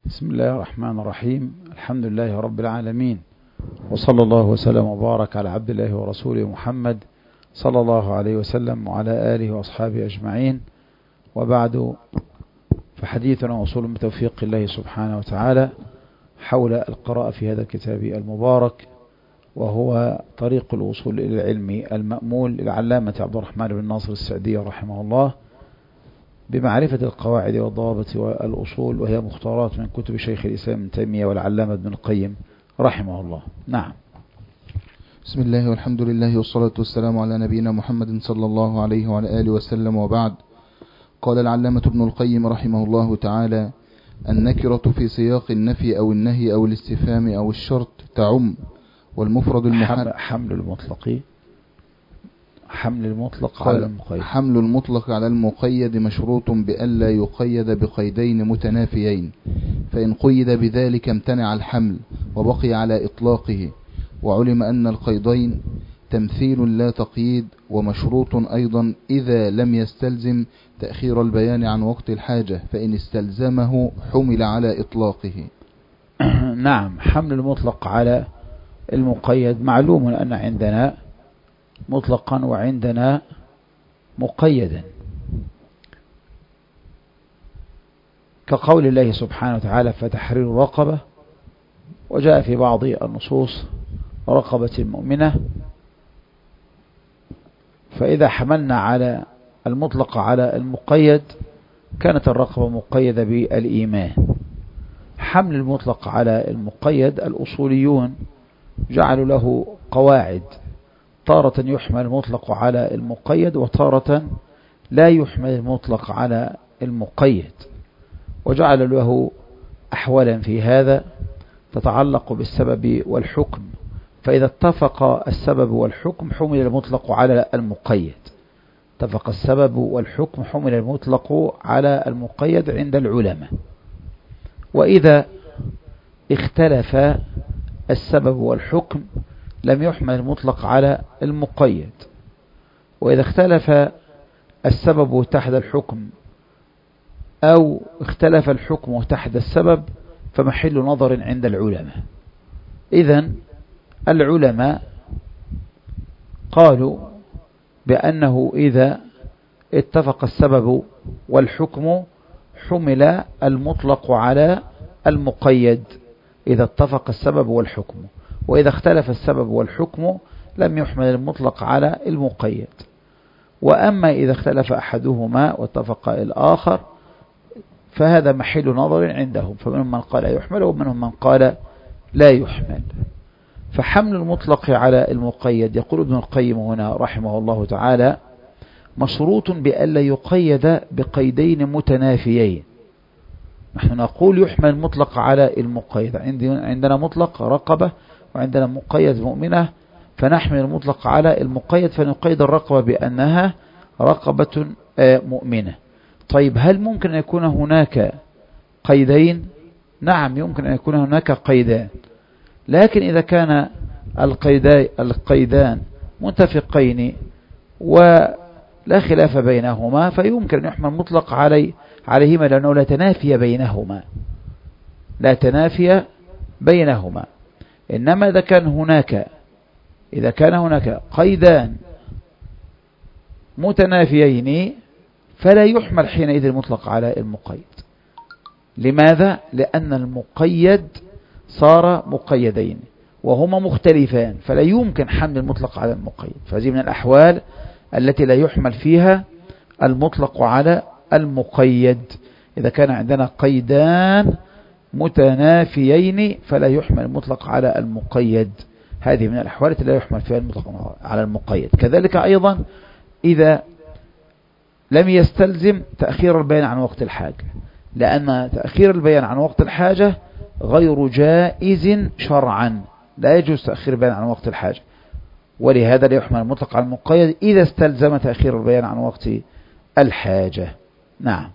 بسم الله الرحمن الرحيم. الحمد لله رب العالمين، وصلى الله وسلم وبارك على عبد الله ورسوله محمد صلى الله عليه وسلم وعلى آله وأصحابه أجمعين، وبعد، فحديثنا وصول بتوفيق الله سبحانه وتعالى حول القراءة في هذا الكتاب المبارك، وهو طريق الوصول إلى العلم المأمول للعلامة عبد الرحمن بن ناصر السعدي رحمه الله، بمعرفة القواعد والضوابط والأصول، وهي مختارات من كتب شيخ الإسلام ابن تيمية والعلامة ابن القيم رحمه الله. نعم. بسم الله والحمد لله والصلاة والسلام على نبينا محمد صلى الله عليه وعلى آله وسلم، وبعد. قال العلامة ابن القيم رحمه الله تعالى: النكرة في سياق النفي أو النهي أو الاستفهام أو الشرط تعم، والمفرد حمل المطلق على المقيد. حمل المطلق على المقيد مشروط بألا يقيد بقيدين متنافيين، فإن قيد بذلك امتنع الحمل وبقي على إطلاقه، وعلم أن القيدين تمثيل لا تقييد، ومشروط أيضا إذا لم يستلزم تأخير البيان عن وقت الحاجة، فإن استلزمه حمل على إطلاقه. نعم. حمل المطلق على المقيد معلوم أن عندنا مطلقا وعندنا مقيدا، كقول الله سبحانه وتعالى: فتحرير رقبة، وجاء في بعض النصوص رقبة مؤمنة. فإذا حملنا على المطلق على المقيد كانت الرقبة مقيدة بالإيمان. حمل المطلق على المقيد الأصوليون جعلوا له قواعد، تارة يحمل المطلق على المقيد وتارة لا يحمل المطلق على المقيد، وجعل له أحوالا في هذا تتعلق بالسبب والحكم، فإذا اتفق السبب والحكم حمل المطلق على المقيد. اتفق السبب والحكم حمل المطلق على المقيد عند العلماء. وإذا اختلف السبب والحكم لم يحمل المطلق على المقيد. وإذا اختلف السبب تحت الحكم أو اختلف الحكم تحت السبب فمحل نظر عند العلماء. إذن العلماء قالوا بأنه إذا اتفق السبب والحكم حمل المطلق على المقيد، إذا اتفق السبب والحكم. وإذا اختلف السبب والحكم لم يحمل المطلق على المقيد. وأما إذا اختلف أحدهما واتفق الآخر فهذا محل نظر عندهم، فمنهم من قال يحمل ومنهم من قال لا يحمل. فحمل المطلق على المقيد، يقول ابن القيم هنا رحمه الله تعالى، مشروط بألا يقيد بقيدين متنافيين. نحن نقول يحمل المطلق على المقيد، عندنا مطلق رقبة وعندنا مقيد مؤمنة، فنحمل المطلق على المقيد فنقيد الرقبة بأنها رقبة مؤمنة. طيب، هل ممكن أن يكون هناك قيدين؟ نعم، يمكن أن يكون هناك قيدان، لكن إذا كان القيدان متفقين ولا خلاف بينهما فيمكن أن يحمل مطلق عليهما، لأنه لا تنافي بينهما. إنما إذا كان هناك قيدان متنافيين فلا يحمل حينئذ المطلق على المقيد. لماذا؟ لأن المقيد صار مقيدين وهما مختلفان، فلا يمكن حمل المطلق على المقيد. فهذه من الأحوال التي لا يحمل فيها المطلق على المقيد. إذا كان عندنا قيدان متنافيين فلا يحمل المطلق على المقيد. هذه من الأحوال التي لا يحمل فيها المطلق على المقيد. كذلك أيضا إذا لم يستلزم تأخير البيان عن وقت الحاجة، لأن تأخير البيان عن وقت الحاجة غير جائز شرعا، لا يجوز تأخير البيان عن وقت الحاجة، ولهذا لا يحمل المطلق على المقيد إذا استلزم تأخير البيان عن وقت الحاجة. نعم.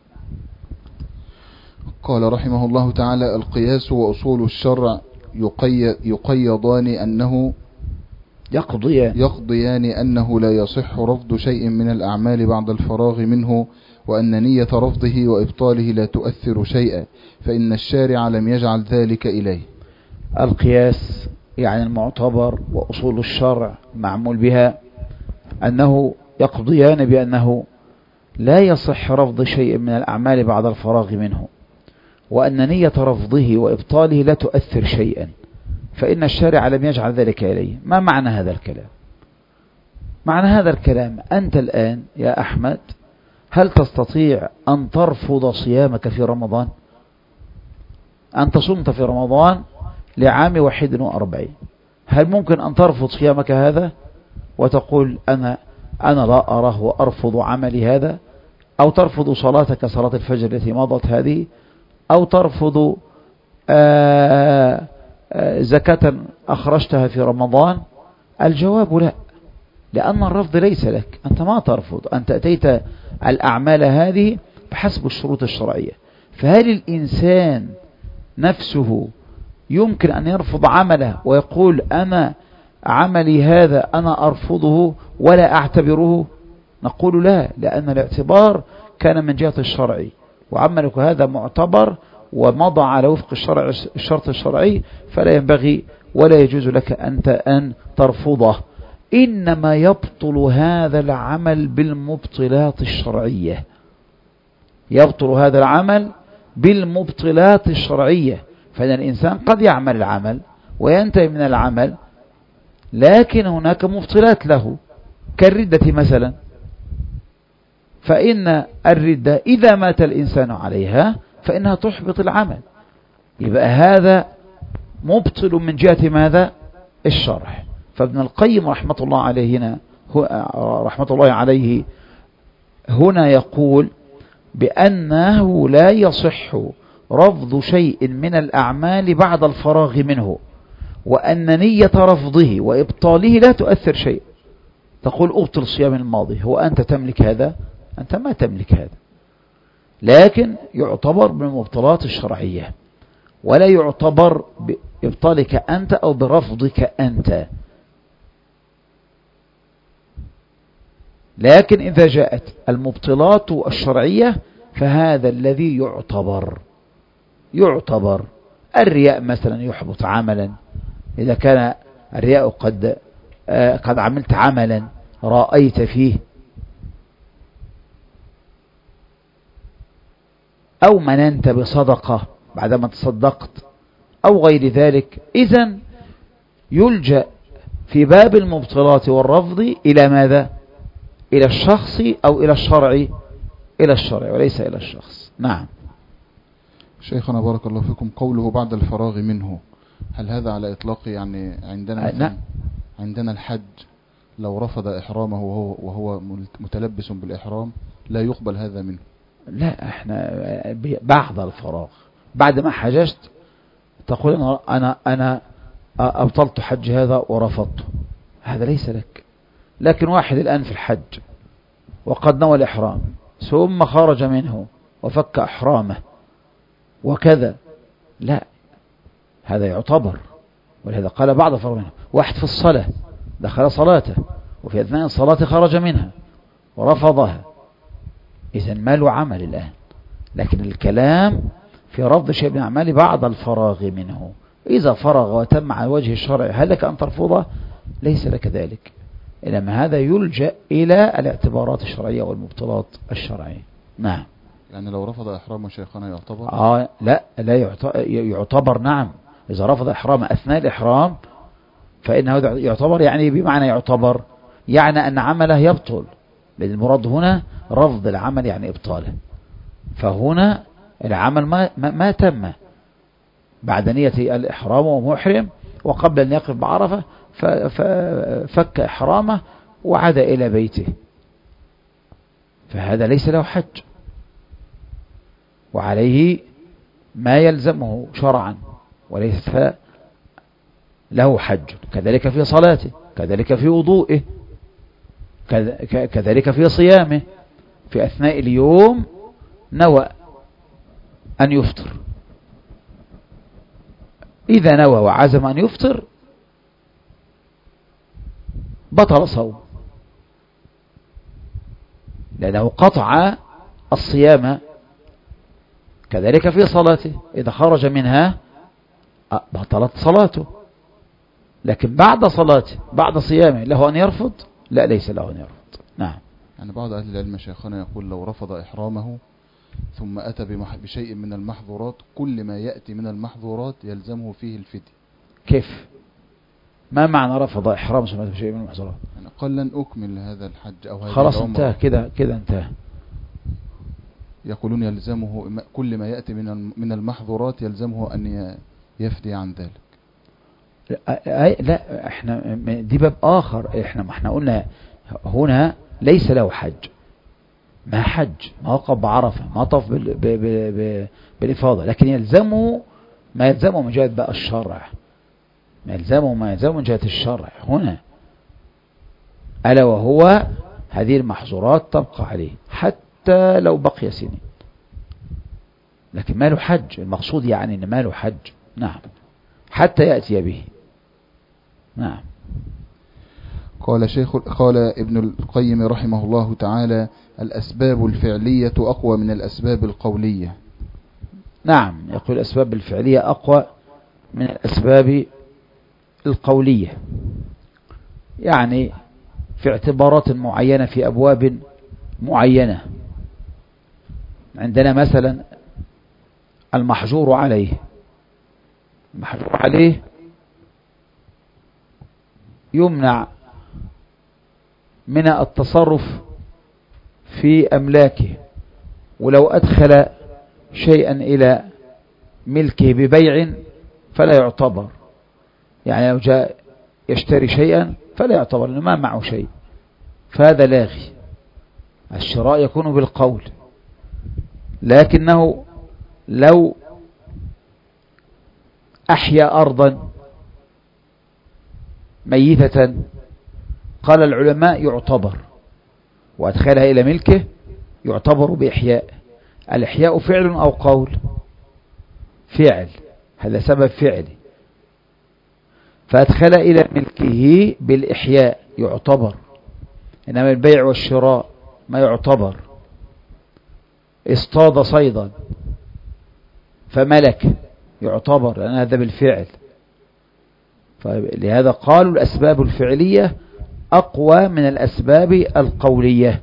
قال رحمه الله تعالى: القياس وأصول الشرع يقيضان أنه يقضيان أنه لا يصح رفض شيء من الأعمال بعد الفراغ منه، وأن نية رفضه وإبطاله لا تؤثر شيئا، فإن الشارع لم يجعل ذلك إليه. القياس يعني المعتبر وأصول الشرع معمول بها أنه يقضيان بأنه لا يصح رفض شيء من الأعمال بعد الفراغ منه، وأن نية رفضه وإبطاله لا تؤثر شيئا، فإن الشارع لم يجعل ذلك إليه. ما معنى هذا الكلام؟ معنى هذا الكلام أنت الآن يا أحمد هل تستطيع أن ترفض صيامك في رمضان؟ أنت صمت في رمضان لعام 41، هل ممكن أن ترفض صيامك هذا وتقول أنا لا أراه وأرفض عملي هذا، أو ترفض صلاتك صلاة الفجر التي مضت هذه، أو ترفض زكاة أخرجتها في رمضان؟ الجواب لا، لأن الرفض ليس لك، أنت ما ترفض، أنت أتيت الأعمال هذه بحسب الشروط الشرعية. فهل الإنسان نفسه يمكن أن يرفض عمله ويقول أنا عملي هذا أنا أرفضه ولا أعتبره؟ نقول لا، لأن الاعتبار كان من جهة الشرع، وعملك هذا معتبر ومضى على وفق الشرط الشرعي، فلا ينبغي ولا يجوز لك أنت أن ترفضه. إنما يبطل هذا العمل بالمبطلات الشرعية، يبطل هذا العمل بالمبطلات الشرعية. فإن الإنسان قد يعمل العمل وينتهي من العمل، لكن هناك مبطلات له كالردة مثلا، فإن الردة إذا مات الإنسان عليها فإنها تحبط العمل، يبقى هذا مبطل من جهة ماذا؟ الشرح. فابن القيم رحمة الله عليه هنا يقول بأنه لا يصح رفض شيء من الأعمال بعد الفراغ منه، وأن نية رفضه وإبطاله لا تؤثر شيء. تقول أبطل صيام الماضي، هو أنت تملك هذا؟ أنت ما تملك هذا، لكن يعتبر من المبطلات الشرعية، ولا يعتبر بإبطالك أنت أو برفضك أنت. لكن إذا جاءت المبطلات الشرعية فهذا الذي يعتبر الرياء مثلا يحبط عملا، إذا كان الرياء قد عملت عملا رأيت فيه، أو مننت بصدقة بعدما تصدقت أو غير ذلك، إذن يلجأ في باب المبطلات والرفض إلى ماذا؟ إلى الشخص أو إلى الشرع؟ إلى الشرع وليس إلى الشخص. نعم. شيخنا بارك الله فيكم، قوله بعد الفراغ منه، هل هذا على إطلاق يعني عندنا الحج لو رفض إحرامه وهو متلبس بالإحرام لا يقبل هذا منه؟ لا، احنا بعد الفراغ، بعد ما حججت تقول أنا أبطلت حج هذا ورفضته، هذا ليس لك. لكن واحد الآن في الحج وقد نوى الإحرام ثم خرج منه وفك إحرامه وكذا، لا، هذا يعتبر، ولهذا قال بعض الفراغ منه. واحد في الصلاة دخل صلاته وفي أثناء الصلاة خرج منها ورفضها، إذن ما له عمل الآن. لكن الكلام في رفض شيء من الأعمال بعد الفراغ منه، إذا فرغ وتم على وجه الشرع هل لك أن ترفضه؟ ليس لك ذلك، إنما هذا يلجأ إلى الاعتبارات الشرعية والمبطلات الشرعية. نعم. يعني لو رفض إحرامه شيخنا يعتبر؟ لا يعتبر. نعم، إذا رفض إحرام أثناء الإحرام فإنه يعتبر، يعني بمعنى يعتبر يعني أن عمله يبطل، لأن المراد هنا رفض العمل يعني إبطاله. فهنا العمل ما تم بعد نية الإحرام ومحرم وقبل أن يقف بعرفة، ففك إحرامه وعاد إلى بيته، فهذا ليس له حج وعليه ما يلزمه شرعا وليس له حج. كذلك في صلاته، كذلك في وضوئه، كذلك في صيامه. في أثناء اليوم نوى أن يفطر، إذا نوى وعزم أن يفطر بطل صوم، لأنه قطع الصيام. كذلك في صلاته إذا خرج منها بطلت صلاته. لكن بعد صلاته بعد صيامه له أن يرفض؟ لا، ليس له أن يرفض. نعم. يعني بعض أهل العلم شيخنا يقول لو رفض إحرامه ثم أتى بشيء من المحظورات، كل ما يأتي من المحظورات يلزمه فيه الفدية. كيف؟ ما معنى رفض إحرام ثم أتى بشيء من المحظورات؟ يعني قال لن أكمل هذا الحج أو هذه خلاص العمرة. انتهى كده انتهى. يقولون يلزمه كل ما يأتي من المحظورات يلزمه أن يفدي عن ذلك. لا، احنا دي باب آخر. احنا قلنا هنا ليس له حج، ما حج، ما وقف بعرفة، ما طاف بالإفاضة، لكن يلزمه ما يلزمه من جهة بقى الشرع، ما يلزمه من جهة الشرع هنا، ألا وهو هذه المحظورات تبقى عليه حتى لو بقي سنين، لكن ما له حج. المقصود يعني ان ما له حج. نعم، حتى يأتي به. نعم. قال ابن القيم رحمه الله تعالى: الأسباب الفعلية أقوى من الأسباب القولية. نعم، يقول الأسباب الفعلية أقوى من الأسباب القولية، يعني في اعتبارات معينة في أبواب معينة. عندنا مثلا المحجور عليه يمنع من التصرف في أملاكه، ولو أدخل شيئا إلى ملكه ببيع فلا يعتبر، يعني لو جاء يشتري شيئا فلا يعتبر لأنه ما معه شيء، فهذا لاغي. الشراء يكون بالقول، لكنه لو أحيا أرضا ميتة قال العلماء يعتبر، وأدخلها إلى ملكه يعتبر بإحياء. الإحياء فعل أو قول؟ فعل، هذا سبب فعلي، فأدخل إلى ملكه بالإحياء يعتبر. إنما البيع والشراء ما يعتبر. اصطاد صيدا فملك يعتبر، لأن هذا بالفعل. لهذا قالوا الأسباب الفعلية أقوى من الأسباب القولية،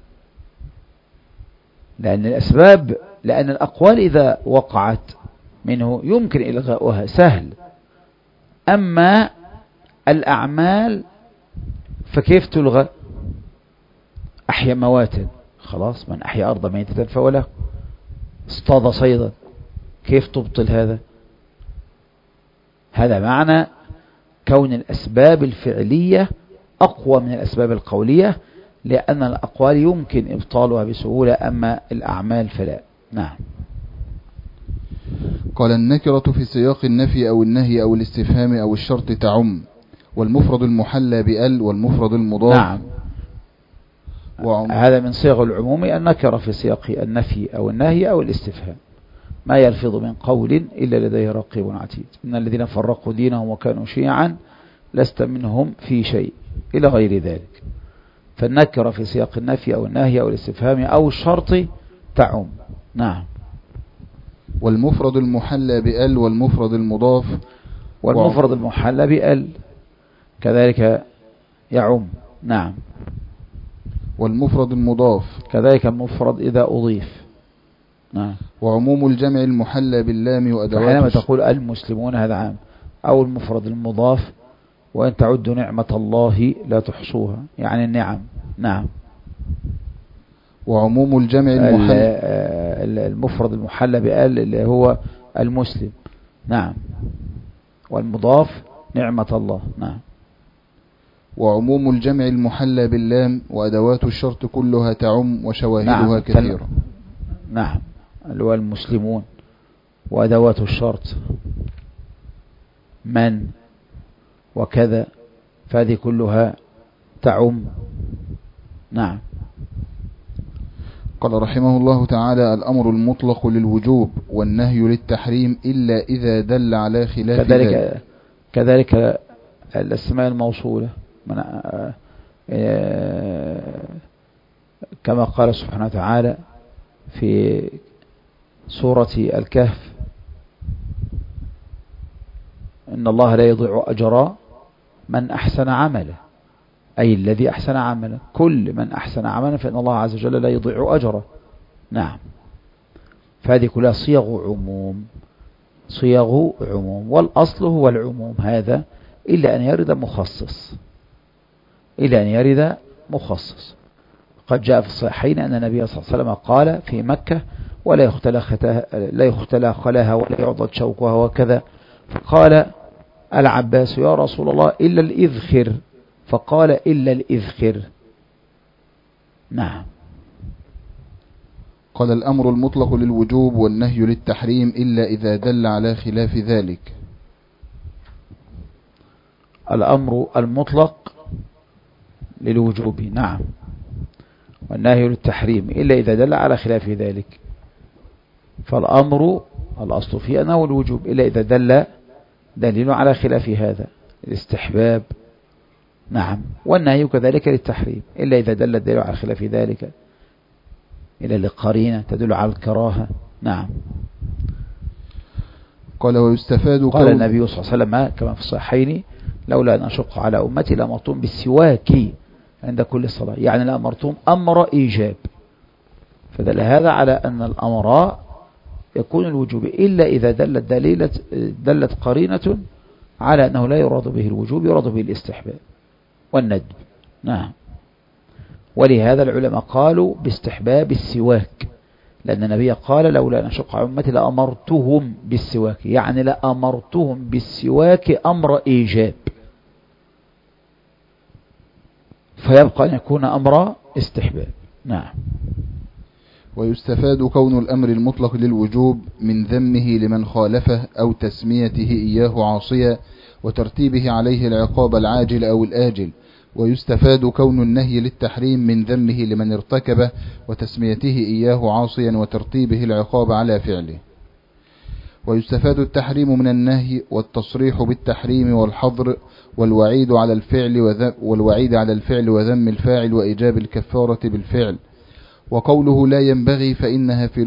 لأن الأقوال إذا وقعت منه يمكن إلغاؤها سهل، أما الأعمال فكيف تلغى؟ أحيا مواتا، خلاص، من أحيا أرضا ميتة فوله. اصطاد صيدا، كيف تبطل هذا؟ هذا معنى كون الأسباب الفعلية أقوى من الأسباب القولية، لأن الأقوال يمكن إبطالها بسهولة، أما الأعمال فلا. نعم. قال: النكرة في سياق النفي أو النهي أو الاستفهام أو الشرط تعم، والمفرد المحلى بأل والمفرد المضاف. نعم، هذا من صيغ العموم، النكرة في سياق النفي أو النهي أو الاستفهام. ما يلفظ من قول إلا لديه رقيب عتيد، إن الذين فرقوا دينهم وكانوا شيعا لست منهم في شيء، إلى غير ذلك. فالنكرة في سياق النفي أو النهي أو الاستفهام أو الشرط تعم. نعم. والمفرد المحلى بأل والمفرد المضاف. والمفرد المحلى بأل كذلك يعم. نعم. والمفرد المضاف كذلك المفرد إذا أضيف. نعم. وعموم الجمع المحلى باللام وأدواته. حينما تقول المسلمون هذا عام، أو المفرد المضاف وإن تعدوا نعمة الله لا تحصوها، يعني النعم. نعم. وعموم الجمع المفرد المحلى بأل اللي هو المسلم. نعم. والمضاف نعمة الله. نعم. وعموم الجمع المحلى باللام وأدوات الشرط كلها تعم وشواهدها نعم. كثيرة. نعم، اللي هو المسلمون، وأدوات الشرط من وكذا، فهذه كلها تعم. نعم. قال رحمه الله تعالى: الأمر المطلق للوجوب والنهي للتحريم إلا إذا دل على خلاف ذلك. كذلك الأسماء الموصولة كما قال سبحانه وتعالى في سورة الكهف: إن الله لا يضيع أجر من أحسن عملا، أي الذي أحسن عملا، كل من أحسن عملا فإن الله عز وجل لا يضيع أجره. نعم، فهذه كلها صيغ عموم، صيغ عموم، والأصل هو العموم هذا إلا أن يرد مخصص، إلا أن يرد مخصص. قد جاء في الصحيحين أن النبي صلى الله عليه وسلم قال في مكة: ولا يختلى خلاها ولا يعضد شوكها وكذا. فقال العباس: يا رسول الله إلا الإذخر، فقال: إلا الإذخر. نعم. قال: الأمر المطلق للوجوب والنهي للتحريم إلا إذا دل على خلاف ذلك. الأمر المطلق للوجوب، نعم، والنهي للتحريم إلا إذا دل على خلاف ذلك. فالأمر الأصل فيه أنه الوجوب إلا إذا دل دليل على خلاف هذا، الاستحباب. نعم، والنهي كذلك للتحريم إلا إذا دل الدليل على خلاف ذلك، إلا لقرينة تدل على الكراهة. نعم. قال: ويستفاد قال النبي صلى الله عليه وسلم كما في الصحيحين: لولا أن أشق على أمتي لأمرتهم بالسواك عند كل صلاة، يعني لأمرتهم أمر إيجاب. فدل هذا على أن الأمر يكون الوجوب إلا إذا دلت قرينة على أنه لا يراد به الوجوب، يراد به الاستحباب والندب. نعم. ولهذا العلماء قالوا باستحباب السواك، لأن النبي قال: لولا أن أشق على أمتي لأمرتهم بالسواك، يعني لأمرتهم بالسواك أمر إيجاب، فيبقى أن يكون أمر استحباب. نعم. ويستفاد كون الأمر المطلق للوجوب من ذمه لمن خالفه أو تسميته إياه عاصيا وترتيبه عليه العقاب العاجل أو الآجل. ويستفاد كون النهي للتحريم من ذمه لمن ارتكبه وتسميته إياه عاصيا وترتيبه العقاب على فعله. ويستفاد التحريم من النهي والتصريح بالتحريم والحظر والوعيد على الفعل وذم الفاعل وإيجاب الكفارة بالفعل. وقوله لا ينبغي فإنها في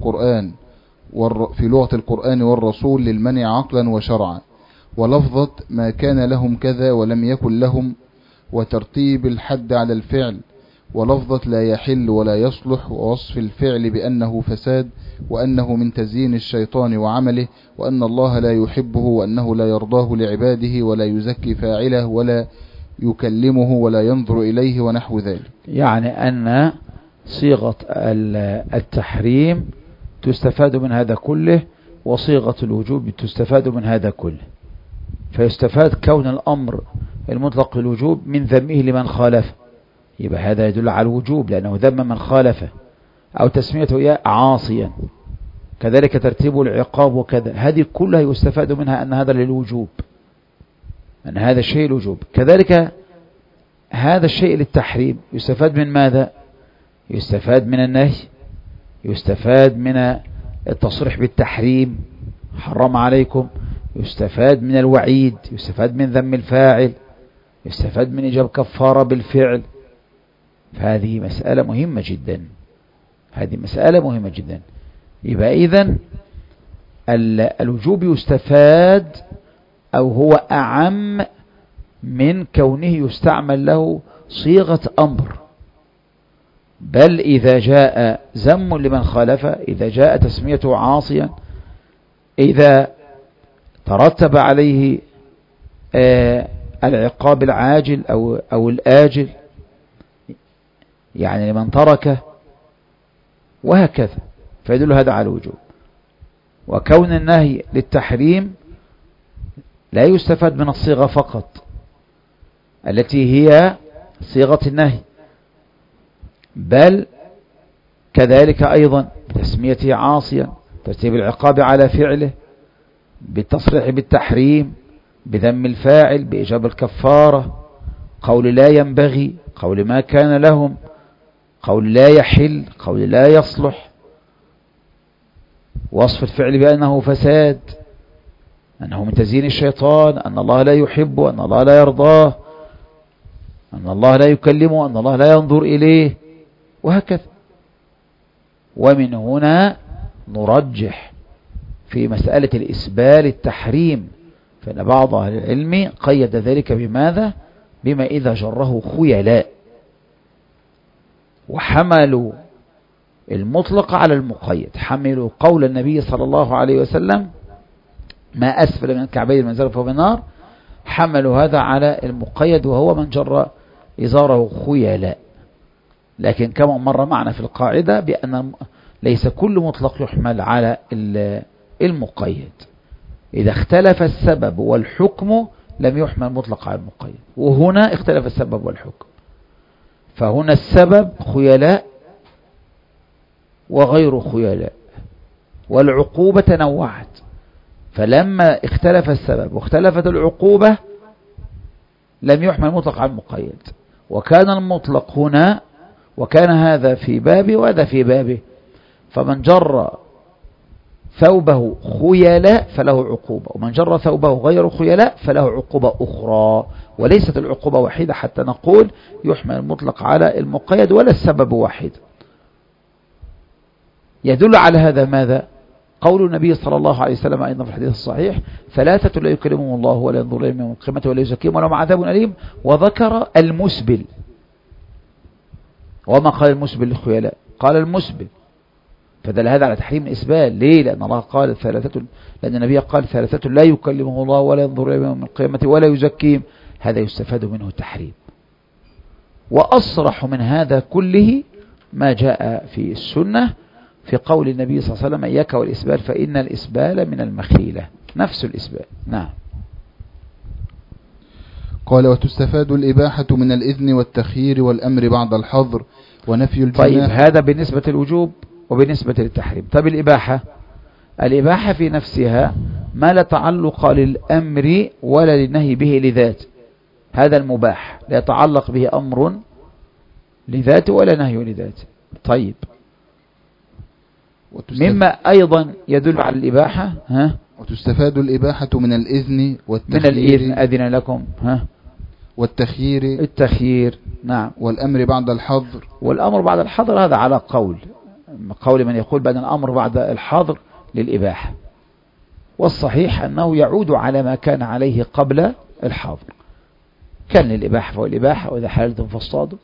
لغة القرآن والرسول للمنع عقلا وشرعا، ولفظة ما كان لهم كذا ولم يكن لهم، وترتيب الحد على الفعل، ولفظة لا يحل ولا يصلح، ووصف الفعل بأنه فساد وأنه من تزيين الشيطان وعمله وأن الله لا يحبه وأنه لا يرضاه لعباده ولا يزكي فاعله ولا يكلمه ولا ينظر إليه ونحو ذلك. يعني أن صيغة التحريم تستفاد من هذا كله، وصيغة الوجوب تستفاد من هذا كله. فيستفاد كون الأمر المطلق للوجوب من ذمه لمن خالفه، يبقى هذا يدل على الوجوب لأنه ذم من خالفه، أو تسميته إياه عاصيا، كذلك ترتيب العقاب وكذا. هذه كلها يستفاد منها أن هذا للوجوب، أن هذا الشيء الوجوب. كذلك هذا الشيء للتحريم يستفاد من ماذا؟ يستفاد من النهي، يستفاد من التصريح بالتحريم، حرم عليكم، يستفاد من الوعيد، يستفاد من ذم الفاعل، يستفاد من إيجاب كفارة بالفعل. فهذه مسألة مهمة جدا، هذه مسألة مهمة جدا. يبقى إذن الوجوب يستفاد أو هو أعم من كونه يستعمل له صيغة أمر، بل إذا جاء ذم لمن خالفه، إذا جاء تسميته عاصيا، إذا ترتب عليه العقاب العاجل أو الآجل، يعني لمن تركه، وهكذا، فيدل هذا على الوجوب. وكون النهي للتحريم لا يستفاد من الصيغة فقط التي هي صيغة النهي، بل كذلك أيضا تسميته عاصيا، ترتيب العقاب على فعله، بالتصريح بالتحريم، بذم الفاعل، بإيجاب الكفارة، قول لا ينبغي، قول ما كان لهم، قول لا يحل، قول لا يصلح، وصف الفعل بأنه فساد، أنه من تزيين الشيطان، أن الله لا يحبه، أن الله لا يرضاه، أن الله لا يكلمه، أن الله لا ينظر إليه، وهكذا. ومن هنا نرجح في مسألة الإسبال التحريم، فإن بعض أهل العلم قيد ذلك بماذا؟ بما إذا جره خيلاء، وحملوا المطلق على المقيد، حملوا قول النبي صلى الله عليه وسلم ما أسفل من الكعبين منزل فهو بالنار، حملوا هذا على المقيد وهو من جر إزاره خيلاء. لكن كما مر معنا في القاعدة بأن ليس كل مطلق يحمل على المقيد، إذا اختلف السبب والحكم لم يحمل مطلق على المقيد، وهنا اختلف السبب والحكم، فهنا السبب خيلاء وغير خيلاء، والعقوبة تنوعت، فلما اختلف السبب واختلفت العقوبة لم يحمل مطلق على المقيد، وكان المطلق هنا، وكان هذا في بابه وهذا في بابه، فمن جر ثوبه خيلاء فله عقوبة، ومن جر ثوبه غير خيلاء فله عقوبة أخرى، وليست العقوبة واحدة حتى نقول يحمل المطلق على المقيد، ولا السبب واحد. يدل على هذا ماذا؟ قول النبي صلى الله عليه وسلم أيضا في الحديث الصحيح: ثلاثة لا يكلمهم الله ولا ينظر إليهم يوم القيامة ولا يزكيهم ولهم عذاب أليم، وذكر المسبل. وما قال المسبل للخيلاء؟ قال المسبل، فدل هذا على تحريم الإسبال. ليه؟ لأن الله قال لأن النبي قال: ثلاثة لا يكلمهم الله ولا ينظر إليهم يوم القيامة ولا يزكيهم. هذا يستفاد منه التحريم. وأصرح من هذا كله ما جاء في السنة في قول النبي صلى الله عليه وسلم: إياك والإسبال فإن الإسبال من المخيلة. نفس الإسبال. نعم. قال: وتستفاد الإباحة من الإذن والتخيير والأمر بعد الحظر ونفي الجناح. طيب، هذا بالنسبة للوجوب وبالنسبة للتحريم. طيب الإباحة في نفسها ما لا تعلق للأمر ولا للنهي به لذات، هذا المباح لا يتعلق به أمر لذاته ولا نهي لذاته. طيب، مما أيضا يدل على الإباحة وتستفاد الإباحة من الإذن والتخيير. من الإذن أذن لكم التخيير. نعم. والأمر بعد الحظر. والأمر بعد الحظر هذا على قول من يقول بأن الأمر بعد الحظر للإباحة، والصحيح أنه يعود على ما كان عليه قبل الحظر. كان للإباحة فهو الإباحة، وإذا حللتم فاصطادوا،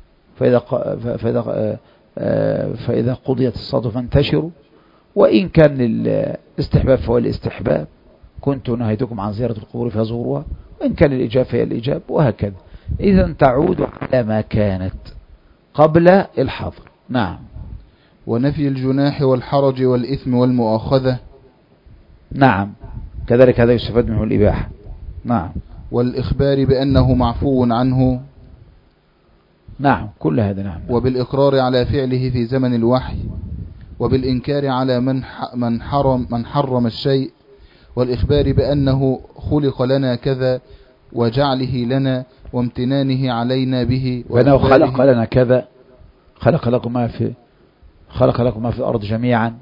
فإذا قضيت الصلاة فانتشروا، وإن كان للاستحباب فهو الاستحباب، كنت نهيتكم عن زيارة القبور فزوروها، وإن كان للإجاب فهي الإجاب، وهكذا. إذن تعود على ما كانت قبل الحظر. نعم. ونفي الجناح والحرج والإثم والمؤاخذة. نعم، كذلك هذا يستفاد منه الإباحة. نعم. والإخبار بأنه معفو عنه. نعم، كل هذا. نعم. وبالإقرار على فعله في زمن الوحي، وبالإنكار على من حرم الشيء، والإخبار بأنه خلق لنا كذا وجعله لنا وامتنانه علينا به، وأنه خلق لنا كذا، خلق لكم ما في الأرض جميعا،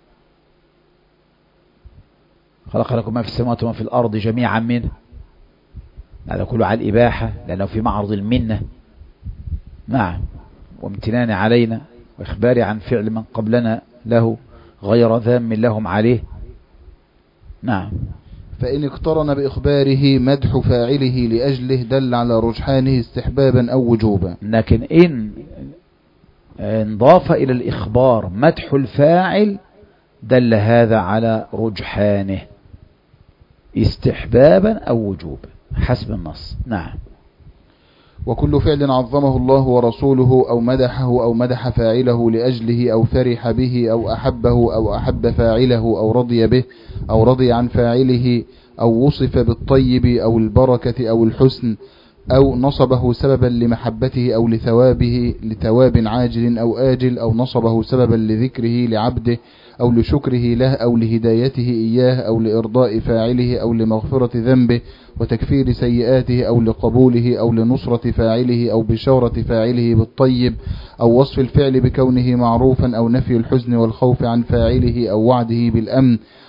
خلق لكم ما في السماوات وما في الأرض جميعا منه. هذا كله على الإباحة لأنه في معرض المنة. نعم. وامتنان علينا، وإخبار عن فعل من قبلنا له غير ذام لهم عليه. نعم. فإن اقترن بإخباره مدح فاعله لأجله دل على رجحانه استحبابا أو وجوبا. لكن إن انضاف إلى الإخبار مدح الفاعل دل هذا على رجحانه استحبابا أو وجوبا حسب النص. نعم. وكل فعل عظمه الله ورسوله أو مدحه أو مدح فاعله لأجله أو فرح به أو أحبه أو أحب فاعله أو رضي به أو رضي عن فاعله أو وصف بالطيب أو البركة أو الحسن أو نصبه سببا لمحبته أو لثواب عاجل أو آجل أو نصبه سببا لذكره لعبده أو لشكره له أو لهدايته إياه أو لإرضاء فاعله أو لمغفرة ذنبه وتكفير سيئاته أو لقبوله أو لنصرة فاعله أو بشارة فاعله بالطيب أو وصف الفعل بكونه معروفا أو نفي الحزن والخوف عن فاعله أو وعده بالأمن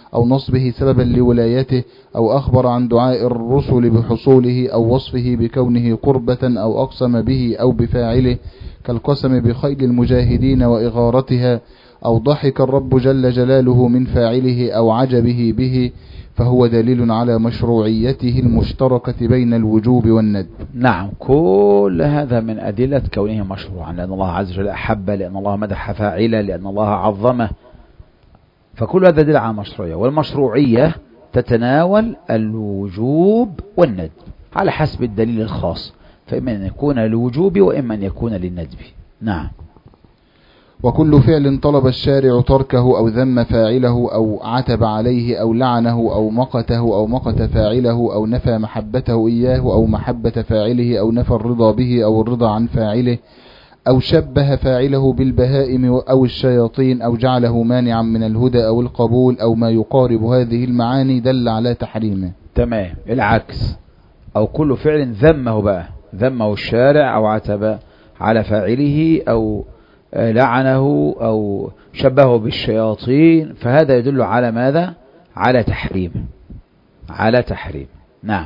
أو نصبه سببا لولايته، أو أخبر عن دعاء الرسل بحصوله، أو وصفه بكونه قربة، أو أقسم به أو بفاعله كالقسم بخيل المجاهدين وإغارتها، أو ضحك الرب جل جلاله من فاعله أو عجبه به، فهو دليل على مشروعيته المشتركة بين الوجوب والندب. نعم، كل هذا من أدلة كونه مشروعا، لأن الله عز وجل أحب، لأن الله مدح فاعله، لأن الله عظمه، فكل هذا دليل على مشروعية. والمشروعية تتناول الوجوب والندب على حسب الدليل الخاص، فإما أن يكون للوجوب وإما أن يكون للندب. نعم. وكل فعل طلب الشارع تركه أو ذم فاعله أو عتب عليه أو لعنه أو مقته أو مقت فاعله أو نفى محبته إياه أو محبة فاعله أو نفى الرضا به أو الرضا عن فاعله أو شبه فاعله بالبهائم أو الشياطين أو جعله مانعا من الهدى أو القبول أو ما يقارب هذه المعاني دل على تحريمه. تمام. العكس، أو كل فعل ذمه الشارع أو عتب على فاعله أو لعنه أو شبهه بالشياطين، فهذا يدل على ماذا؟ على تحريم. نعم.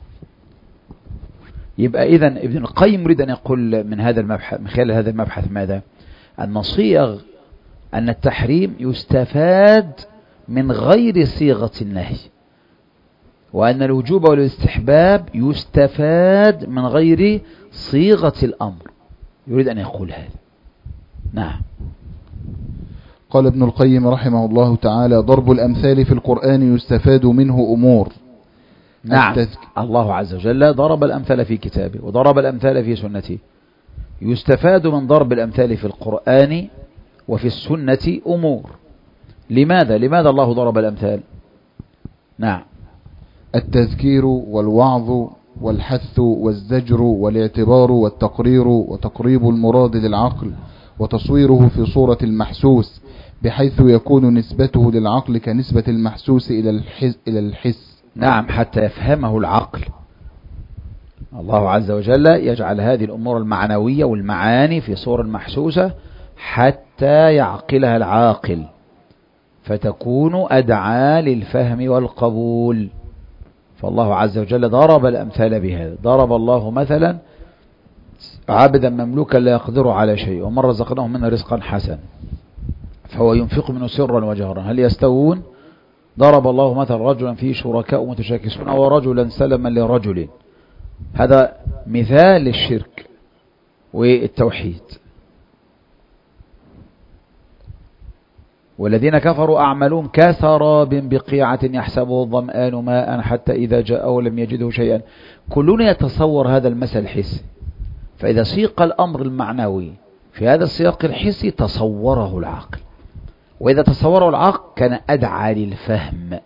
يبقى إذن ابن القيم يريد أن يقول من هذا المبحث، من خلال هذا المبحث ماذا؟ أن صيغ أن التحريم يستفاد من غير صيغة النهي، وأن الوجوب والاستحباب يستفاد من غير صيغة الأمر. يريد أن يقول هذا. نعم. قال ابن القيم رحمه الله تعالى: ضرب الأمثال في القرآن يستفاد منه أمور. نعم. الله عز وجل ضرب الأمثال في كتابه وضرب الأمثال في سنته. يستفاد من ضرب الأمثال في القرآن وفي السنة أمور. لماذا الله ضرب الأمثال؟ نعم. التذكير والوعظ والحث والزجر والاعتبار والتقرير وتقريب المراد للعقل وتصويره في صورة المحسوس، بحيث يكون نسبته للعقل كنسبة المحسوس إلى الحس. نعم، حتى يفهمه العقل. الله عز وجل يجعل هذه الأمور المعنوية والمعاني في صورة محسوسة حتى يعقلها العاقل، فتكون أدعى للفهم والقبول. فالله عز وجل ضرب الأمثال بهذا. ضرب الله مثلا عبدا مملوكا لا يقدر على شيء، ومن رزقناه منه رزقا حسنا فهو ينفق منه سرا وجهرا، هل يستوون؟ ضرب الله مثلا رجلا فيه شركاء متشاكسون ورجلا سلما لرجل. هذا مثال للشرك والتوحيد. والذين كفروا أعملهم كسراب بقيعة يحسبه الظمآن ماء حتى إذا جاءه لم يجده شيئا. كلنا يتصور هذا المثل الحسي، فإذا سيق الأمر المعنوي في هذا السياق الحسي تصوره العقل، وإذا تصوره العقل كان أدعى للفهم.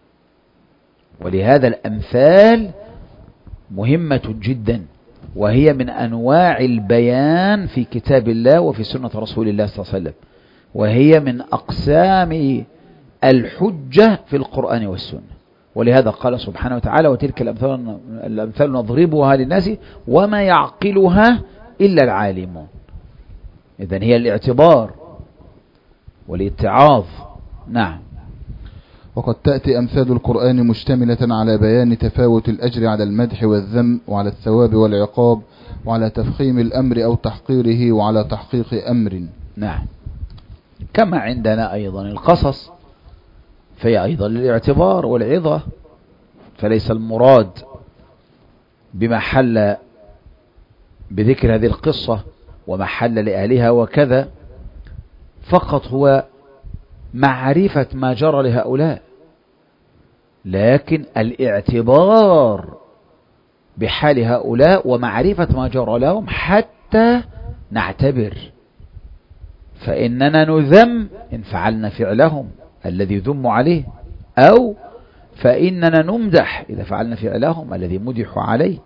ولهذا الأمثال مهمة جدا، وهي من أنواع البيان في كتاب الله وفي سنة رسول الله صلى الله عليه وسلم، وهي من أقسام الحجة في القرآن والسنة. ولهذا قال سبحانه وتعالى: وتلك الأمثال نضربها للناس وما يعقلها إلا العالمون. إذن هي الاعتبار والاتعاظ. نعم. وقد تأتي أمثال القرآن مشتملة على بيان تفاوت الأجر على المدح والذم، وعلى الثواب والعقاب، وعلى تفخيم الأمر أو تحقيره، وعلى تحقيق أمر. نعم. كما عندنا أيضا القصص، فهي أيضا للاعتبار والعظة، فليس المراد بما حل بذكر هذه القصة وما حل لأهلها وكذا فقط هو معرفة ما جرى لهؤلاء، لكن الاعتبار بحال هؤلاء ومعرفة ما جرى لهم حتى نعتبر، فإننا نذم إن فعلنا فعلهم الذي ذم عليه، أو فإننا نمدح إذا فعلنا فعلهم الذي مدح عليه.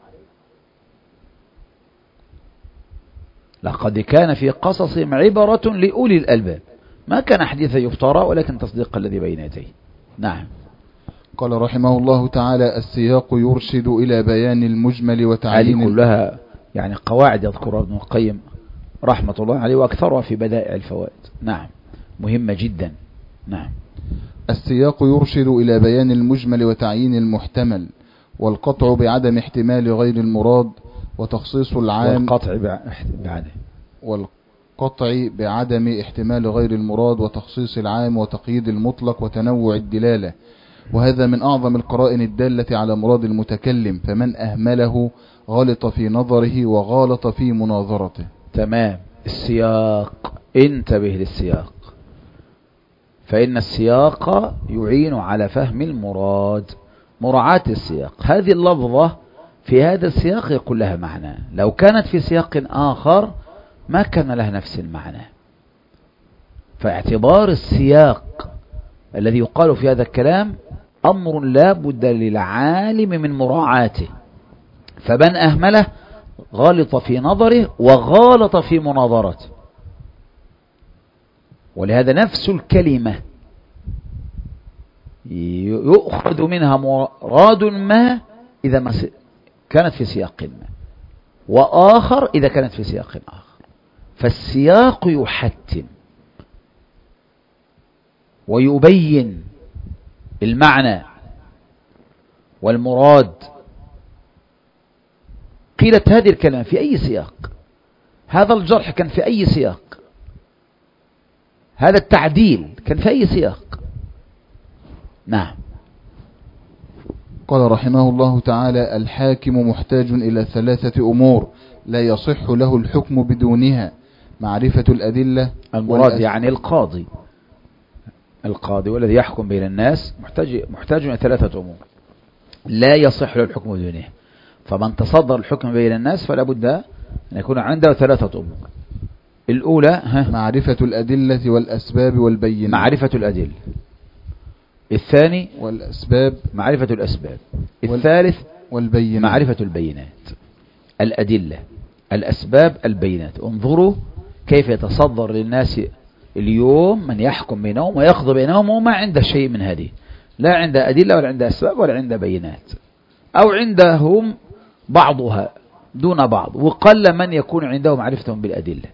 لقد كان في قصصهم عبرة لأولي الألباب، ما كان حديثا يفترى ولكن تصديق الذي بين يديه. نعم. قال رحمه الله تعالى: السياق يرشد إلى بيان المجمل وتعيين. هذه كلها يعني قواعد يذكرها ابن القيم رحمة الله عليه، وأكثرها في بدائع الفوائد. نعم، مهمة جدا. نعم. السياق يرشد إلى بيان المجمل وتعيين المحتمل، والقطع بعدم احتمال غير المراد، وتخصيص العام والقطع بعدم احتمال غير المراد، وتخصيص العام، وتقييد المطلق، وتنوع الدلالة. وهذا من أعظم القرائن الدالة على مراد المتكلم، فمن أهمله غلط في نظره وغالط في مناظرته. تمام. السياق، انتبه للسياق، فإن السياق يعين على فهم المراد، مراعاة السياق. هذه اللفظة في هذا السياق يكون لها معنى، لو كانت في سياق آخر ما كان لها نفس المعنى. فاعتبار السياق الذي يقال في هذا الكلام أمر لا بد للعالم من مراعاته، فمن أهمله غلط في نظره وغالط في مناظرته. ولهذا نفس الكلمة يؤخذ منها مراد ما إذا ما كانت في سياق ما، وآخر إذا كانت في سياق آخر. فالسياق يحتم ويبين المعنى والمراد. قيلت هذه الكلمة في أي سياق، هذا الجرح كان في أي سياق، هذا التعديل كان في أي سياق. نعم. قال رحمه الله تعالى: الحاكم محتاج إلى 3 أمور لا يصح له الحكم بدونها: معرفة الأدلة. المراد يعني القاضي والذي يحكم بين الناس محتاج إلى 3 أمور لا يصح له الحكم بدونها. فمن تصدر الحكم بين الناس فلا بد أن يكون عنده 3 أمور. الأولى معرفة الأدلة والأسباب والبينات. معرفة الأدلة. الثاني والأسباب، معرفة الأسباب. الثالث والبينات، معرفة البينات. الأدلة، الأسباب، البينات. انظروا كيف يتصدر للناس اليوم من يحكم بينهم ويقضي بينهم وما عنده شيء من هذه، لا عنده أدلة ولا عنده أسباب ولا عنده بينات، أو عندهم بعضها دون بعض. وقل من يكون عنده معرفتهم بالأدلة،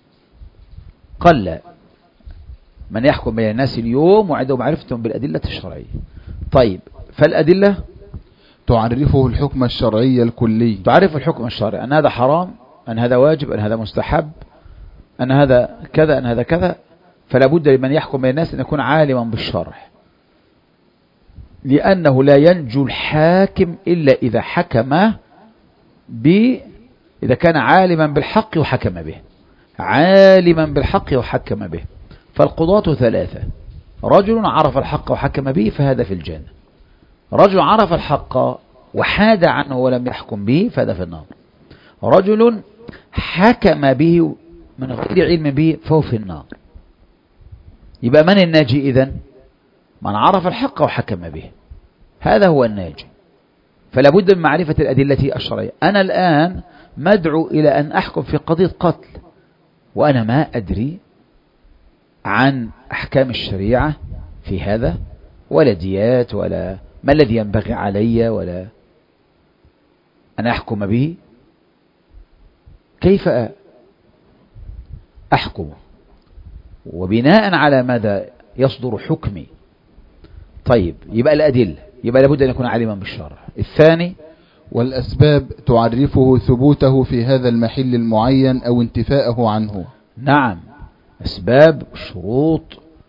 قل من يحكم بين الناس اليوم وعنده معرفتهم بالأدلة الشرعية. طيب، فالأدلة تعرفه الحكم الشرعي الكلي، تعرف الحكم الشرعي، أن هذا حرام، أن هذا واجب، أن هذا مستحب، أن هذا كذا، أن هذا كذا. فلا بد لمن يحكم بين الناس أن يكون عالما بالشرع، لأنه لا ينجو الحاكم إلا إذا حكم إذا كان عالما بالحق وحكم به، عالما بالحق وحكم به. فالقضاة 3: رجل عرف الحق وحكم به فهذا في الجنة، رجل عرف الحق وحاد عنه ولم يحكم به فهذا في النار، رجل حكم به من غير علم به فهو في النار. يبقى من الناجي إذن؟ من عرف الحق وحكم به، هذا هو الناجي. فلا بد من معرفة الأدلة الشرعية. أنا الآن مدعو إلى أن أحكم في قضية قتل وأنا ما أدري عن أحكام الشريعة في هذا، ولا ديات، ولا ما الذي ينبغي علي، ولا أنا أحكم به. كيف أحكم؟ وبناء على ماذا يصدر حكمي؟ طيب، يبقى الأدلة، يبقى لابد أن يكون عالما بالشرع. الثاني والأسباب تعرفه ثبوته في هذا المحل المعين أو انتفاءه عنه. نعم، أسباب، الشروط،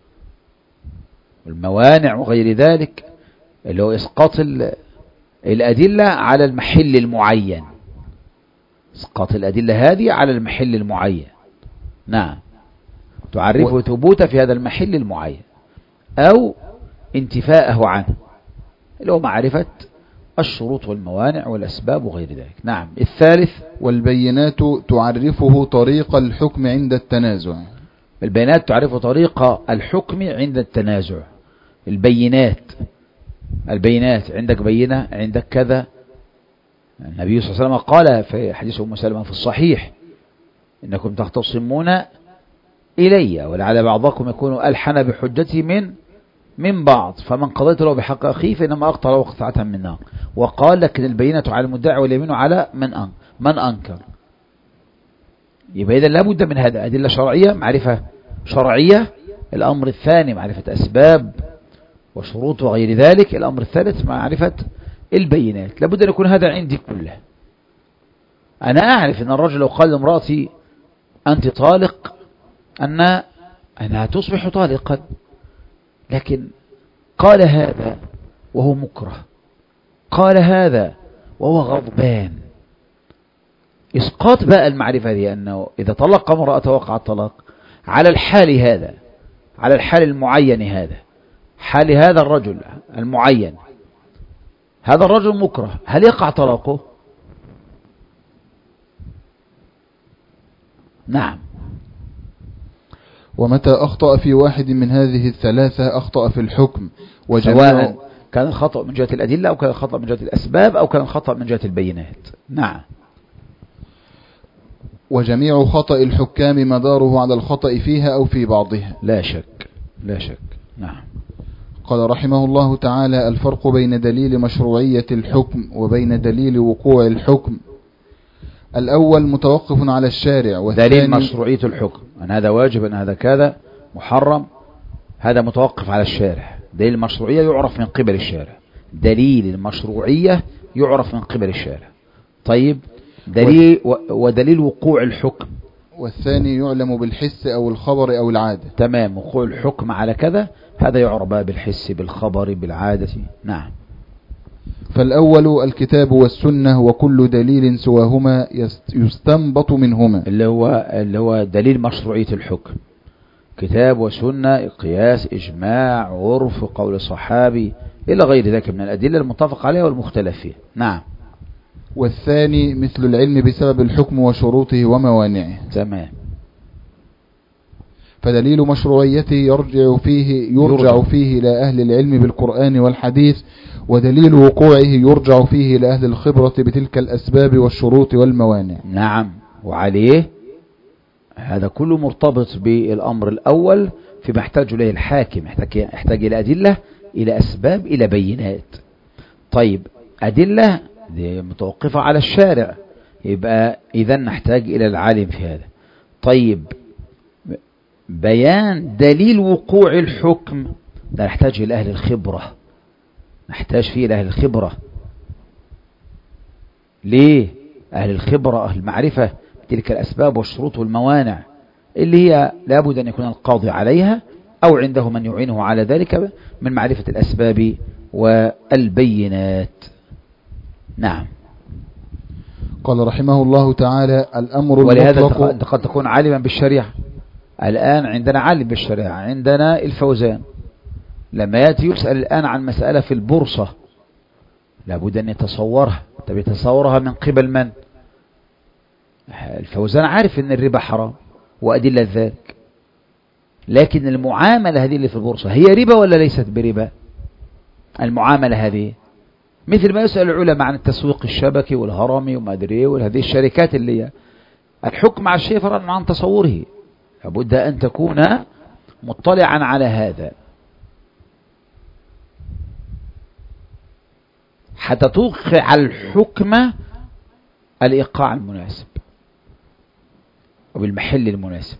والموانع وغير ذلك، اللي هو إسقاط الأدلة على المحل المعين، إسقاط الأدلة هذه على المحل المعين. نعم، تعرفه ثبوته في هذا المحل المعين أو انتفاءه عنه، اللي هو معرفة الشروط والموانع والأسباب وغير ذلك. نعم. الثالث والبينات تعرفه طريق الحكم عند التنازع. البينات تعرفه طريق الحكم عند التنازع. البينات عندك بينة، عندك كذا. النبي صلى الله عليه وسلم قال في حديث أم سلمة في الصحيح: إنكم تختصمون إلي ولعل بعضكم يكون ألحن بحجته من بعض، فمن قضيت له بحق أخيه فإنما أقطع له قطعة من نار. وقال: لكن البينة على المدعي واليمين على من أنكر. يبقى إذا لابد من هذا أدلة شرعية، معرفة شرعية الأمر الثاني معرفة أسباب وشروط وغير ذلك. الأمر الثالث معرفة البينات. لابد أن يكون هذا عندي كله. أنا أعرف أن الرجل لو قال لامرأتي أنت طالق أنها تصبح طالقا، لكن قال هذا وهو مكره، قال هذا وهو غضبان. إسقاط بقى المعرفة دي أنه إذا طلق امرأة وقع الطلاق على الحال هذا، على الحال المعين هذا، حال هذا الرجل المعين. هذا الرجل مكره، هل يقع طلاقه؟ نعم. ومتى أخطأ في واحد من هذه الثلاثة أخطأ في الحكم، سواء كان الخطأ من جهة الأدلة أو كان الخطأ من جهة الأسباب أو كان الخطأ من جهة البينات. نعم. وجميع خطأ الحكام مداره على الخطأ فيها أو في بعضها. لا شك، لا شك. نعم. قال رحمه الله تعالى: الفرق بين دليل مشروعية الحكم وبين دليل وقوع الحكم: الأول متوقف على الشارع، والثاني دليل مشروعية الحكم أن هذا واجب أن هذا كذا محرم، هذا متوقف على الشارع. دليل المشروعية يعرف من قبل الشارع. دليل المشروعية يعرف من قبل الشارع. طيب، دليل ودليل وقوع الحكم، والثاني يعلم بالحس أو الخبر أو العادة. تمام. وقوع الحكم على كذا هذا يعرف بالحس بالخبر بالعادة. نعم. فالأول الكتاب والسنة، وكل دليل سواهما يستنبط منهما، اللي هو دليل مشروعية الحكم، كتاب وسنة، قياس، إجماع، عرف، قول صحابي إلى غير ذلك من الأدلة المتفق عليها والمختلف فيها. نعم. والثاني مثل العلم بسبب الحكم وشروطه وموانعه. تمام. فدليل مشروعيته يرجع فيه إلى أهل العلم بالقرآن والحديث، ودليل وقوعه يرجع فيه إلى أهل الخبرة بتلك الأسباب والشروط والموانع. نعم. وعليه هذا كله مرتبط بالأمر الأول فيما يحتاج إليه الحاكم، يحتاج إلى أدلة، إلى أسباب، إلى بينات. طيب، أدلة دي متوقفة على الشارع، يبقى إذا نحتاج إلى العالم في هذا. طيب، بيان دليل وقوع الحكم ده نحتاج إلى أهل الخبرة، نحتاج فيه إلى أهل الخبرة. ليه؟ أهل الخبرة، أهل المعرفة تلك الأسباب والشروط والموانع اللي هي لابد أن يكون القاضي عليها أو عنده من يعينه على ذلك من معرفة الأسباب والبينات. نعم. قال رحمه الله تعالى: الأمر ولهذا أنت قد تكون عالما بالشريعة. الآن عندنا عالم بالشريعة، عندنا الفوزان لما يأتي يسأل الآن عن مسألة في البورصة لابد أن يتصورها. طب يتصورها من قبل من؟ الفوزان عارف أن الربا حرام وأدلة ذلك، لكن المعاملة هذه اللي في البورصة هي ربا ولا ليست بربا؟ المعاملة هذه مثل ما يسأل العلماء عن التسويق الشبكي والهرمي وما أدري وهذه الشركات اللي هي الحكم على الشيء فرعا عن تصوره. لابد أن تكون مطلعا على هذا حتى توقع الحكم الإيقاع المناسب وبالمحل المناسب.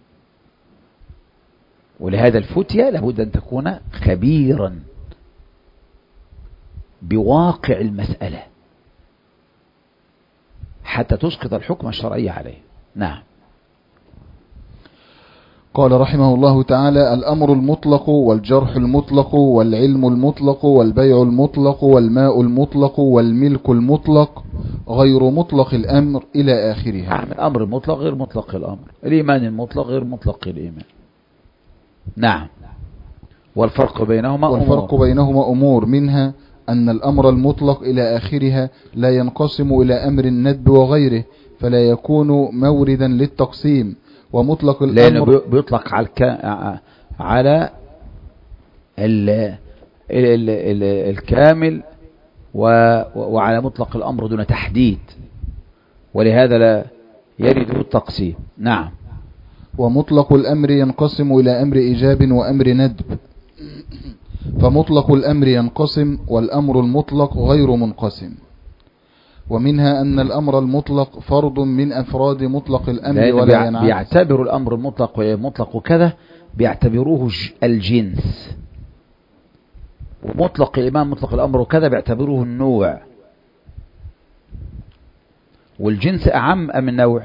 ولهذا الفتية لابد أن تكون خبيرا بواقع المسألة حتى تسقط الحكم الشرعي عليه. نعم. قال رحمه الله تعالى: الأمر المطلق والجرح المطلق والعلم المطلق والبيع المطلق والماء المطلق والملك المطلق غير مطلق الأمر إلى آخرها. نعم. الأمر المطلق غير مطلق الأمر، الإيمان المطلق غير مطلق الإيمان. نعم. والفرق بينهما أمور منها أن الأمر المطلق إلى آخرها لا ينقسم إلى أمر الندب وغيره، فلا يكون موردا للتقسيم. ومطلق الأمر لأنه بيطلق على الكامل وعلى مطلق الأمر دون تحديد، ولهذا لا يرد التقسيم. نعم. ومطلق الأمر ينقسم إلى أمر إيجاب وأمر ندب، فمطلق الأمر ينقسم والأمر المطلق غير منقسم. ومنها أن الأمر المطلق فرض من أفراد مطلق الأمر ولا ينعكس. بيعتبروا الأمر المطلق ومطلق كذا بيعتبروه الجنس، ومطلق الإيمان مطلق الأمر وكذا بيعتبروه النوع. والجنس أعم أم النوع؟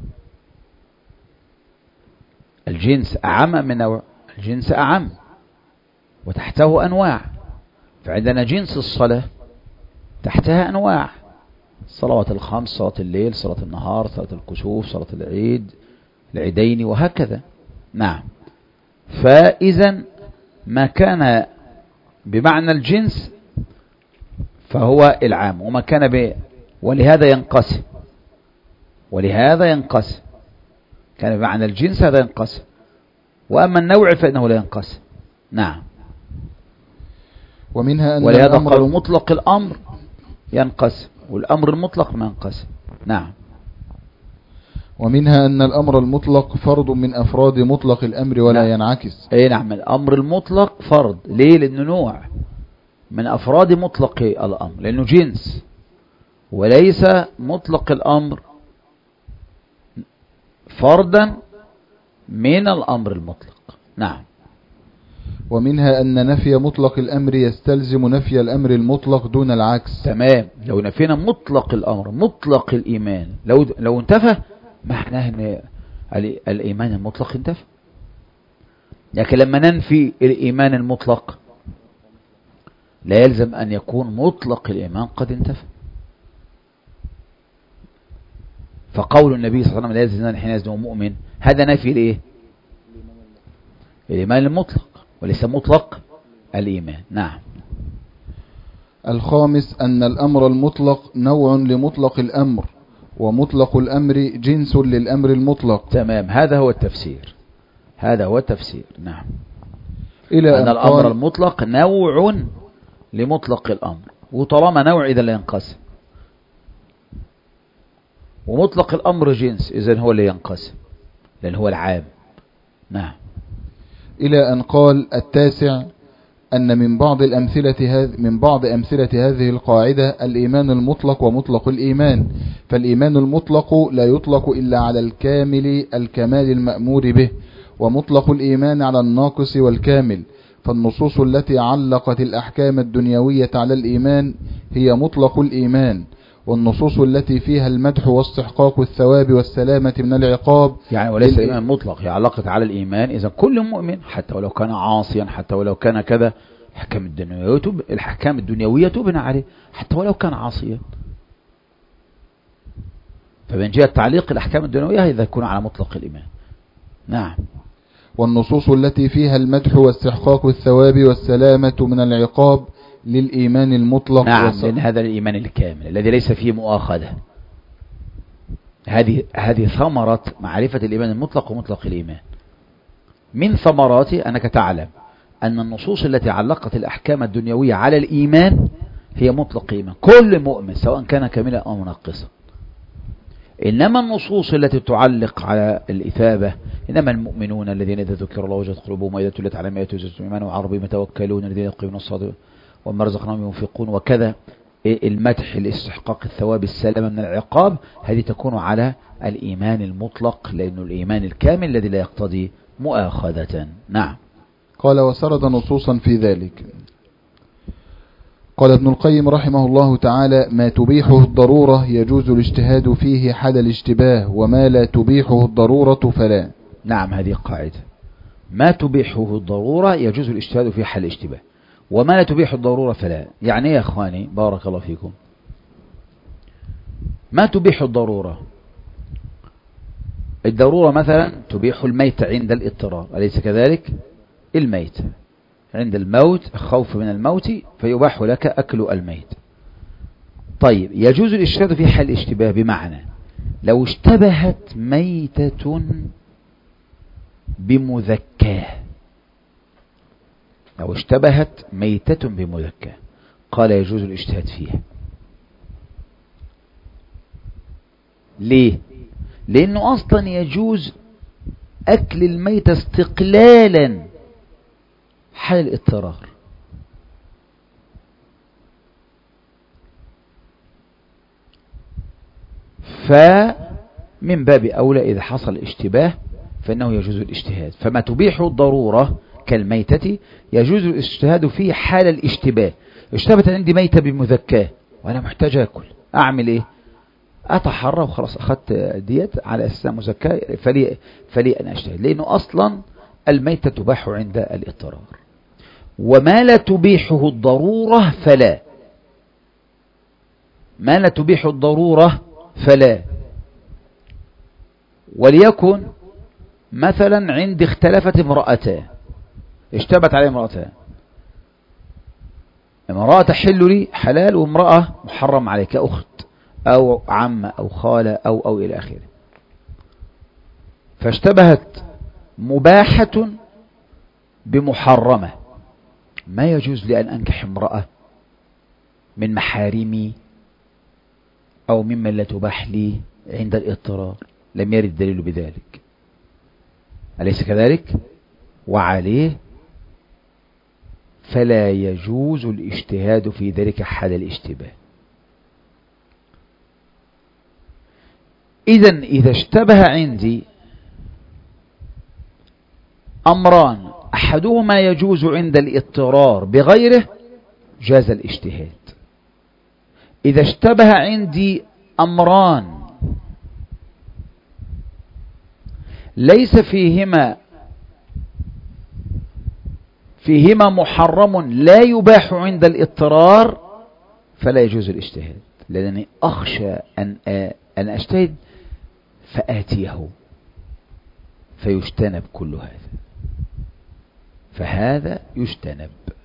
الجنس أعم أم النوع؟ الجنس أعم وتحته أنواع. فعندنا جنس الصلاة تحتها أنواع: الصلوات الخمس، صلاة الليل، صلاة النهار، صلاة الكسوف، صلاة العيد، العيدين، وهكذا. نعم. فإذا ما كان بمعنى الجنس فهو العام، وما كان ولهذا ينقسم كان بمعنى الجنس هذا ينقسم، وأما النوع فإنه لا ينقسم. نعم. ومنها أن ولهذا قالوا مطلق الأمر ينقسم والأمر المطلق ما ينقسم. نعم. ومنها أن الأمر المطلق فرض من أفراد مطلق الأمر ولا ينعكس. أي نعم، الأمر المطلق فرض. ليه؟ لأنه نوع من أفراد مطلق الأمر، لأنه جنس، وليس مطلق الأمر فردا من الأمر المطلق. نعم. ومنها أن نفي مطلق الأمر يستلزم نفي الأمر المطلق دون العكس. تمام. لو نفينا مطلق الأمر مطلق الإيمان، لو انتفى معناه أن الإيمان المطلق انتفى. لكن لما ننفي الإيمان المطلق لا يلزم أن يكون مطلق الإيمان قد انتفى. فقول النبي صلى الله عليه وسلم لا يزنان حين يزنه مؤمن، هذا نفي الإيه؟ الإيمان المطلق وليس مطلق الإيمان. نعم. الخامس أن الأمر المطلق نوع لمطلق الأمر، ومطلق الأمر جنس للأمر المطلق. تمام. هذا هو التفسير. نعم. إلى أن الأمر المطلق نوع لمطلق الأمر، وطالما نوع إذا لا ينقسم، ومطلق الأمر جنس إذن هو اللي ينقسم لأن هو العام. نعم. إلى أن قال: التاسع أن من بعض أمثلة هذه القاعدة الإيمان المطلق ومطلق الإيمان. فالإيمان المطلق لا يطلق إلا على الكمال المأمور به، ومطلق الإيمان على الناقص والكامل. فالنصوص التي علقت الأحكام الدنيوية على الإيمان هي مطلق الإيمان، والنصوص التي فيها المدح واستحقاق الثواب والسلامة من العقاب يعني وليس الإيمان مطلق، هي علقت على الإيمان. إذا كل مؤمن حتى ولو كان عاصيا، حتى ولو كان كذا، الأحكام الدنيوية تبنى عليه حتى ولو كان عاصيا. فمن جهة تعليق الأحكام الدنيوية إذا يكون على مطلق الإيمان. نعم. والنصوص التي فيها المدح واستحقاق الثواب والسلامة من العقاب للإيمان المطلق. نعم. لأن هذا الإيمان الكامل الذي ليس فيه مؤاخذة. هذه ثمرة معرفة الإيمان المطلق ومطلق الإيمان. من ثمراته أنك تعلم أن النصوص التي علقت الأحكام الدنيوية على الإيمان هي مطلق إيمان كل مؤمن سواء كان كاملا أو منقصا. إنما النصوص التي تعلق على الإثابة، إنما المؤمنون الذين إذا ذكر الله وجلت قلوبهم وإذا تليت عليهم آياته زادتهم إيمانا وعلى ربهم يتوكلون الذين يقيمون الصلاة ومما رزقناهم ينفقون وكذا. المدح، الاستحقاق الثواب، السلامة من العقاب، هذه تكون على الإيمان المطلق لأنه الإيمان الكامل الذي لا يقتضي مؤاخذة. نعم. قال: وسرد نصوصا في ذلك. قال ابن القيم رحمه الله تعالى: ما تبيحه الضرورة يجوز الاجتهاد فيه حال الاشتباه، وما لا تبيحه الضرورة فلا. نعم. هذه قاعدة: ما تبيحه الضرورة يجوز الاجتهاد فيه حال الاشتباه، وما لا تبيح الضرورة فلا. يعني يا أخواني بارك الله فيكم، ما تبيح الضرورة مثلا تبيح الميت عند الاضطرار، أليس كذلك؟ الميت عند الموت، خوف من الموت، فيباح لك أكل الميت. طيب، يجوز الاجتهاد في حال الاشتباه، بمعنى لو اشتبهت ميتة بمذكاه، قال يجوز الاجتهاد فيها. ليه؟ لأنه أصلا يجوز أكل الميتة استقلالا حال الاضطرار. فمن باب أولى إذا حصل اشتباه فإنه يجوز الاجتهاد. فما تبيح الضرورة كالميتة يجوز الاجتهاد فيه حال الاشتباه. اشتبهت عندي ميتة بمذكاة وأنا محتاج أكل، أعمل إيه؟ أتحرى وخلاص أخذت ديت على أساس مزكاة، فلي أن أجتهد، لأنه أصلا الميتة تباح عند الاضطرار. وما لا تبيحه الضرورة فلا، ما لا تبيح الضرورة فلا. وليكن مثلا عندي اختلفت امرأتان، اشتبت علي امرأتان، امرأة تحل لي حلال وامرأة محرم علي كأخت أو عمة أو خالة أو إلى آخره. فاشتبهت مباحة بمحرمة، ما يجوز لي أن أنكح امرأة من محارمي أو ممن لا تباح لي عند الاضطرار، لم يرد دليل بذلك، أليس كذلك؟ وعليه فلا يجوز الاجتهاد في ذلك حال الاشتباه. إذا اشتبه عندي أمران أحدهما يجوز عند الاضطرار بغيره جاز الاجتهاد. إذا اشتبه عندي أمران ليس فيهما محرم لا يباح عند الاضطرار فلا يجوز الاجتهاد، لأنني أخشى أن أجتهد فآتيه فيجتنب كل هذا، فهذا يجتنب.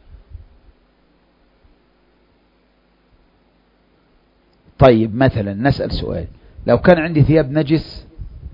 طيب مثلا نسأل سؤال، لو كان عندي ثياب نجس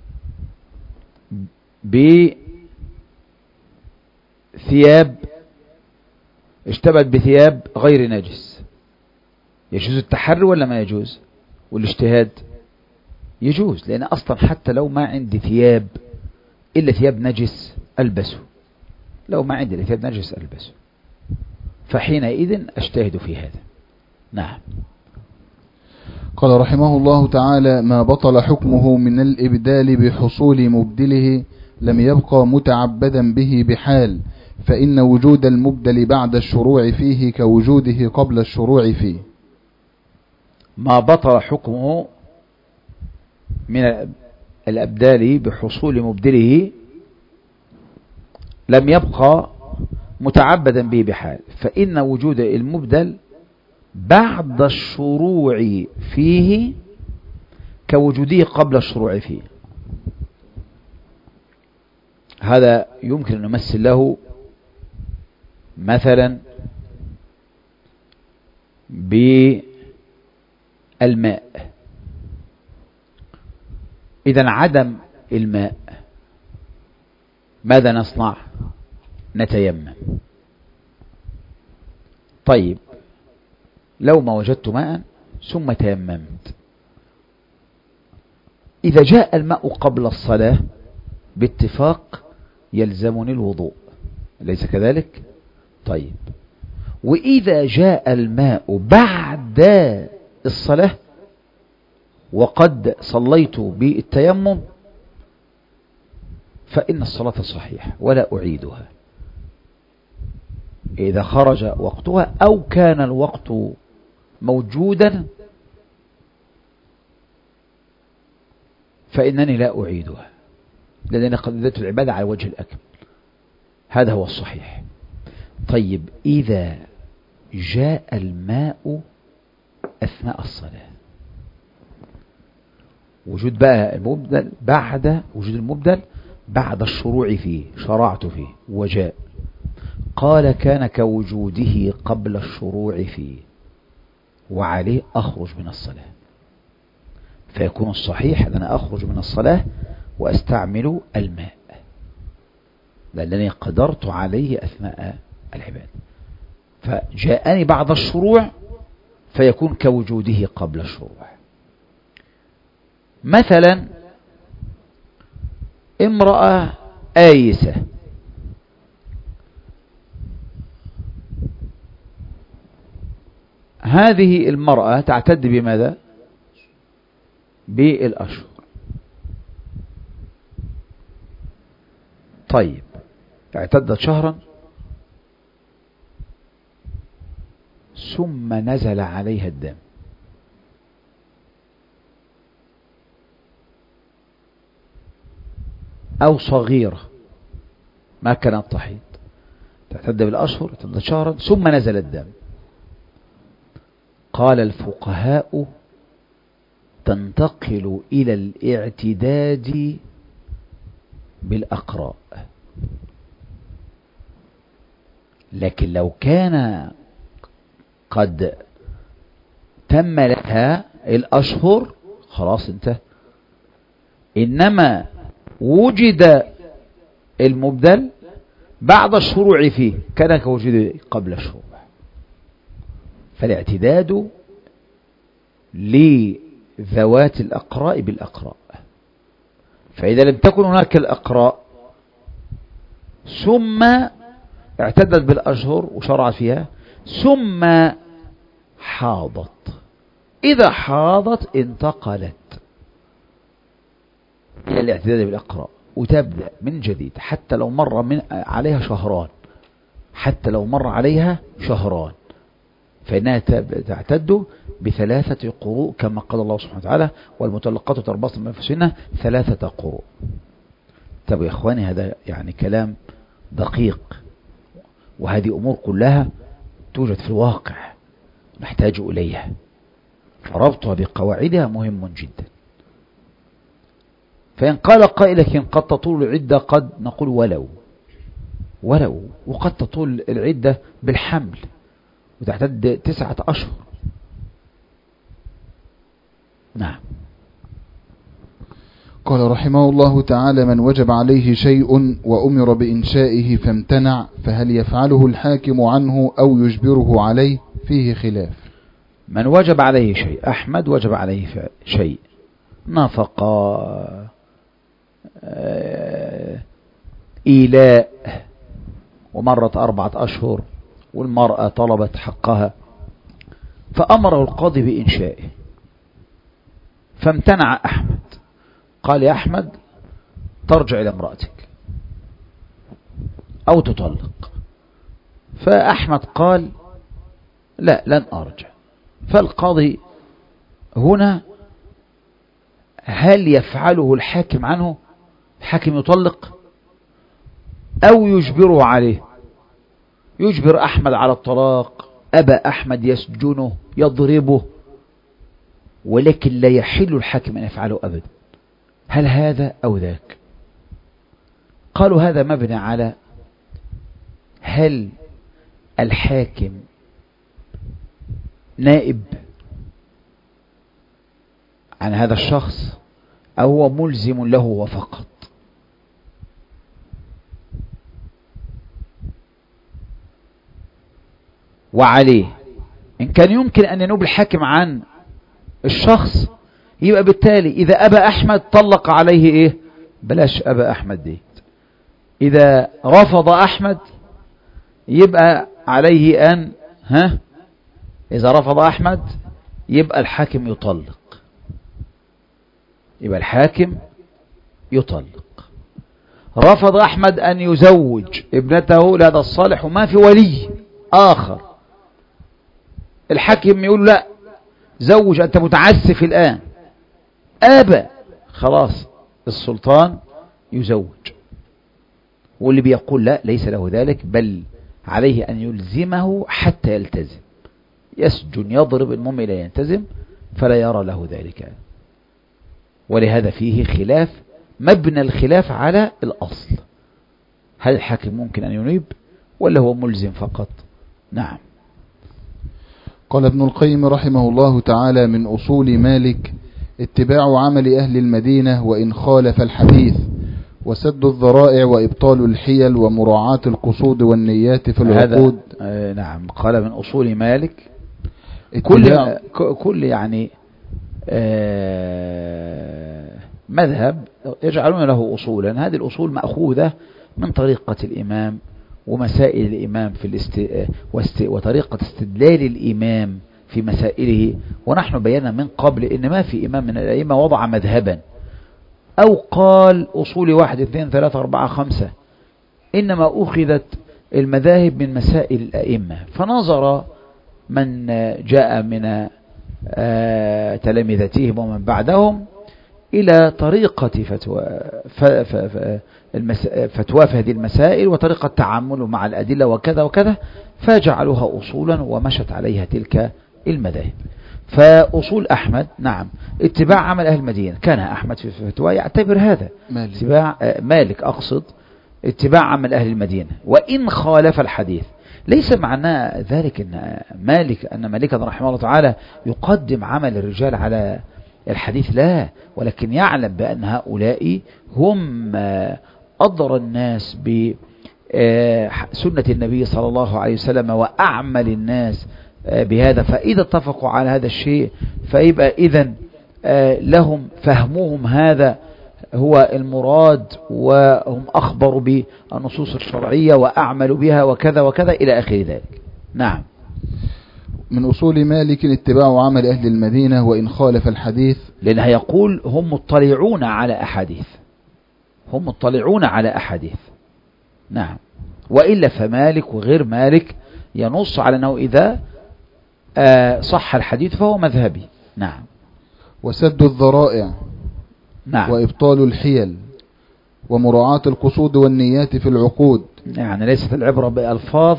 بثياب اشتبت بثياب غير نجس، يجوز التحري ولا ما يجوز؟ والاجتهاد يجوز، لأن أصلا حتى لو ما عندي ثياب إلا ثياب نجس ألبسه، لو ما عندي ثياب نجس ألبسه، فحينئذ أجتهد في هذا. نعم. قال رحمه الله تعالى: ما بطل حكمه من الإبدال بحصول مبدله لم يبقى متعبدا به بحال، فإن وجود المبدل بعد الشروع فيه كوجوده قبل الشروع فيه. ما بطل حكمه من الأبدال بحصول مبدله لم يبقى متعبدا به بحال، فإن وجود المبدل بعد الشروع فيه كوجوده قبل الشروع فيه. هذا يمكن أن نمثل له مثلا بالماء. إذا عدم الماء ماذا نصنع؟ نتيمم. طيب لو ما وجدت ماء ثم تيممت، إذا جاء الماء قبل الصلاة باتفاق يلزمني الوضوء، أليس كذلك؟ طيب وإذا جاء الماء بعد الصلاة وقد صليت بالتيمم فإن الصلاة صحيحة ولا أعيدها إذا خرج وقتها أو كان الوقت موجودا، فإنني لا أعيدها لأنني قد أديت العبادة على وجه الأكمل. هذا هو الصحيح. طيب إذا جاء الماء أثناء الصلاة، وجود بقى المبدل بعد وجود المبدل بعد الشروع فيه، شرعت فيه وجاء، قال كان كوجوده قبل الشروع فيه، وعليه أخرج من الصلاة، فيكون الصحيح أن أنا أخرج من الصلاة وأستعمل الماء لأنني قدرت عليه أثناء العبادة، فجاءني بعد الشروع فيكون كوجوده قبل الشروع. مثلا امرأة آيسة هذه المرأة تعتد بماذا؟ بالأشهر. طيب اعتدت شهرا ثم نزل عليها الدم، أو صغيرة ما كانت تحيض، تعتد بالأشهر، اعتدت شهرا ثم نزل الدم. قال الفقهاء تنتقل إلى الاعتداد بالأقراء. لكن لو كان قد تم لها الأشهر خلاص انتهى. إنما وجد المبدل بعد الشروع فيه كان كوجود قبل الشروع، فالاعتداد لذوات الأقراء بالأقراء. فإذا لم تكن هناك الأقراء ثم اعتدت بالأشهر وشرعت فيها ثم حاضت، إذا حاضت انتقلت إلى الاعتداد بالأقراء وتبدأ من جديد حتى لو مر عليها شهران، حتى لو مر عليها شهران فإنها تعتد ب3 قروء كما قال الله سبحانه وتعالى والمطلقات تربصن بأنفسهن 3 قروء. طب يا إخواني هذا يعني كلام دقيق، وهذه أمور كلها توجد في الواقع نحتاج إليها، فربطها بقواعدها مهم جدا. فإن قال قائل لكن قد تطول العدة، قد نقول ولو وقد تطول العدة بالحمل وتعتد 9 أشهر. نعم. قال رحمه الله تعالى: من وجب عليه شيء وأمر بإنشائه فامتنع فهل يفعله الحاكم عنه أو يجبره عليه؟ فيه خلاف. من وجب عليه شيء، أحمد وجب عليه شيء، نفقة، إيلاء، ومرت 4 أشهر والمرأة طلبت حقها فأمره القاضي بإنشائه، فامتنع أحمد، قال يا أحمد ترجع إلى امرأتك أو تطلق، فأحمد قال لا لن أرجع. فالقاضي هنا هل يفعله الحاكم عنه، الحاكم يطلق أو يجبره عليه؟ يجبر أحمد على الطلاق، أبى أحمد يسجنه يضربه، ولكن لا يحل الحاكم أن يفعله أبدا. هل هذا أو ذاك؟ قالوا هذا مبني على هل الحاكم نائب عن هذا الشخص أو هو ملزم له وفقط. وعليه إن كان يمكن أن ينوب الحاكم عن الشخص يبقى بالتالي إذا أبى أحمد طلق عليه إيه؟ بلاش أبى أحمد دي، إذا رفض أحمد يبقى عليه أن إذا رفض أحمد يبقى الحاكم يطلق، يبقى الحاكم يطلق. رفض أحمد أن يزوج ابنته لهذا الصالح وما في ولي آخر، الحاكم يقول لا زوج أنت متعسف الآن، أبى، خلاص السلطان يزوج. واللي بيقول لا ليس له ذلك، بل عليه أن يلزمه حتى يلتزم، يسجن يضرب المهم لا يلتزم، فلا يرى له ذلك. ولهذا فيه خلاف، مبنى الخلاف على الأصل، هل الحاكم ممكن أن ينيب ولا هو ملزم فقط؟ نعم. قال ابن القيم رحمه الله تعالى: من أصول مالك اتباع عمل أهل المدينة وإن خالف الحديث، وسد الذرائع وإبطال الحيل ومراعاة القصود والنيات في العقود. نعم. قال من أصول مالك كل يعني مذهب يجعلون له أصولا، هذه الأصول مأخوذة من طريقة الإمام ومسائل الإمام في وطريقة استدلال الإمام في مسائله. ونحن بينا من قبل إن ما في إمام من الأئمة وضع مذهبا أو قال أصول 1 2 3 4 5، إنما أخذت المذاهب من مسائل الأئمة. فنظر من جاء من تلامذتهم ومن بعدهم إلى طريقة فتوى في هذه المسائل وطريقة تعامله مع الأدلة وكذا وكذا، فجعلوها أصولا ومشت عليها تلك المذاهب. فأصول أحمد نعم اتباع عمل أهل المدينة. كان أحمد في فتوى يعتبر هذا اتباع مالك أقصد اتباع عمل أهل المدينة وإن خالف الحديث. ليس معنى ذلك أن مالكا رحمه الله تعالى يقدم عمل الرجال على الحديث، لا، ولكن يعلم بأن هؤلاء هم أضر الناس بسنة النبي صلى الله عليه وسلم وأعمل الناس بهذا. فإذا اتفقوا على هذا الشيء فيبقى إذن لهم فهمهم هذا هو المراد، وهم أخبروا بالنصوص الشرعية وأعملوا بها وكذا وكذا إلى آخر ذلك. نعم. من أصول مالك اتباع عمل أهل المدينة وإن خالف الحديث، لأنها يقول هم مطلعون على أحاديث، هم مطلعون على أحاديث. نعم. وإلا فمالك وغير مالك ينص على أنه إذا صح الحديث فهو مذهبي. نعم. وسد الذرائع. نعم. وإبطال الحيل ومراعاة القصود والنيات في العقود. يعني ليست العبرة بألفاظ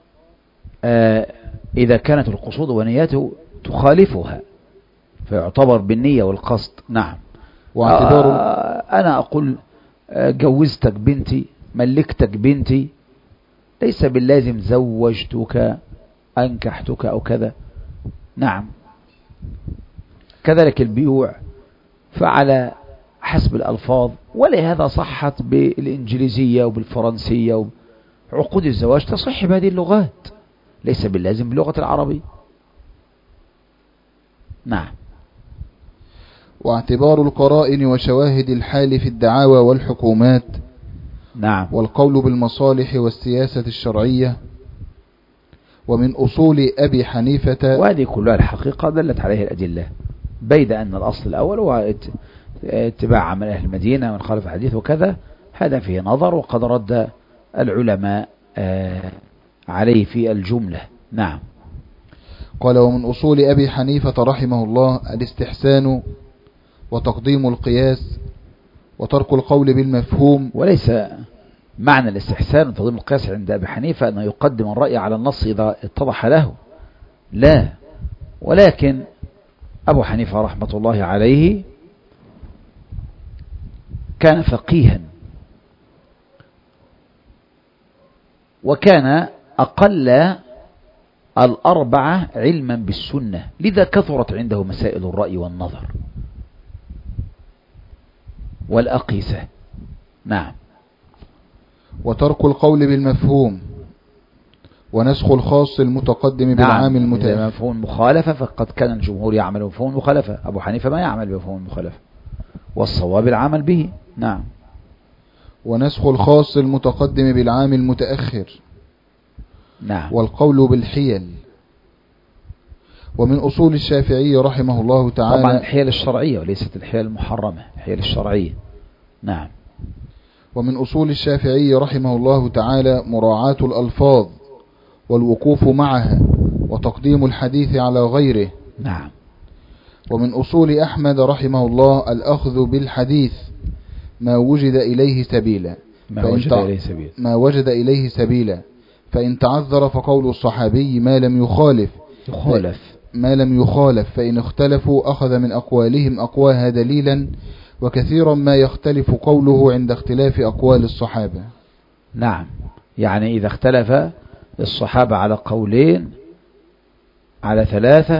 إذا كانت القصود والنيات تخالفها فيعتبر بالنية والقصد. نعم. واعتبار أنا أقول جوزتك بنتي، ملكتك بنتي، ليس باللازم زوجتك، أنكحتك أو كذا. نعم. كذلك البيوع فعلى حسب الألفاظ، ولهذا صحت بالإنجليزية وبالفرنسية عقود الزواج تصح بهذه اللغات، ليس باللازم باللغة العربية. نعم. واعتبار القرائن وشواهد الحال في الدعاوى والحكومات. نعم. والقول بالمصالح والسياسة الشرعية. ومن أصول أبي حنيفة، وهذه كلها الحقيقة دلت عليه الأدلة، بيد أن الأصل الأول هو اتباع عمل أهل المدينة من خالف الحديث وكذا، هذا فيه نظر وقد رد العلماء عليه في الجملة. نعم. قال ومن أصول أبي حنيفة رحمه الله الاستحسان وتقديم القياس وترك القول بالمفهوم. وليس معنى الاستحسان وتقديم القياس عند أبي حنيفة أنه يقدم الرأي على النص إذا اتضح له، لا، ولكن أبو حنيفة رحمة الله عليه كان فقيها وكان أقل الأربعة علما بالسنة، لذا كثرت عنده مسائل الرأي والنظر والأقيسة. نعم. وترك القول بالمفهوم ونسخ الخاص المتقدم بالعام المتأخر. نعم. مفهوم المخالفة فقد كان الجمهور يعمل بمفهوم المخالفة، أبو حنيفة ما يعمل بمفهوم المخالفة، والصواب العمل به. نعم. ونسخ الخاص المتقدم بالعام المتأخر. نعم. والقول بالحيل. ومن أصول الشافعي رحمه الله تعالى، طبعا الحيل الشرعية وليست الحيل المحرمة، الحيل الشرعية. نعم. ومن أصول الشافعي رحمه الله تعالى مراعاة الألفاظ والوقوف معها وتقديم الحديث على غيره. نعم. ومن أصول أحمد رحمه الله الأخذ بالحديث ما وجد إليه سبيلا، فإن تعذر فقول الصحابي ما لم يخالف فإن اختلفوا أخذ من أقوالهم أقواها دليلا، وكثيرا ما يختلف قوله عند اختلاف أقوال الصحابة. نعم. يعني إذا اختلف الصحابة على قولين على ثلاثة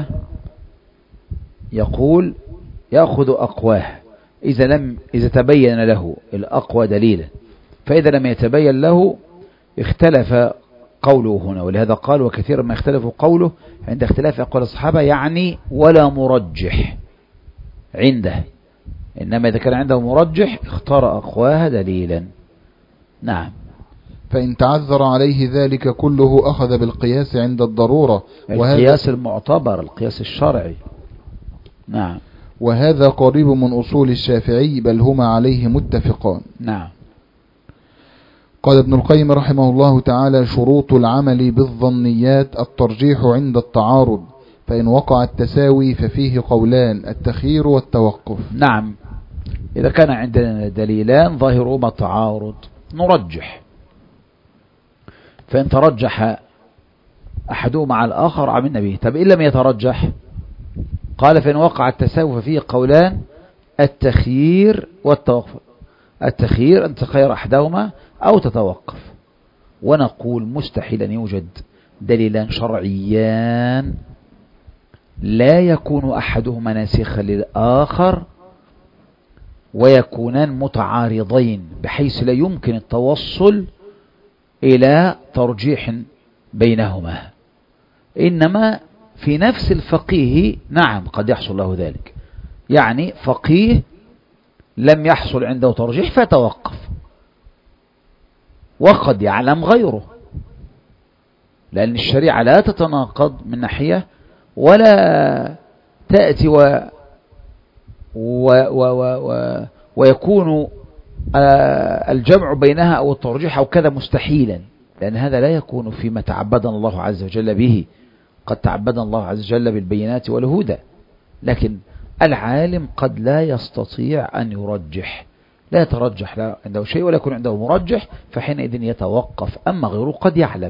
يقول يأخذ أقواه إذا تبين له الأقوى دليلا، فإذا لم يتبين له اختلف قوله هنا. ولهذا قال وكثيرا ما يختلف قوله عند اختلاف أقوال الصحابة، يعني ولا مرجح عنده، إنما إذا كان عنده مرجح اختار أقواها دليلا. نعم. فإن تعذر عليه ذلك كله أخذ بالقياس عند الضرورة، القياس المعتبر، القياس الشرعي. نعم. وهذا قريب من أصول الشافعي، بل هما عليه متفقان. نعم. قال ابن القيم رحمه الله تعالى: شروط العمل بالظنيات الترجيح عند التعارض، فإن وقع التساوي ففيه قولان: التخيير والتوقف. نعم. إذا كان عندنا دليلان ظاهرهما التعارض نرجح، فإن ترجح أحدهما على الآخر عملنا به. طب إن لم يترجح، قال فإن وقع التساوي ففيه قولان: التخيير والتوقف. التخيير أن تخير أحدهما أو تتوقف. ونقول مستحيل أن يوجد دليلان شرعيان لا يكون أحدهما ناسخا للآخر ويكونان متعارضين بحيث لا يمكن التوصل إلى ترجيح بينهما، إنما في نفس الفقيه نعم قد يحصل له ذلك. يعني فقيه لم يحصل عنده ترجيح فتوقف، وقد يعلم غيره، لأن الشريعة لا تتناقض من ناحية ولا تأتي ويكون الجمع بينها أو الترجيح أو كذا مستحيلا، لأن هذا لا يكون فيما تعبدنا الله عز وجل به. قد تعبدنا الله عز وجل بالبينات والهدى، لكن العالم قد لا يستطيع أن يرجح، لا يترجح لا عنده شيء ولا يكون عنده مرجح، فحينئذ يتوقف. أما غيره قد يعلم،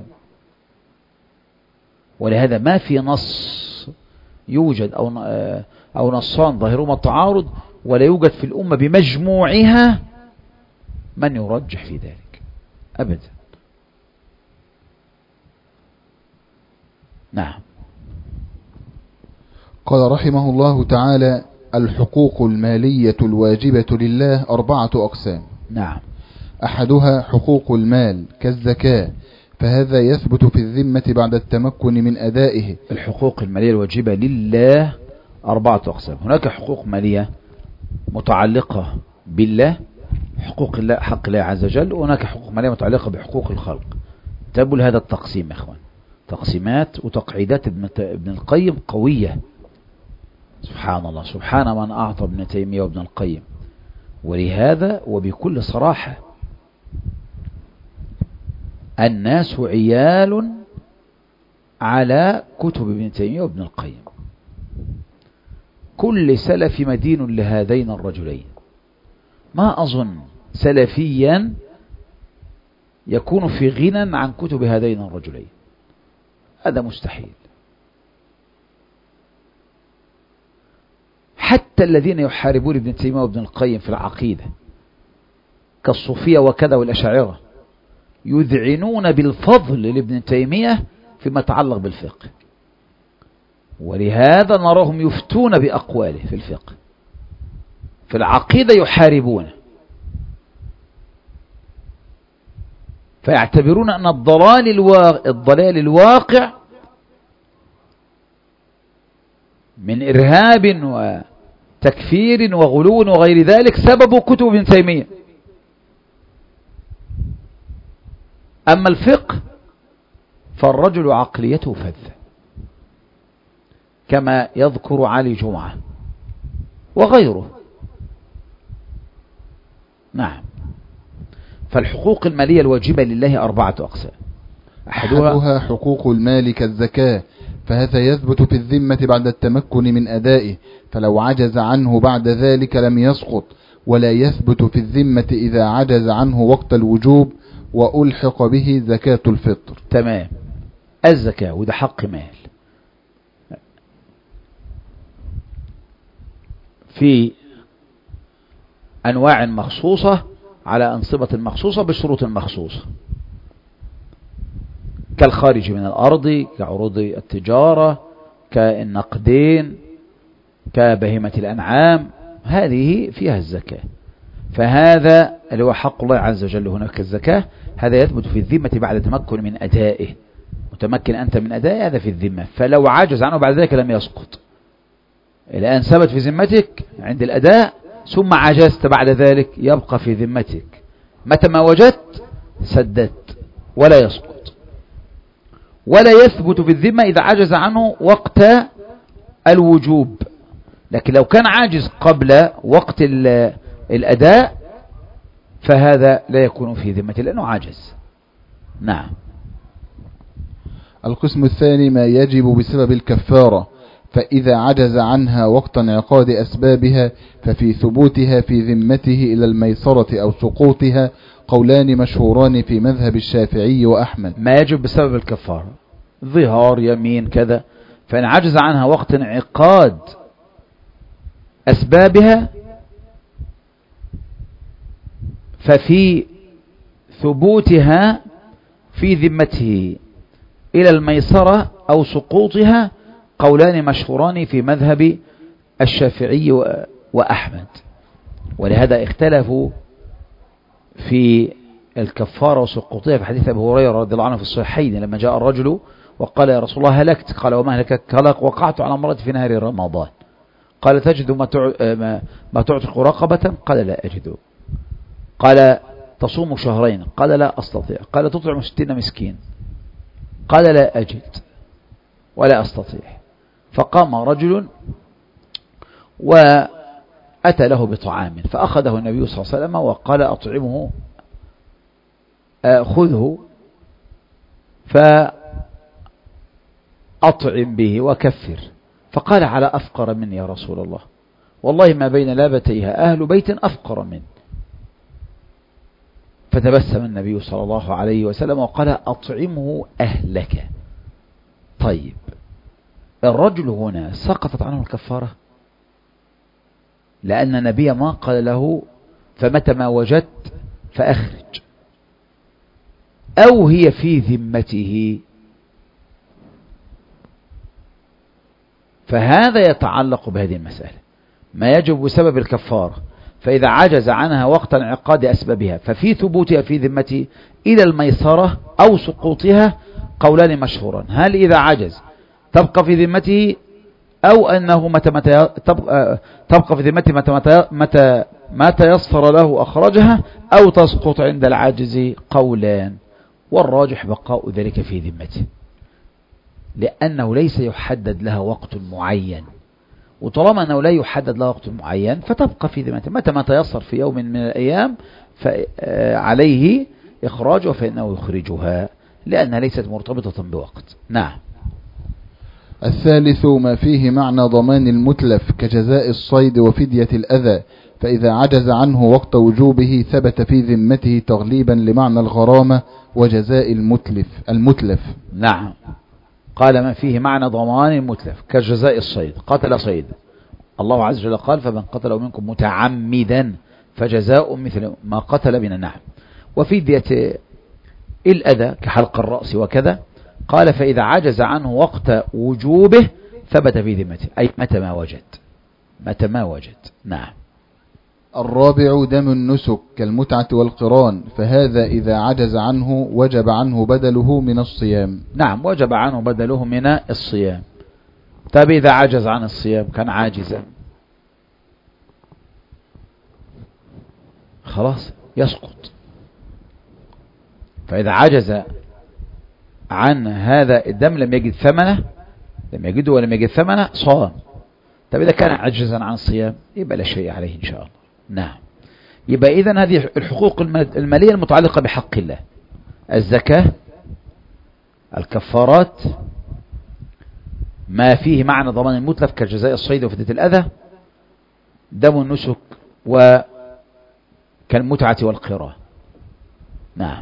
ولهذا ما في نص يوجد أو نصان ظاهرهما التعارض ولا يوجد في الأمة بمجموعها من يرجح في ذلك أبدا. نعم. قال رحمه الله تعالى: الحقوق المالية الواجبة لله 4 أقسام. نعم. أحدها حقوق المال كالزكاة، فهذا يثبت في الذمة بعد التمكن من أدائه. الحقوق المالية الواجبة لله 4 أقسام. هناك حقوق مالية متعلقة بالله، حقوق الله، حق الله عز وجل، وهناك حقوق مالية متعلقة بحقوق الخلق. تقبل هذا التقسيم يا اخوان، تقسيمات وتقعيدات ابن القيم قوية. سبحان الله، سبحان من أعطى ابن تيمية وابن القيم. ولهذا وبكل صراحة الناس عيال على كتب ابن تيمية وابن القيم. كل سلف مدين لهذين الرجلين. ما أظن سلفيا يكون في غنى عن كتب هذين الرجلين، هذا مستحيل. حتى الذين يحاربون ابن تيمية وابن القيم في العقيدة كالصوفية وكذا والأشاعرة يذعنون بالفضل لابن تيمية فيما يتعلق بالفقه، ولهذا نراهم يفتون بأقواله في الفقه. في العقيدة يحاربونه، فيعتبرون أن الضلال الواقع من إرهاب وتكفير وغلو وغير ذلك سبب كتب ابن تيمية. أما الفقه فالرجل عقليته فذة، كما يذكر علي جمعة وغيره. نعم. فالحقوق المالية الواجبة لله 4 أقسام. أحدها حقوق المال كالزكاة، فهذا يثبت في الذمة بعد التمكن من أدائه، فلو عجز عنه بعد ذلك لم يسقط، ولا يثبت في الذمة إذا عجز عنه وقت الوجوب وألحق به زكاة الفطر. تمام. الزكاة وده حق مال في أنواع مخصوصة على أنصبة مخصوصة بشروط مخصوصة، كالخارج من الأرض، كعروض التجارة، كالنقدين، كبهيمة الأنعام، هذه فيها الزكاة. فهذا اللي هو حق الله عز وجل هناك الزكاة، هذا يثبت في الذمة بعد تمكن من أدائه. متمكن أنت من أدائه، هذا في الذمة، فلو عجز عنه بعد ذلك لم يسقط. الآن ثبت في ذمتك عند الأداء، ثم عجزت بعد ذلك، يبقى في ذمتك. متى ما وجدت سددت، ولا يسقط، ولا يثبت في الذمة إذا عجز عنه وقت الوجوب. لكن لو كان عاجز قبل وقت الأداء فهذا لا يكون في ذمة لأنه عاجز. نعم. القسم الثاني ما يجب بسبب الكفارة، فإذا عجز عنها وقت انعقاد أسبابها ففي ثبوتها في ذمته إلى الميسرة أو سقوطها قولان مشهوران في مذهب الشافعي وأحمد. ما يجب بسبب الكفارة ظهار يمين كذا، فإن عجز عنها وقت انعقاد أسبابها ففي ثبوتها في ذمته إلى الميسرة أو سقوطها قولان مشهوران في مذهب الشافعي وأحمد. ولهذا اختلفوا في الكفارة وسقوطها في حديث أبي هريرة رضي الله عنه في الصحيحين لما جاء الرجل وقال يا رسول الله هلكت، قال وما هلكك؟ قال وقعت على امرأتي في نهار رمضان. قال تجد ما تعتق رقبة؟ قال لا أجد. قال تصوم شهرين؟ قال لا أستطيع. قال تطعم 60 مسكين؟ قال لا أجد ولا أستطيع. فقام رجل وأتى له بطعام فأخذه النبي صلى الله عليه وسلم وقال أطعمه، خذه فأطعم به وكفر. فقال على أفقر مني يا رسول الله؟ والله ما بين لابتيها أهل بيت أفقر مني. فتبسم النبي صلى الله عليه وسلم وقال أطعمه أهلك. طيب الرجل هنا سقطت عنه الكفارة لأن النبي ما قال له فمتى ما وجدت فأخرج، أو هي في ذمته؟ فهذا يتعلق بهذه المسألة. ما يجب بسبب الكفارة فإذا عجز عنها وقت انعقاد أسبابها ففي ثبوتها في ذمته إلى الميسرة أو سقوطها قولان مشهوران. هل إذا عجز تبقى في ذمته أو أنه تبقى في ذمته متى ما تيسر له أخرجها أو تسقط عند العاجز؟ قولان، والراجح بقاء ذلك في ذمته لأنه ليس يحدد لها وقت معين، وطالما أنه لا يحدد لها وقت معين فتبقى في ذمته متى ما تيسر في يوم من الأيام فعليه إخراجها فإنه يخرجها لأنها ليست مرتبطة بوقت. نعم. الثالث ما فيه معنى ضمان المتلف كجزاء الصيد وفدية الأذى، فإذا عجز عنه وقت وجوبه ثبت في ذمته تغليبا لمعنى الغرامة وجزاء المتلف. نعم. قال ما فيه معنى ضمان المتلف كجزاء الصيد، قتل صيد، الله عز وجل قال فمن قتل منكم متعمدا فجزاء مثل ما قتل من النعم. وفدية الأذى كحلق الرأس وكذا، قال فإذا عجز عنه وقت وجوبه ثبت في ذمته أي متى ما وجد. نعم. الرابع دم النسك كالمتعة والقران، فهذا إذا عجز عنه وجب عنه بدله من الصيام. نعم وجب عنه بدله من الصيام. طيب إذا عجز عن الصيام كان عاجزا خلاص يسقط. فإذا عجز عن هذا الدم لم يجد ثمنه صام. طيب إذا كان عجزا عن الصيام يبقى لا شيء عليه إن شاء الله. نعم. يبقى إذن هذه الحقوق المالية المتعلقة بحق الله: الزكاة، الكفارات، ما فيه معنى ضمان المتلف كجزاء الصيد وفدية الأذى، دم النسك، وكالمتعة والقراء. نعم.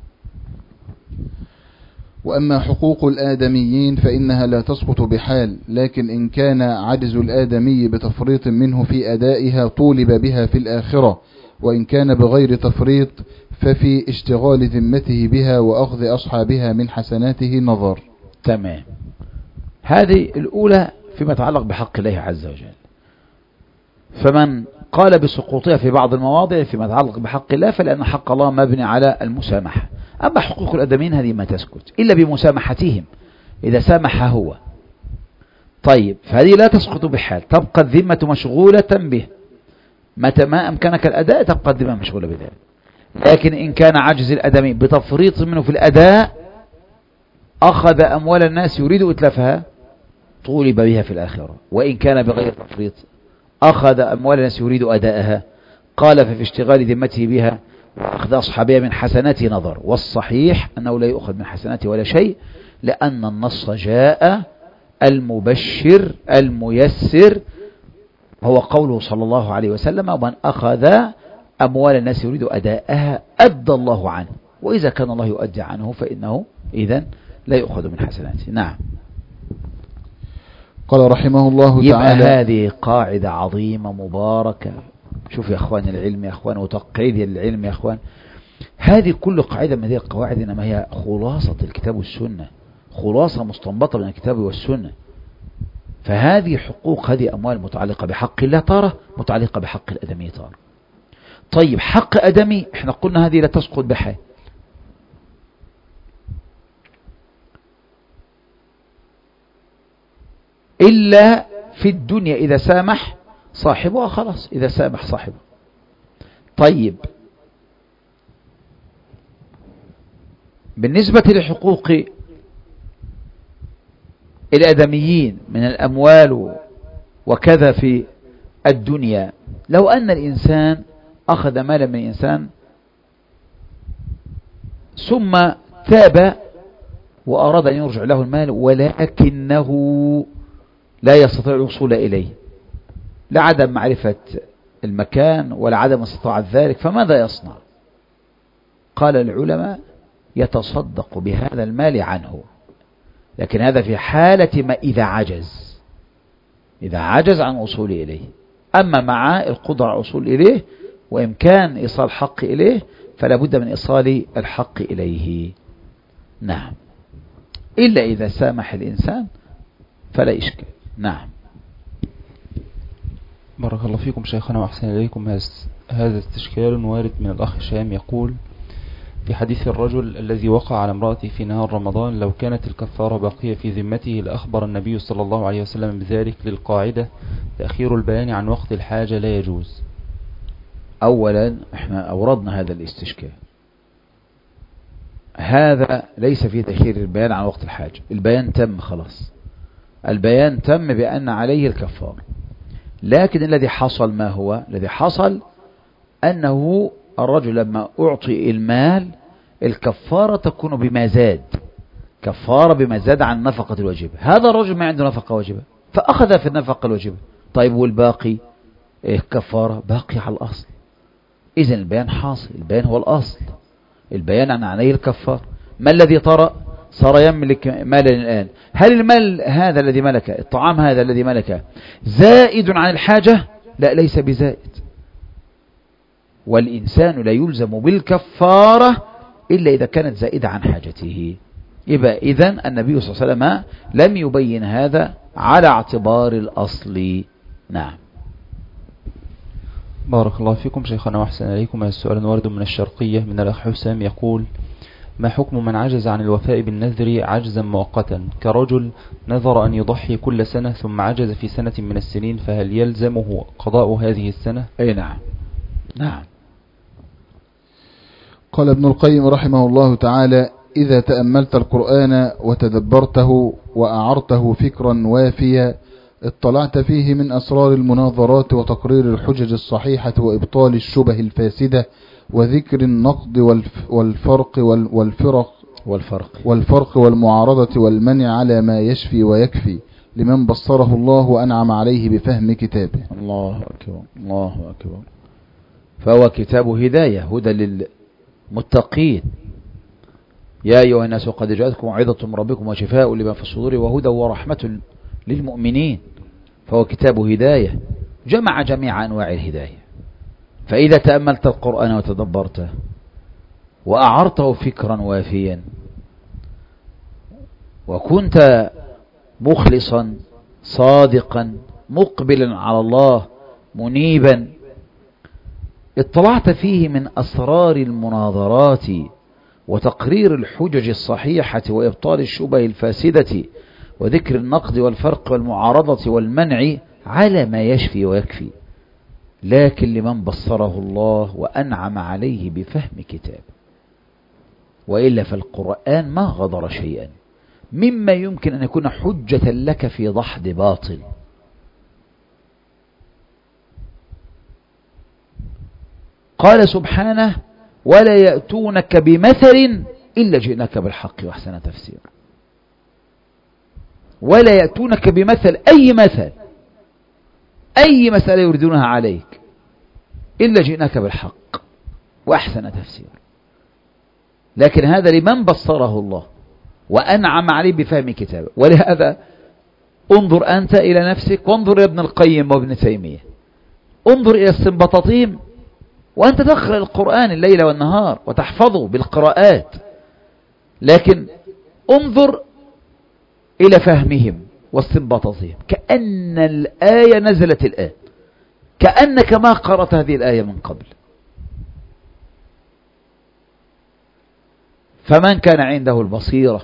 وأما حقوق الآدميين فإنها لا تسقط بحال، لكن إن كان عجز الآدمي بتفريط منه في أدائها طولب بها في الآخرة، وإن كان بغير تفريط ففي اشتغال ذمته بها وأخذ أصحابها من حسناته نظر. تمام. هذه الأولى فيما يتعلق بحق الله عز وجل. فمن قال بسقوطها في بعض المواضع فيما يتعلق بحق الله فلأن حق الله مبني على المسامحة. أما حقوق الآدميين هذه ما تسكت إلا بمسامحتهم إذا سامح هو. طيب فهذه لا تسقط بحال، تبقى الذمة مشغولة به متى ما أمكنك الأداء، تبقى الذمة مشغولة بذلك. لكن إن كان عجز الأدمي بتفريط منه في الأداء أخذ أموال الناس يريد إتلافها طولب بها في الآخرة. وإن كان بغير تفريط أخذ أموال الناس يريد أداءها قال ففي اشتغال ذمته بها وأخذ أصحابها من حسناته نظر. والصحيح أنه لا يؤخذ من حسناته ولا شيء، لأن النص جاء المبشر الميسر هو قوله صلى الله عليه وسلم: ومن أخذ أموال الناس يريد أداءها أدى الله عنه، وإذا كان الله يؤدي عنه فإنه إذن لا يؤخذ من حسناته. نعم. قال رحمه الله يبقى تعالى: هذه قاعدة عظيمة مباركة. شوف يا أخوان العلم يا أخوان، وتقعيد العلم يا أخوان، هذه كل قاعدة من هذه القواعد إنما هي خلاصة الكتاب والسنة، خلاصة مستنبطة من الكتاب والسنة. فهذه حقوق، هذه أموال متعلقة بحق الله تارة، متعلقة بحق الأدمي تارة. طيب حق أدمي احنا قلنا هذه لا تسقط بحال، إلا في الدنيا إذا سامح صاحبها خلاص، إذا سامح صاحبه. طيب بالنسبة لحقوق الآدميين من الأموال وكذا في الدنيا، لو أن الإنسان أخذ مالا من إنسان ثم تاب وأراد أن يرجع له المال ولكنه لا يستطيع الوصول إليه لعدم معرفة المكان ولا عدم استطاعة ذلك، فماذا يصنع؟ قال العلماء: يتصدق بهذا المال عنه، لكن هذا في حالة ما إذا عجز عن وصول إليه. أما مع القدرة على الوصول إليه وإمكان إيصال حق إليه فلا بد من إيصال الحق إليه. نعم، إلا إذا سامح الإنسان فلا إشكال. نعم. بارك الله فيكم شيخنا وأحسن إليكم. هذا استشكال وارد من الأخ شام يقول: في حديث الرجل الذي وقع على امرأته في نهار رمضان، لو كانت الكفارة باقية في ذمته لأخبر النبي صلى الله عليه وسلم بذلك، للقاعدة تأخير البيان عن وقت الحاجة لا يجوز. أولا احنا أوردنا هذا الاستشكال، هذا ليس في تأخير البيان عن وقت الحاجة، البيان تم خلاص، البيان تم بأن عليه الكفارة. لكن الذي حصل ما هو؟ الذي حصل أنه الرجل لما أعطي المال الكفارة تكون بما زاد، كفارة بما زاد عن نفقة الواجبة. هذا الرجل ما عنده نفقة واجبة فأخذ في النفقة الواجبة. طيب والباقي كفارة باقي على الأصل. إذن البيان حاصل، البيان هو الأصل، البيان عن عليه الكفار. ما الذي طرأ؟ صار يملك مالا الآن. هل المال هذا الذي ملكه، الطعام هذا الذي ملكه، زائد عن الحاجة؟ لا، ليس بزائد. والإنسان لا يلزم بالكفارة إلا إذا كانت زائدة عن حاجته. يبقى إذن النبي صلى الله عليه وسلم لم يبين هذا على اعتبار الأصل. نعم. بارك الله فيكم شيخنا وأحسن إليكم. السؤال وارد من الشرقية من الأخ حسام يقول: ما حكم من عجز عن الوفاء بالنذر عجزا مؤقتا، كرجل نذر أن يضحي كل سنة ثم عجز في سنة من السنين، فهل يلزمه قضاء هذه السنة؟ أي نعم. نعم. قال ابن القيم رحمه الله تعالى: إذا تأملت القرآن وتدبرته وأعرته فكرا وافيا اطلعت فيه من أسرار المناظرات وتقرير الحجج الصحيحة وإبطال الشبه الفاسدة وذكر النقد والفرق والمعارضة والمنع على ما يشفي ويكفي لمن بصره الله وأنعم عليه بفهم كتابه. الله أكبر، الله أكبر. فهو كتاب هداية، هدى للمتقين. يا أيها الناس قد جاءتكم موعظة من ربكم وشفاء لما في الصدور وهدى ورحمة للمؤمنين. فهو كتاب هداية، جمع جميع أنواع الهداية. فإذا تأملت القرآن وتدبرته وأعرته فكرا وافيا وكنت مخلصا صادقا مقبلا على الله منيبا، اطلعت فيه من أسرار المناظرات وتقرير الحجج الصحيحة وإبطال الشبه الفاسدة وذكر النقد والفرق والمعارضة والمنع على ما يشفي ويكفي. لكن لمن بصره الله وأنعم عليه بفهم كتاب، وإلا فالقرآن ما غدر شيئا مما يمكن أن يكون حجة لك في دحض باطل. قال سبحانه: ولا يأتونك بمثل إلا جئناك بالحق وأحسن تفسير. ولا يأتونك بمثل، أي مسألة يريدونها عليك، إلا جئناك بالحق وأحسن تفسير. لكن هذا لمن بصره الله وأنعم عليه بفهم كتابه. ولهذا انظر أنت إلى نفسك، وانظر إلى ابن القيم وابن تيمية، انظر إلى السنبطاطيم، وأنت تقرأ القرآن الليل والنهار وتحفظه بالقراءات، لكن انظر إلى فهمهم واستنباطاتهم كأن الآية نزلت الآن، كأنك ما قرأت هذه الآية من قبل. فمن كان عنده البصيرة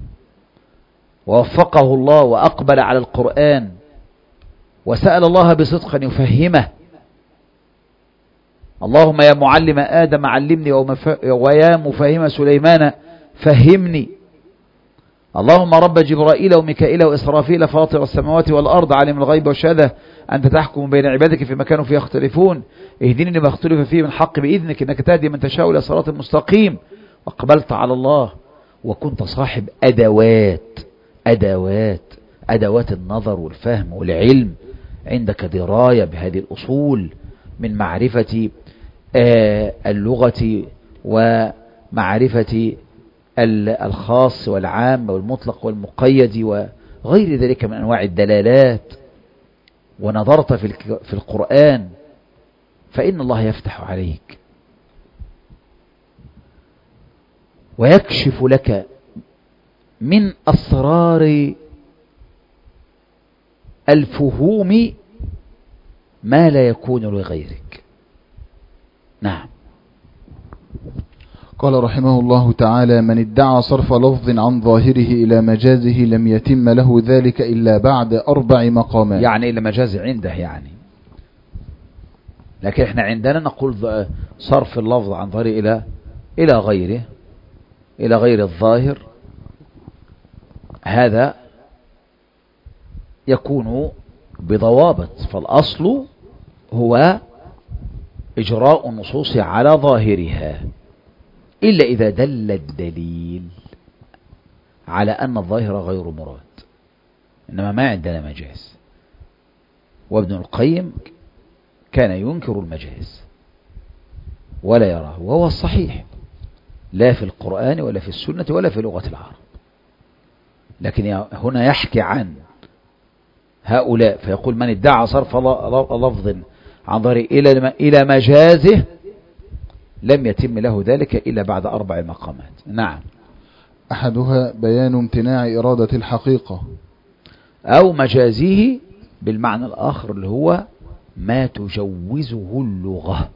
ووفقه الله وأقبل على القرآن وسأل الله بصدق أن يفهمه، اللهم يا معلم آدم علمني ويا مفهم سليمان فهمني، اللهم رب جبرائيل وميكائيل وإسرافيل فاطر السماوات والأرض عالم الغيب والشهادة أنت تحكم بين عبادك فيما كانوا فيه يختلفون اهدني لما اختلف فيه من حق بإذنك إنك تهدي من تشاء إلى صراط مستقيم. وقبلت على الله وكنت صاحب أدوات النظر والفهم والعلم، عندك دراية بهذه الأصول من معرفة اللغة ومعرفة الخاص والعام والمطلق والمقيد وغير ذلك من أنواع الدلالات، ونظرت في القرآن، فإن الله يفتح عليك ويكشف لك من أسرار الفهوم ما لا يكون لغيرك. نعم. قال رحمه الله تعالى: من ادعى صرف لفظ عن ظاهره إلى مجازه لم يتم له ذلك إلا بعد 4 مقامات. يعني إلى مجاز عنده يعني، لكن احنا عندنا نقول صرف اللفظ عن ظاهره إلى غير الظاهر، هذا يكون بضوابط. فالأصل هو إجراء النصوص على ظاهرها، إلا إذا دل الدليل على أن الظاهر غير مراد، إنما ما عندنا مجاز. وابن القيم كان ينكر المجاز ولا يراه، وهو الصحيح، لا في القرآن ولا في السنة ولا في لغة العرب. لكن هنا يحكي عن هؤلاء فيقول: من ادعى صرف لفظ عن ظاهره إلى مجازه لم يتم له ذلك إلا بعد 4 مقامات. نعم. أحدها بيان امتناع إرادة الحقيقة، أو مجازه بالمعنى الآخر اللي هو ما تجوزه اللغة،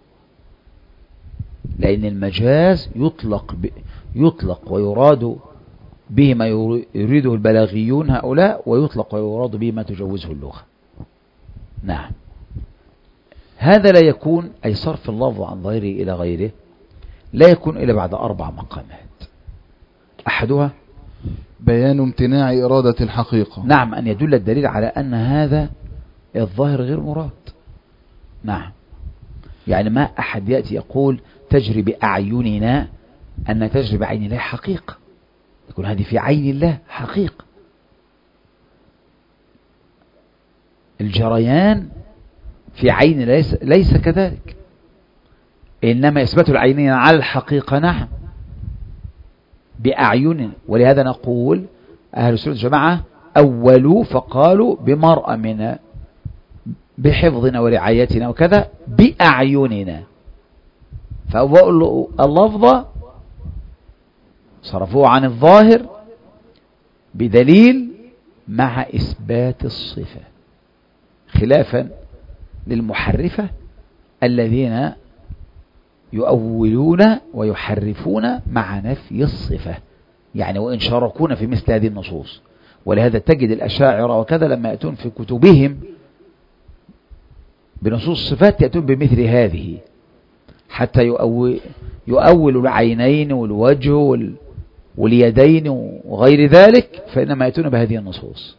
لأن المجاز يطلق ويراد به ما يريده البلاغيون هؤلاء، ويطلق ويراد به ما تجوزه اللغة. نعم. هذا لا يكون، أي صرف اللفظ عن ظاهره إلى غيره، لا يكون إلا بعد 4 مقامات. أحدها بيان امتناع إرادة الحقيقة. نعم، أن يدل الدليل على أن هذا الظاهر غير مراد. نعم. يعني ما أحد يأتي يقول تجري بأعيننا، أن تجري بعين الله حقيقة، يقول هذه في عين الله حقيقة. الجريان في عين ليس كذلك، إنما يثبت العينين على الحقيقة. نعم، بأعين. ولهذا نقول أهل السنة والجماعة أولوا فقالوا بمرأة منا بحفظنا ورعايتنا وكذا بأعيننا، فأولوا اللفظ صرفوه عن الظاهر بدليل مع إثبات الصفة، خلافا للمحرفة الذين يؤولون ويحرفون مع نفي الصفة، يعني وإن شاركون في مثل هذه النصوص. ولهذا تجد الأشاعرة وكذا لما يأتون في كتبهم بنصوص الصفات يأتون بمثل هذه حتى يؤول العينين والوجه واليدين وغير ذلك، فإنما يأتون بهذه النصوص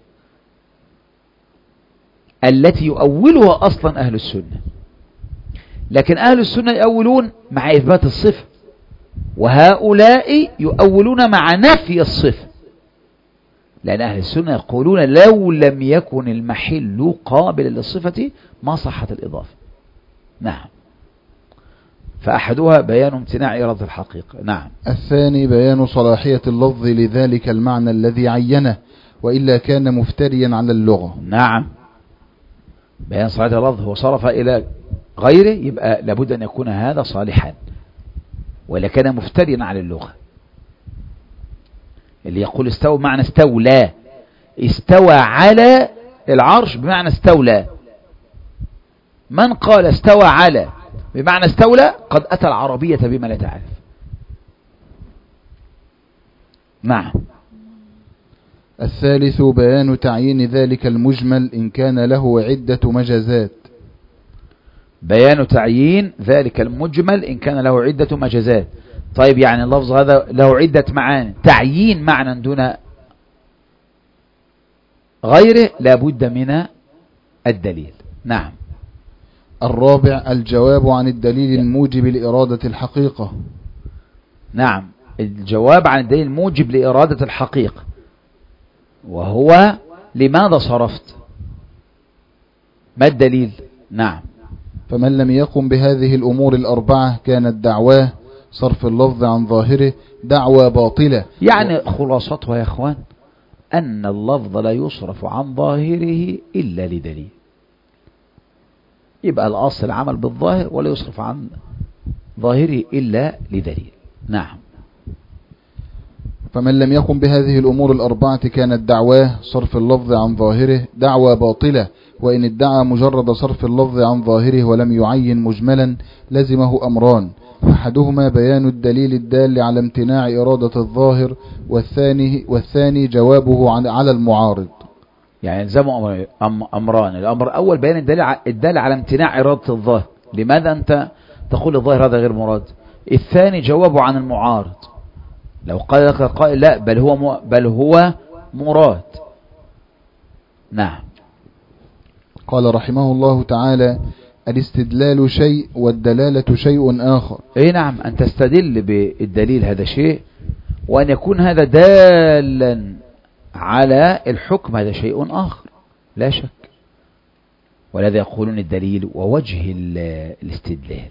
التي يؤولها أصلا أهل السنة. لكن أهل السنة يؤولون مع إثبات الصفة، وهؤلاء يؤولون مع نفي الصفة، لأن أهل السنة يقولون لو لم يكن المحل قابلا للصفة ما صحت الإضافة. نعم. فأحدها بيان امتناع إرادة الحقيقة. نعم. الثاني بيان صلاحية اللفظ لذلك المعنى الذي عينه، وإلا كان مفتريا على اللغة. نعم، بيان صلاحية اللفظ هو صرف إلى غيره، يبقى لابد أن يكون هذا صالحا، وإلا كان مفتريا على اللغة. اللي يقول استوى بمعنى استولى، استوى على العرش بمعنى استولى. من قال استوى على بمعنى استولى قد أتى العربية بما لا تعرف. نعم. الثالث بيان تعيين ذلك المجمل إن كان له عدة مجازات. بيان تعيين ذلك المجمل إن كان له عدة مجازات. طيب يعني اللفظ هذا له عدة معاني، تعيين معنى دون غيره لابد من الدليل. نعم. الرابع الجواب عن الدليل الموجب لإرادة الحقيقة. نعم، الجواب عن الدليل الموجب لإرادة الحقيقة، وهو لماذا صرفت؟ ما الدليل؟ نعم. فمن لم يقم بهذه الأمور الأربعة كانت دعواه صرف اللفظ عن ظاهره دعوى باطلة. يعني خلاصتها يا اخوان أن اللفظ لا يصرف عن ظاهره إلا لدليل. يبقى الأصل العمل بالظاهر ولا يصرف عن ظاهره إلا لدليل. نعم. فمن لم يقم بهذه الأمور الأربعة كانت دعواه صرف اللفظ عن ظاهره دعوى باطلة، وإن ادعى مجرد صرف اللفظ عن ظاهره ولم يعين مجملا لزمه أمران، أحدهما بيان الدليل الدال على امتناع إرادة الظاهر، والثاني جوابه على المعارض. يعني يلزمه أمران. الأمر الأول بيان الدال على امتناع إرادة الظاهر، لماذا أنت تقول الظاهر هذا غير مراد؟ الثاني جوابه عن المعارض، لو قال لك قائل لا بل هو مراد. نعم. قال رحمه الله تعالى الاستدلال شيء والدلالة شيء آخر. اي نعم، أن تستدل بالدليل هذا شيء، وأن يكون هذا دالا على الحكم هذا شيء آخر لا شك. ولذا يقولون الدليل ووجه الاستدلال.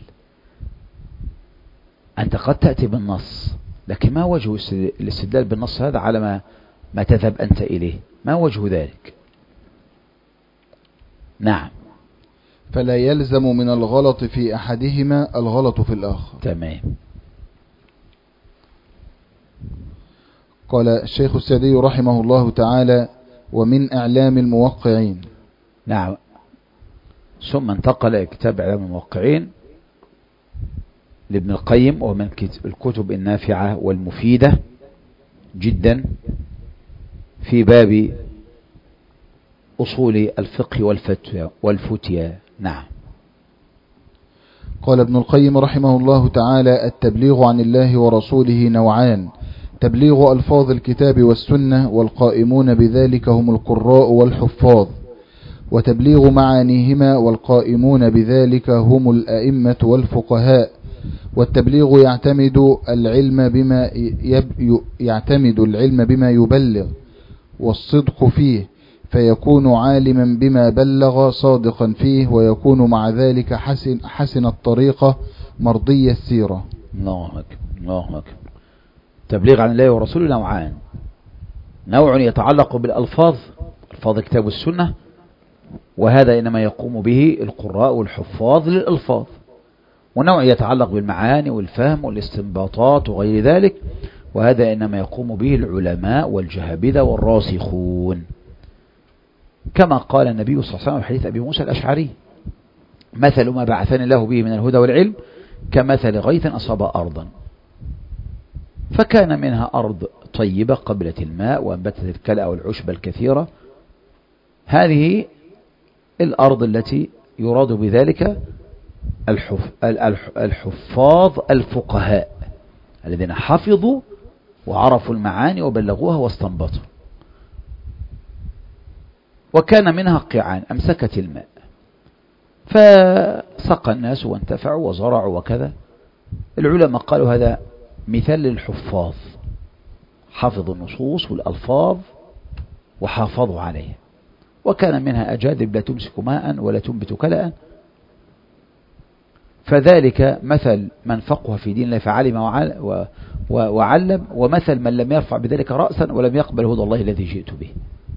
أنت قد تأتي بالنص، لكن ما وجه الاستدلال بالنص هذا على ما تذهب أنت إليه؟ ما وجه ذلك؟ نعم. فلا يلزم من الغلط في أحدهما الغلط في الآخر. تمام. قال الشيخ السعدي رحمه الله تعالى ومن إعلام الموقعين. نعم. ثم انتقل كتاب إعلام الموقعين لابن القيم، ومن الكتب النافعة والمفيدة جدا في باب أصول الفقه والفتيا. نعم. قال ابن القيم رحمه الله تعالى التبليغ عن الله ورسوله نوعان: تبليغ ألفاظ الكتاب والسنة والقائمون بذلك هم القراء والحفاظ، وتبليغ معانيهما والقائمون بذلك هم الأئمة والفقهاء. والتبليغ يعتمد العلم بما يبلغ والصدق فيه، فيكون عالما بما بلغ صادقا فيه، ويكون مع ذلك حسن الطريقة مرضي السيرة. الله أكبر الله أكبر. تبليغ عن الله ورسوله نوعان: نوع يتعلق بالألفاظ، ألفاظ الكتاب والسنة، وهذا إنما يقوم به القراء والحفاظ للألفاظ، ونوع يتعلق بالمعاني والفهم والاستنباطات وغير ذلك، وهذا إنما يقوم به العلماء والجهابذة والراسخون، كما قال النبي صلى الله عليه وسلم في حديث أبي موسى الأشعري: مثل ما بعثني الله به من الهدى والعلم كمثل غيث أصاب أرضا فكان منها أرض طيبة قبلت الماء وأنبتت الكلأ والعشب الكثيرة. هذه الأرض التي يراد بذلك الحفاظ الفقهاء الذين حفظوا وعرفوا المعاني وبلغوها واستنبطوا. وكان منها قيعان أمسكت الماء فسقى الناس وانتفعوا وزرعوا وكذا. العلماء قالوا هذا مثال للحفاظ، حفظوا النصوص والألفاظ وحافظوا عليها. وكان منها أجادب لا تمسك ماء ولا تنبت كلأ، فذلك مثل من فقه في دين الله فعلم وعلم، ومثل من لم يرفع بذلك رأسا ولم يقبل هدى الله الذي جئت به.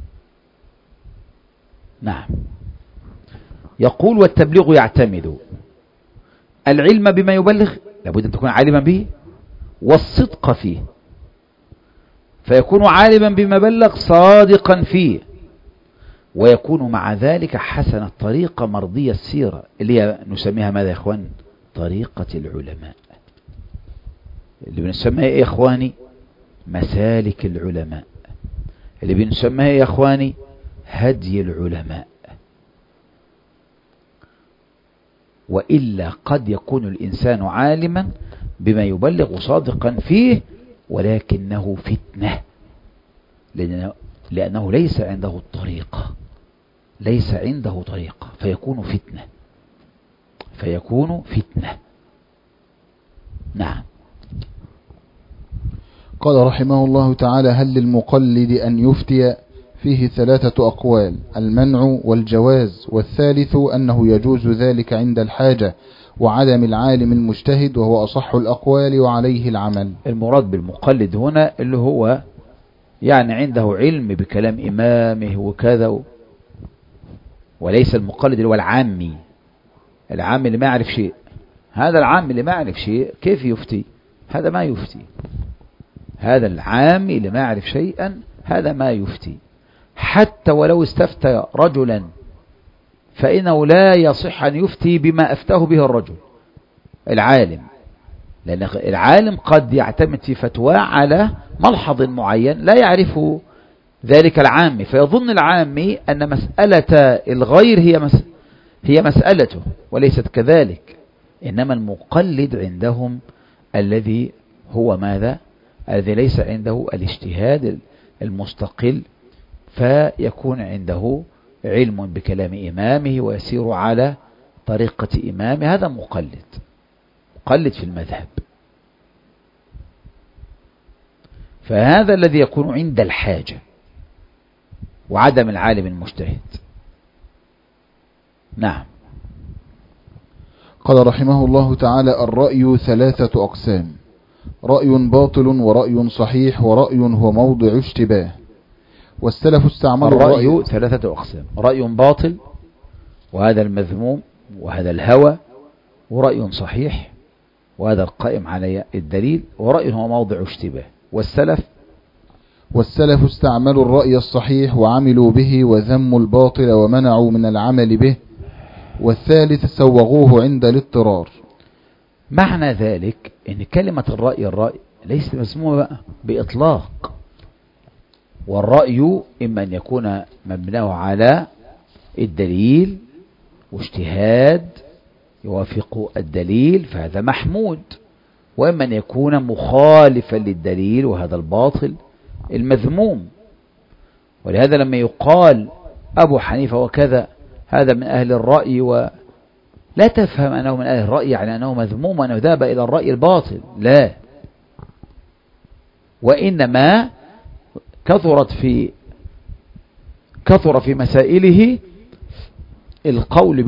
نعم. يقول والتبليغ يعتمد العلم بما يبلغ، لابد أن تكون عالما به، والصدق فيه، فيكون عالما بما بلغ صادقا فيه، ويكون مع ذلك حسن الطريقة مرضية السيرة، اللي هي نسميها ماذا يا إخوان؟ طريقة العلماء، اللي بنسميها يا إخواني مسالك العلماء، اللي بنسميها يا إخواني هدي العلماء. وإلا قد يكون الإنسان عالما بما يبلغ صادقا فيه ولكنه فتنة، لأنه ليس عنده الطريقة، ليس عنده طريقة، فيكون فتنة. نعم. قال رحمه الله تعالى: هل للمقلد أن يفتي؟ فيه 3 أقوال: المنع والجواز، والثالث أنه يجوز ذلك عند الحاجة وعدم العالم المجتهد، وهو أصح الأقوال وعليه العمل. المراد بالمقلد هنا اللي هو يعني عنده علم بكلام إمامه وكذا، وليس المقلد اللي هو العامي اللي ما يعرف شيء. هذا العامي اللي ما يعرف شيء كيف يفتي؟ هذا ما يفتي. هذا العامي اللي ما يعرف شيئا هذا ما يفتي، حتى ولو استفتى رجلا فإنه لا يصح أن يفتي بما أفتاه به الرجل العالم، لأن العالم قد يعتمد في فتوى على ملحظ معين لا يعرفه ذلك العامي، فيظن العامي أن مسألة الغير هي مسألته، وليست كذلك. إنما المقلد عندهم الذي هو ماذا؟ الذي ليس عنده الاجتهاد المستقل، فيكون عنده علم بكلام إمامه ويسير على طريقة إمامه، هذا مقلد في المذهب. فهذا الذي يكون عند الحاجة وعدم العالم المجتهد. نعم. قال رحمه الله تعالى: الرأي 3 أقسام: رأي باطل، ورأي صحيح، ورأي هو موضع اشتباه. والسلف استعملوا الرأي 3 أقسام: رأي باطل، وهذا المذموم وهذا الهوى، ورأي صحيح وهذا القائم على الدليل، ورأي هو موضع اشتباه. والسلف استعملوا الرأي الصحيح وعملوا به، وذموا الباطل ومنعوا من العمل به. والثالث سوغوه عند الاضطرار. معنى ذلك ان كلمة الرأي ليست مسمومة بقى بإطلاق، والرأي إما أن يكون مبناه على الدليل واجتهاد يوافق الدليل فهذا محمود، وإما أن يكون مخالفا للدليل وهذا الباطل المذموم. ولهذا لما يقال أبو حنيفة وكذا هذا من أهل الرأي، ولا تفهم أنه من أهل الرأي يعني أنه مذموم وأنه ذهب إلى الرأي الباطل، لا، وإنما كثر في مسائله القول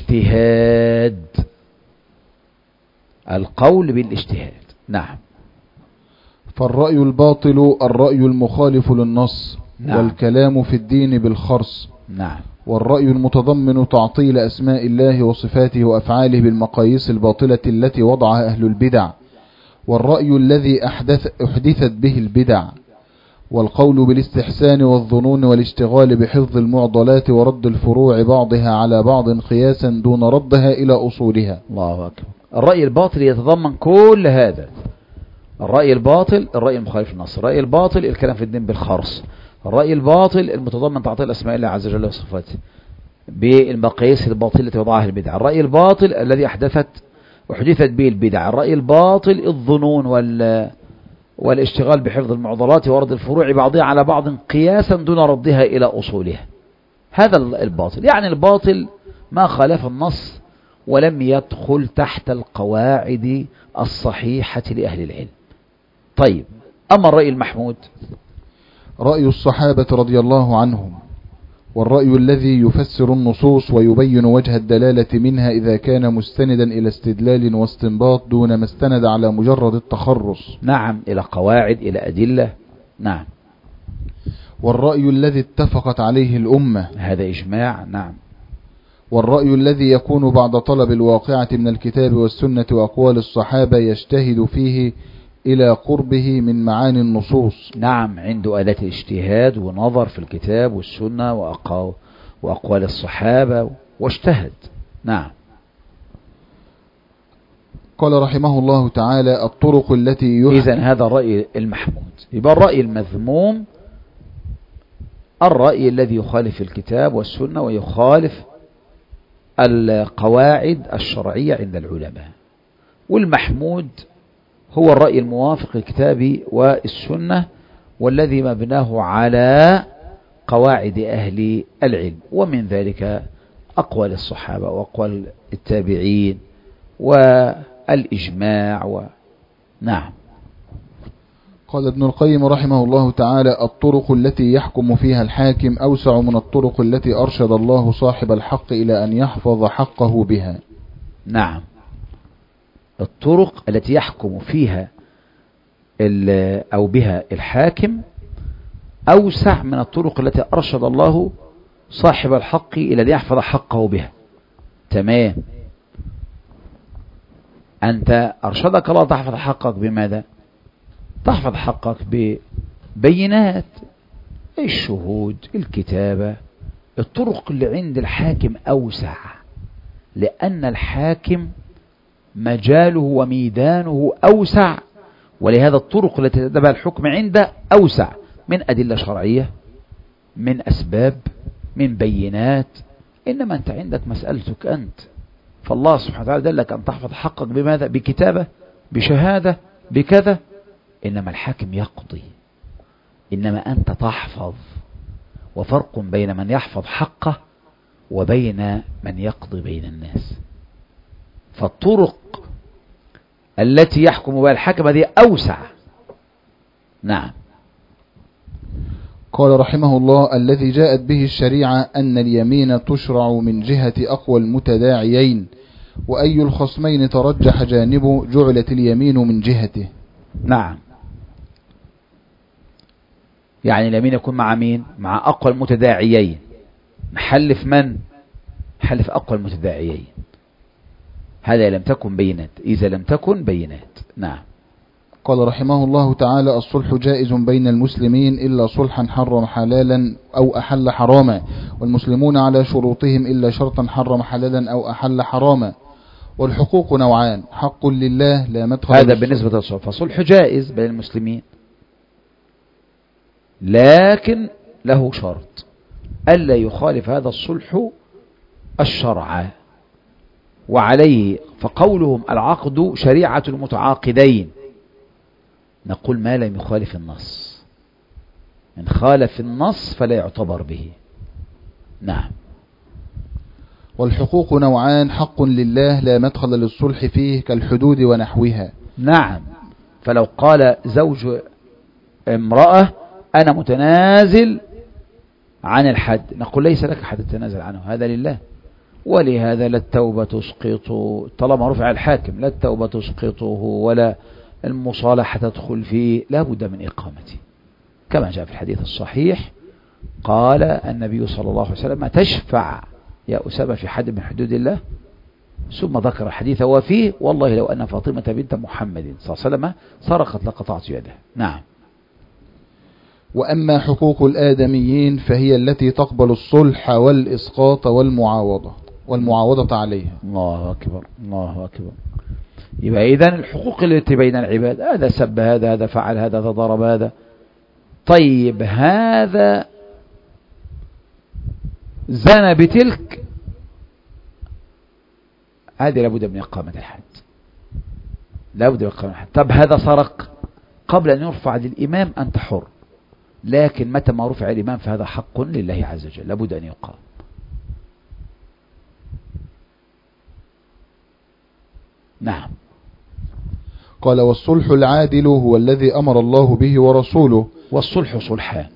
بالاجتهاد. نعم. فالرأي الباطل الرأي المخالف للنص. نعم. والكلام في الدين بالخرص. نعم. والرأي المتضمن تعطيل أسماء الله وصفاته وأفعاله بالمقاييس الباطلة التي وضعها أهل البدع. والرأي الذي أحدثت به البدع. والقول بالاستحسان والظنون والاشتغال بحفظ المعضلات ورد الفروع بعضها على بعض قياسا دون ردها إلى أصولها. الله أكبر. الرأي الباطل يتضمن كل هذا: الرأي الباطل الرأي المخالف للنص، الرأي الباطل الكلام في الدين بالخرص، الرأي الباطل المتضمن تعطيل أسماء الله عز وجل وصفاته، بالمقاييس الباطلة التي وضعها البدع. الرأي الباطل الذي أحدثت به البدع. الرأي الباطل الظنون والاشتغال بحفظ المعضلات ورد الفروع بعضها على بعض قياسا دون ردها إلى أصولها. هذا الباطل، يعني الباطل ما خالف النص ولم يدخل تحت القواعد الصحيحة لأهل العلم. طيب، أما الرأي المحمود؟ رأي الصحابة رضي الله عنهم، والرأي الذي يفسر النصوص ويبين وجه الدلالة منها إذا كان مستندا إلى استدلال واستنباط دون ما استند على مجرد التخرص. نعم، إلى قواعد، إلى أدلة. نعم. والرأي الذي اتفقت عليه الأمة، هذا إجماع. نعم. والرأي الذي يكون بعد طلب الواقعة من الكتاب والسنة وأقوال الصحابة يجتهد فيه إلى قربه من معاني النصوص. نعم، عنده آلات اجتهاد ونظر في الكتاب والسنة وأقوال الصحابة واجتهد. نعم. قال رحمه الله تعالى: الطرق التي إذن هذا الرأي المحمود. يبقى الرأي المذموم الرأي الذي يخالف الكتاب والسنة ويخالف القواعد الشرعية عند العلماء. والمحمود هو الرأي الموافق للكتاب والسنة والذي مبناه على قواعد أهل العلم، ومن ذلك أقوال الصحابة وأقوال التابعين والإجماع نعم. قال ابن القيم رحمه الله تعالى: الطرق التي يحكم فيها الحاكم أوسع من الطرق التي أرشد الله صاحب الحق إلى أن يحفظ حقه بها. نعم، الطرق التي يحكم فيها أو بها الحاكم أوسع من الطرق التي أرشد الله صاحب الحق إلى أن يحفظ حقه بها. تمام. أنت أرشدك الله تحفظ حقك بماذا؟ تحفظ حقك ببينات، الشهود، الكتابة. الطرق اللي عند الحاكم أوسع، لأن الحاكم مجاله وميدانه أوسع، ولهذا الطرق التي تتبع الحكم عنده أوسع من أدلة شرعية، من أسباب، من بينات. إنما أنت عندك مسألتك أنت، فالله سبحانه وتعالى دلك أن تحفظ حقك بماذا؟ بكتابة، بشهادة، بكذا. إنما الحاكم يقضي، إنما أنت تحفظ. وفرق بين من يحفظ حقه وبين من يقضي بين الناس. فالطرق التي يحكم بها الحاكم هذه أوسع. نعم. قال رحمه الله: الذي جاءت به الشريعة أن اليمين تشرع من جهة أقوى المتداعيين، وأي الخصمين ترجح جانبه جعلت اليمين من جهته. نعم، يعني اليمين يكون مع مين؟ مع أقوى المتداعيين. نحلف من؟ نحلف أقوى المتداعيين. هذا لم تكن بينات، إذا لم تكن بينات. نعم. قال رحمه الله تعالى: الصلح جائز بين المسلمين إلا صلحا حرم حلالا أو أحل حراما، والمسلمون على شروطهم إلا شرطا حرم حلالا أو أحل حراما. والحقوق نوعان: حق لله لا مدخل. هذا بالنسبة للصلح، فصلح جائز بين المسلمين، لكن له شرط ألا يخالف هذا الصلح الشرع، وعليه فقولهم العقد شريعة المتعاقدين. نقول ما لم يخالف النص، إن خالف النص فلا يعتبر به. نعم. والحقوق نوعان: حق لله لا مدخل للصلح فيه كالحدود ونحوها. نعم، فلو قال زوج امرأة أنا متنازل عن الحد، نقول ليس لك حد تتنازل عنه، هذا لله. ولهذا لا التوبة تسقطه، طالما رفع الحاكم، لا التوبة تسقطه ولا المصالحة تدخل فيه، لا بد من إقامته، كما جاء في الحديث الصحيح. قال النبي صلى الله عليه وسلم: تشفع يا أسامة في حد من حدود الله؟ ثم ذكر الحديث وفيه: والله لو أن فاطمة بنت محمد صلى الله عليه وسلم سرقت لقطعت يده. نعم. وأما حقوق الآدميين فهي التي تقبل الصلح والإسقاط والمعاوضة عليها. الله أكبر، الله أكبر. يبقى إذن الحقوق التي بين العباد، هذا سب هذا، هذا فعل هذا، هذا ضرب هذا. طيب، هذا زنى بتلك، هذه لابد من إقامة الحد، لابد من إقامة الحد. طب هذا سرق قبل أن يرفع للإمام أنت حر، لكن متى ما رفع الإمام فهذا حق لله عز وجل، لابد أن يقام. نعم. قال والصلح العادل هو الذي أمر الله به ورسوله. والصلح صلحان،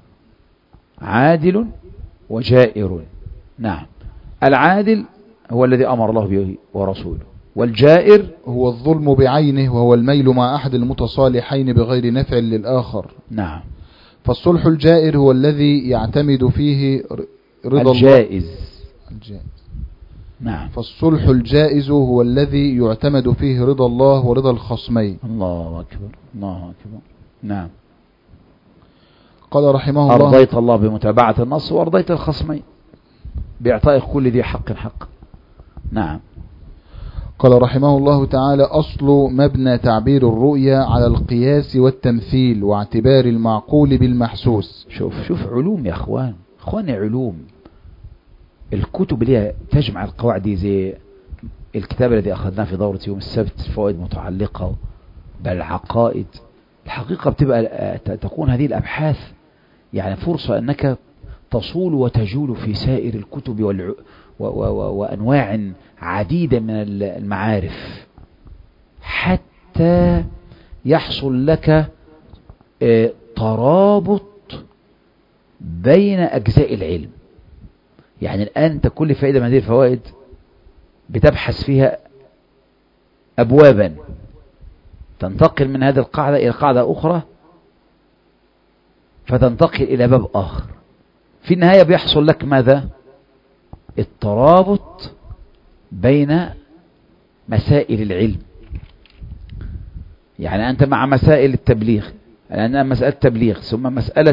عادل وجائر. نعم. العادل هو الذي أمر الله به ورسوله، والجائر هو الظلم بعينه وهو الميل مع أحد المتصالحين بغير نفع للآخر. نعم. فالصلح الجائر هو الذي يعتمد فيه رضا الجائز. الجائز. نعم. فالصلح الجائز هو الذي يعتمد فيه رضا الله ورضا الخصمين. الله أكبر، الله أكبر. نعم. قال رحمه الله: أرضيت الله بمتابعة النص وأرضيت الخصمين بإعطاء كل ذي حق حق. نعم. قال رحمه الله تعالى: أصل مبنى تعبير الرؤيا على القياس والتمثيل واعتبار المعقول بالمحسوس. شوف علوم يا أخواني علوم. الكتب اللي تجمع القواعد دي زي الكتاب الذي أخذناه في دورة يوم السبت، فوائد متعلقة بالعقائد. الحقيقة بتبقى تكون هذه الأبحاث يعني فرصة أنك تصول وتجول في سائر الكتب وأنواع عديدة من المعارف حتى يحصل لك ترابط بين أجزاء العلم. يعني الآن أنت كل فائدة من هذه الفوائد بتبحث فيها أبوابا، تنتقل من هذه القاعدة إلى قاعدة أخرى، فتنتقل إلى باب آخر. في النهاية بيحصل لك ماذا؟ الترابط بين مسائل العلم. يعني أنت مع مسائل التبليغ، لأنها مسألة تبليغ، ثم مسألة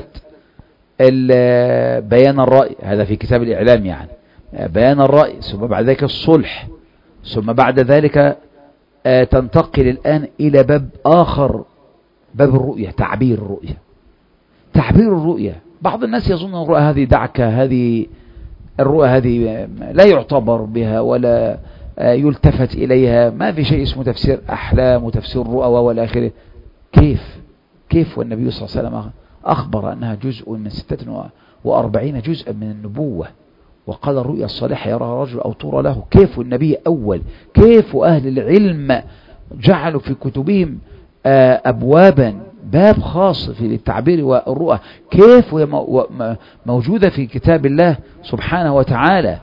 بيان الرأي، هذا في كتاب الإعلام، يعني بيان الرأي، ثم بعد ذلك الصلح، ثم بعد ذلك تنتقل الآن إلى باب آخر، باب الرؤية، تعبير الرؤية. تعبير الرؤية، بعض الناس يظن الرؤية هذه دعكة، هذه الرؤية هذه لا يعتبر بها ولا يلتفت إليها، ما في شيء اسمه تفسير أحلام وتفسير رؤى ولا آخره. كيف والنبي صلى الله عليه وسلم أخبر أنها جزء من 46 جزءا من النبوة، وقال الرؤيا الصالحة يراها رجل أو ترى له. كيف النبي أول؟ كيف أهل العلم جعلوا في كتبهم أبوابا، باب خاص في التعبير والرؤى، كيف موجودة في كتاب الله سبحانه وتعالى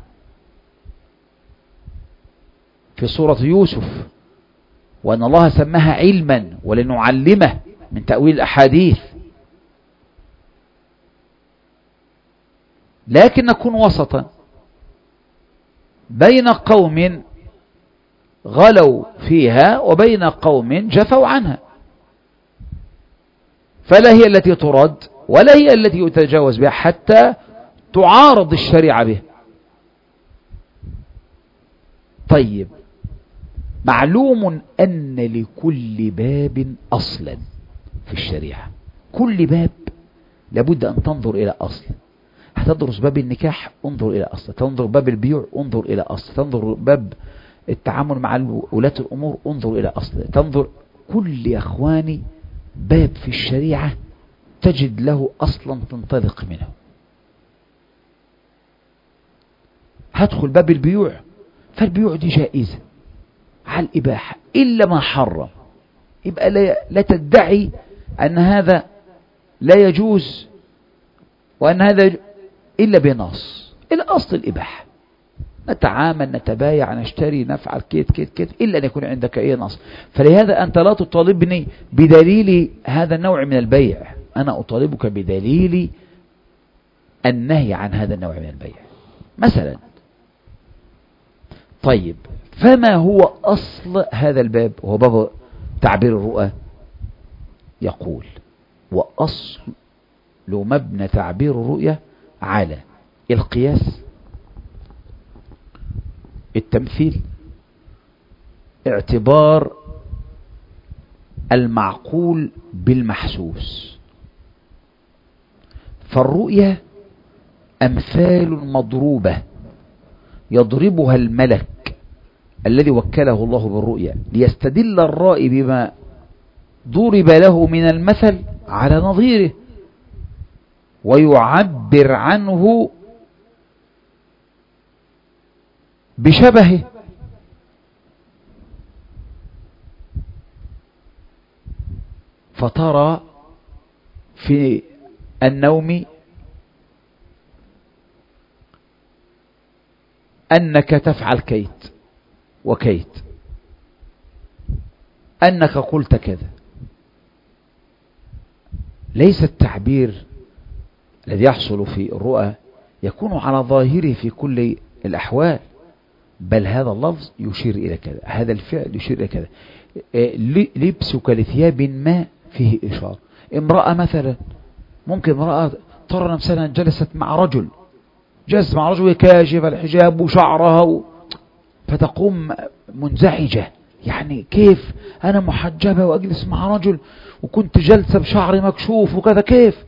في سورة يوسف، وأن الله سماها علما ولنعلمه من تأويل الأحاديث. لكن نكون وسطا بين قوم غلوا فيها وبين قوم جفوا عنها، فلا هي التي ترد ولا هي التي يتجاوز بها حتى تعارض الشريعة به. طيب، معلوم أن لكل باب أصلا في الشريعة، كل باب لابد أن تنظر إلى أصل. هتدرس باب النكاح، انظر إلى أصل. تنظر باب البيوع، انظر إلى أصل. تنظر باب التعامل مع ولاة الأمور، انظر إلى أصل. تنظر كل يا أخواني باب في الشريعة تجد له أصلا تنطلق منه. هدخل باب البيوع، فالبيوع دي جائزة على الإباحة إلا ما حرم، يبقى لا تدعي أن هذا لا يجوز وأن هذا إلا بنص. الأصل الإباحة، نتعامل، نتبايع، نشتري، نفعل كيت إلا أن يكون عندك أي نص. فلهذا أنت لا تطالبني بدليل هذا النوع من البيع، أنا أطالبك بدليل النهي عن هذا النوع من البيع مثلا. طيب، فما هو أصل هذا الباب؟ هو باب تعبير الرؤى. يقول: وأصل مبنى تعبير الرؤية على القياس، التمثيل، اعتبار المعقول بالمحسوس. فالرؤية أمثال مضروبة يضربها الملك الذي وكله الله بالرؤيا ليستدل الرائي بما ضرب له من المثل على نظيره ويعبر عنه بشبهه. فترى في النوم أنك تفعل كيت وكيت، أنك قلت كذا. ليس التعبير الذي يحصل في الرؤى يكون على ظاهره في كل الأحوال، بل هذا اللفظ يشير إلى كذا، هذا الفعل يشير إلى كذا. لبسك لثياب ما فيه إشارة. امرأة مثلا، ممكن امرأة ترى نفسها جلست مع رجل، جلست مع رجل كاشف الحجاب وشعرها فتقوم منزعجة، يعني كيف أنا محجبة وأجلس مع رجل وكنت جلسة بشعري مكشوف وكذا، كيف؟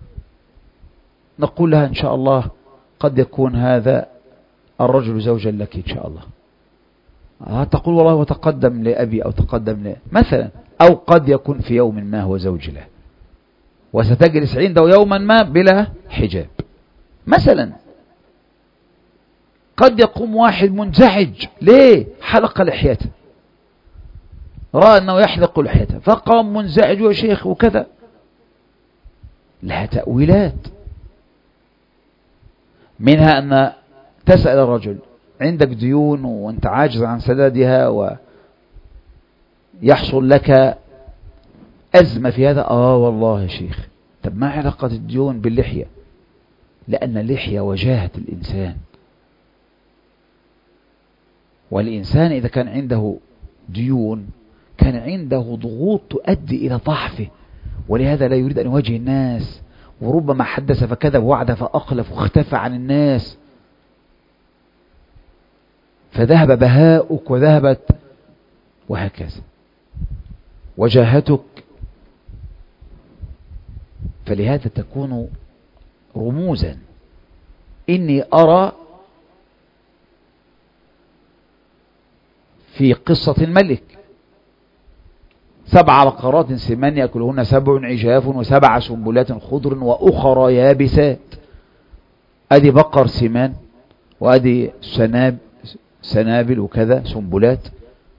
نقول لها إن شاء الله قد يكون هذا الرجل زوجا لك إن شاء الله. تقول والله وتقدم لأبي أو تقدم مثلا، أو قد يكون في يوم ما هو زوج له وستجلس عنده يوما ما بلا حجاب مثلا. قد يقوم واحد منزعج، ليه؟ حلق لحيته، رأى أنه يحلق لحيته فقام منزعج يا شيخ وكذا. لها تأويلات، منها أن تسأل الرجل عندك ديون وانت عاجز عن سدادها ويحصل لك أزمة في هذا. والله يا شيخ، طب ما علاقة الديون باللحية؟ لأن اللحية وجاهة الإنسان، والإنسان إذا كان عنده ديون كان عنده ضغوط تؤدي إلى ضعفه، ولهذا لا يريد أن يواجه الناس، وربما حدث فكذب وعد فأخلف واختفى عن الناس، فذهب بهاؤك وذهبت وهكذا وجاهتك. فلهذا تكون رموزا. إني أرى في قصة الملك 7 بقرات سمان يأكلهن 7 عجاف و7 سنبلات خضر وأخرى يابسات. أدي بقر سمان وأدي سنابل وكذا سنبلات.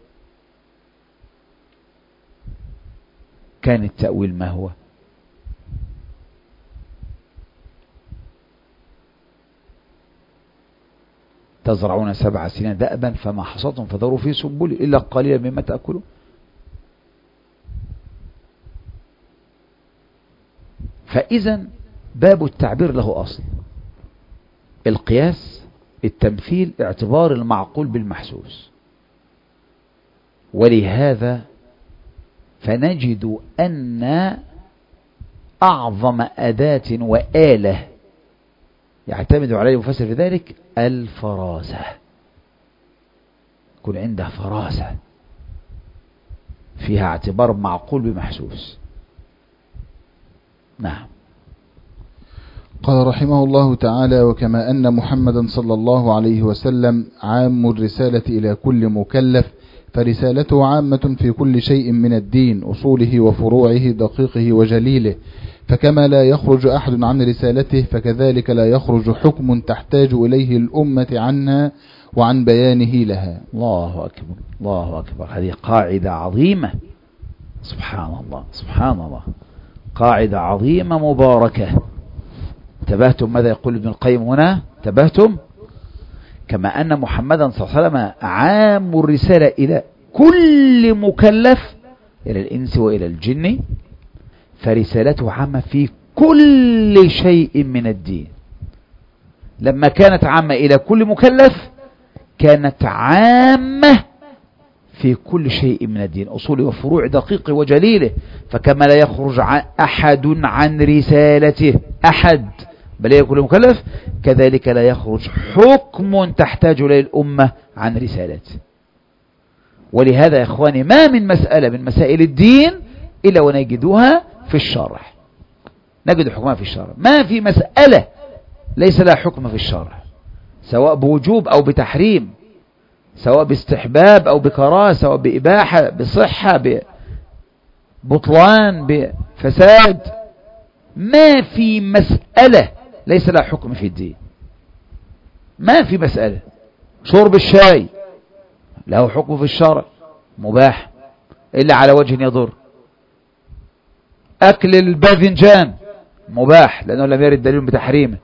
كان التأويل ما هو؟ تزرعون 7 سنين دأبا فما حصدتم فذروا في سنبل إلا قليلا مما تأكلون. فإذا باب التعبير له أصل، القياس، التمثيل، اعتبار المعقول بالمحسوس. ولهذا فنجد أن أعظم أداة وآلة يعتمد عليه المفسر في ذلك الفراسة. يكون عنده فراسة فيها اعتبار معقول بمحسوس. نعم. قال رحمه الله تعالى: وكما أن محمدا صلى الله عليه وسلم عام الرسالة إلى كل مكلف، فرسالته عامة في كل شيء من الدين، أصوله وفروعه، دقيقه وجليله. فكما لا يخرج أحد عن رسالته فكذلك لا يخرج حكم تحتاج إليه الأمة عنها وعن بيانه لها. الله أكبر، الله أكبر. هذه قاعدة عظيمة، سبحان الله سبحان الله، قاعدة عظيمة مباركة. انتبهتم ماذا يقول ابن القيم هنا؟ انتبهتم؟ كما أن محمدا صلى الله عليه وسلم عام الرسالة إلى كل مكلف، إلى الإنس وإلى الجن، فرسالته عامة في كل شيء من الدين. لما كانت عامة إلى كل مكلف كانت عامة في كل شيء من الدين، أصوله وفروع، دقيقه وجليله. فكما لا يخرج أحد عن رسالته، أحد بل يكون مكلف، كذلك لا يخرج حكم تحتاج إليه الأمة عن رسالته. ولهذا يا إخواني ما من مسألة من مسائل الدين إلا ونجدها في الشرع، نجد حكمها في الشرع. ما في مسألة ليس لها حكم في الشرع، سواء بوجوب أو بتحريم، سواء باستحباب أو بكراهة، سواء بإباحة، بصحة، ببطلان، بفساد. ما في مسألة ليس لها حكم في الدين، ما في مسألة. شرب الشاي له حكم في الشرع، مباح إلا على وجه يضر. أكل الباذنجان مباح لأنه لم يرد دليل بتحريمه.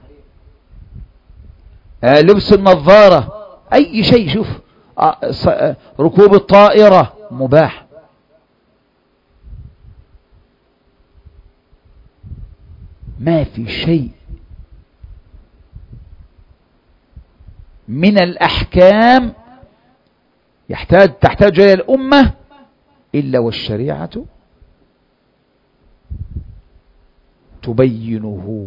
لبس النظارة، أي شيء، شوف، ركوب الطائرة مباح. ما في شيء من الأحكام تحتاج إلى الأمة إلا والشريعة تبينه.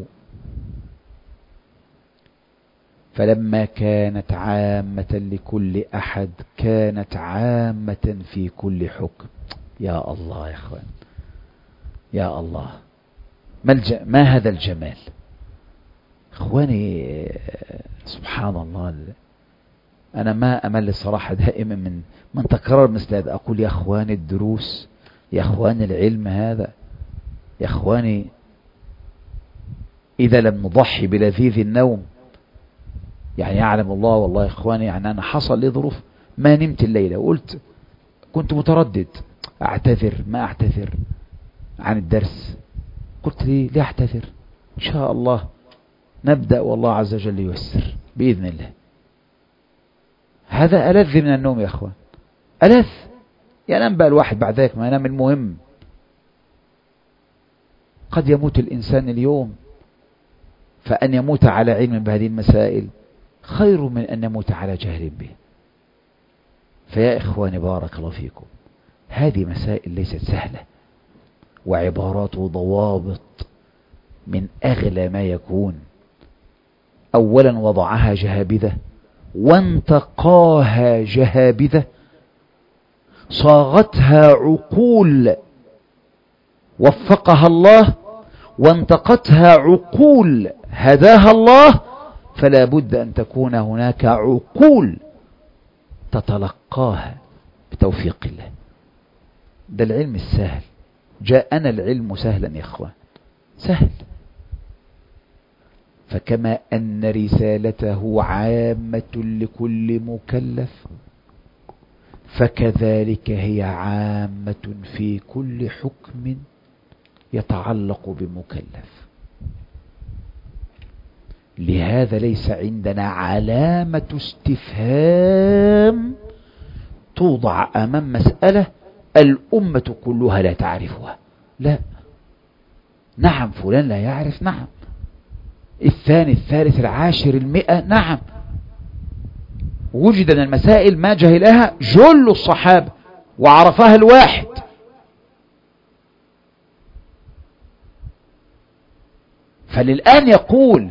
فلما كانت عامة لكل أحد كانت عامة في كل حكم. يا الله يا أخوان، يا الله، ما هذا الجمال أخواني. سبحان الله. أنا ما أمل الصراحة دائما من تكرر مثل هذا. أقول يا أخواني الدروس، يا أخواني العلم هذا، يا أخواني إذا لم نضحي بلذيذ النوم. يعني يعلم الله والله يا إخواني، يعني أنا حصل لي ظروف ما نمت الليلة، وقلت كنت متردد أعتذر ما أعتذر عن الدرس. قلت ليه أعتذر؟ إن شاء الله نبدأ والله عز وجل ييسر بإذن الله. هذا ألذ من النوم يا أخوان، ألذ. ينام بقى الواحد بعد ذلك ما ينام. المهم قد يموت الإنسان اليوم، فأن يموت على علم بهذه المسائل خير من أن يموت على جهل به. فيا إخواني بارك الله فيكم، هذه مسائل ليست سهلة، وعبارات وضوابط من أغلى ما يكون. أولا وضعها جهابذة وانتقاها جهابذة، صاغتها عقول وفقها الله، وانتقتها عقول هداها الله. فلا بد أن تكون هناك عقول تتلقاها بتوفيق الله. ده العلم السهل، جاءنا العلم سهلا يا اخوان، سهل. فكما أن رسالته عامة لكل مكلف، فكذلك هي عامة في كل حكم يتعلق بمكلف. لهذا ليس عندنا علامة استفهام توضع أمام مسألة الأمة كلها لا تعرفها، لا. نعم فلان لا يعرف، نعم. الثاني الثالث العاشر المئة، نعم. وجد من المسائل ما جهلها جل الصحابة وعرفها الواحد. فللآن يقول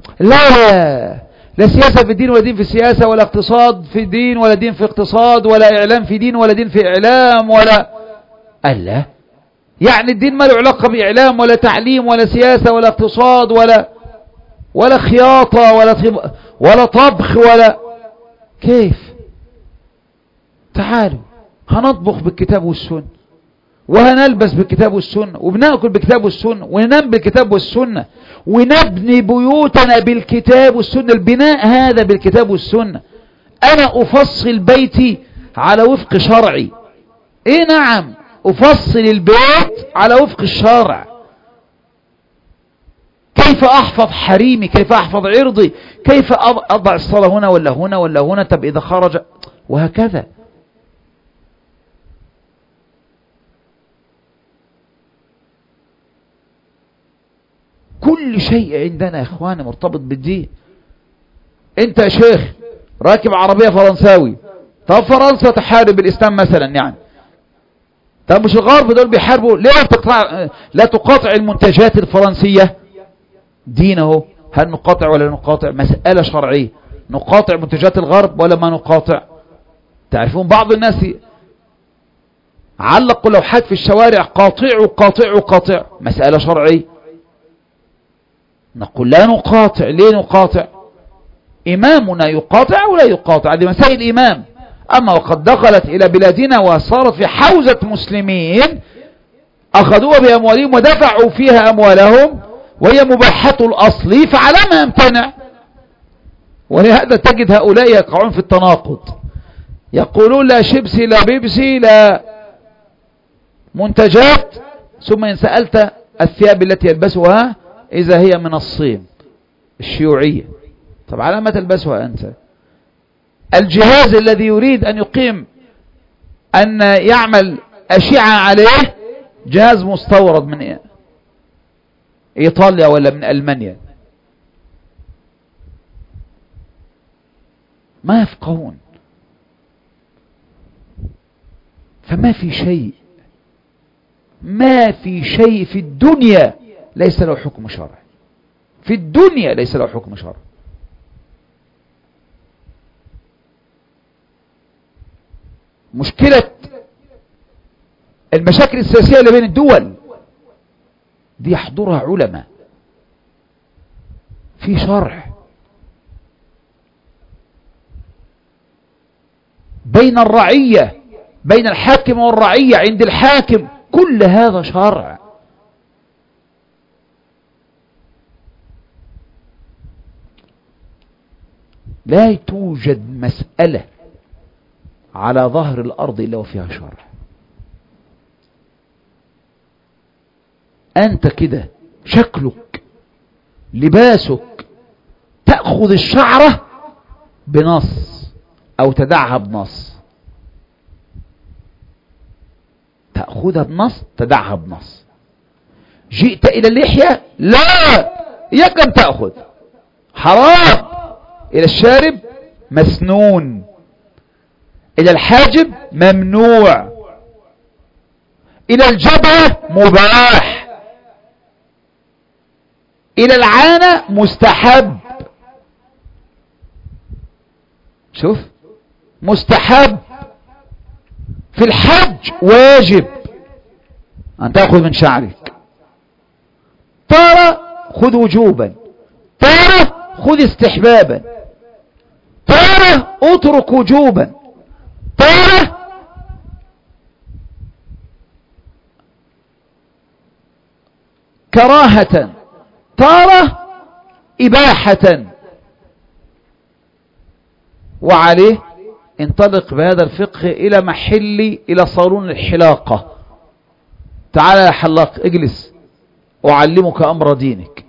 لا سياسة في الدين ولا دين في السياسة، ولا اقتصاد في الدين ولا دين في اقتصاد، ولا إعلام في دين ولا دين في إعلام، ولا ألا يعني الدين ما له علاقة بإعلام ولا تعليم ولا سياسة ولا اقتصاد ولا خياطة ولا طبخ ولا كيف. تعالوا هنطبخ بالكتاب والسنة، وهنلبس بالكتاب والسنة، وبنأكل بالكتاب والسنة، وننام بالكتاب والسنة، ونبني بيوتنا بالكتاب والسنة. البناء هذا بالكتاب والسنة. أنا أفصل بيتي على وفق شرعي، نعم، أفصل البيت على وفق الشرع. كيف أحفظ حريمي، كيف أحفظ عرضي، كيف أضع الصلاة هنا ولا هنا ولا هنا، طب إذا خرج، وهكذا. كل شيء عندنا يا إخواني مرتبط بالدين. أنت يا شيخ راكب عربية فرنساوي، طب فرنسا تحارب الإسلام مثلا، يعني طب مش الغرب دول بيحاربوا ليه؟ لا تقاطع المنتجات الفرنسية. دينه هل نقاطع ولا نقاطع؟ مسألة شرعية. نقاطع منتجات الغرب ولا ما نقاطع؟ تعرفون بعض الناس علقوا لوحات في الشوارع: قاطعوا قاطعوا قاطعوا. مسألة شرعية. نقول لا نقاطع. ليه نقاطع؟ إمامنا يقاطع ولا يقاطع؟ هذه مسائل إمام. أما وقد دخلت إلى بلادنا وصارت في حوزة مسلمين أخذوها بأموالهم ودفعوا فيها أموالهم وهي مباحة الأصل، فعلى ما يمتنع؟ ولهذا تجد هؤلاء يقعون في التناقض، يقولون لا شيبسي لا بيبسي لا منتجات، ثم إن سألت الثياب التي يلبسها إذا هي من الصين الشيوعية، طب على ما تلبسها أنت؟ الجهاز الذي يريد أن يقيم أن يعمل أشعة عليه جهاز مستورد من إيطاليا ولا من ألمانيا. ما يفقهون. فما في شيء، ما في شيء في الدنيا ليس له حكم شرعي، في الدنيا ليس له حكم شرعي. مشكلة المشاكل السياسية اللي بين الدول دي يحضرها علماء في شرح، بين الرعية، بين الحاكم والرعية، عند الحاكم، كل هذا شرع. لا توجد مسألة على ظهر الأرض إلا وفيها شرع. أنت كده شكلك لباسك تأخذ الشعرة بنص أو تدعها بنص، تأخذها بنص تدعها بنص. جئت إلى اللحية لا، إياك أن تأخذ، حرام. إلى الشارب مسنون، إلى الحاجب ممنوع، إلى الجبهة مباح، إلى العانة مستحب. شوف، مستحب. في الحج واجب أن تأخذ من شعرك، تارة خذ وجوبا، تارة خذ استحبابا، تارة اترك وجوبا، تارة كراهة، تارة إباحة. وعليه انطلق بهذا الفقه إلى محل، إلى صالون الحلاقة. تعال يا حلاق اجلس أعلمك أمر دينك.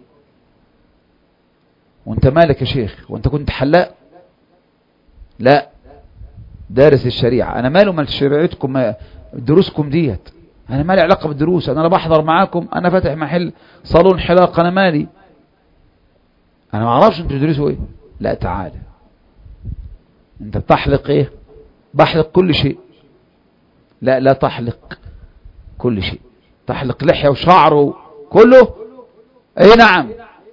وانت مالك يا شيخ؟ وانت كنت حلاق؟ لا، دارس الشريعة. انا ماله مال شريعتكم دروسكم ديت؟ انا مالي علاقة بالدروس، انا لا بحضر معاكم، انا فاتح محل صالون حلاقة، انا مالي، انا ما اعرفش انتوا تدرسوا ايه. لا تعالى، انت بتحلق ايه؟ بحلق كل شيء. لا، لا تحلق كل شيء، تحلق لحية وشعر كله. اي نعم.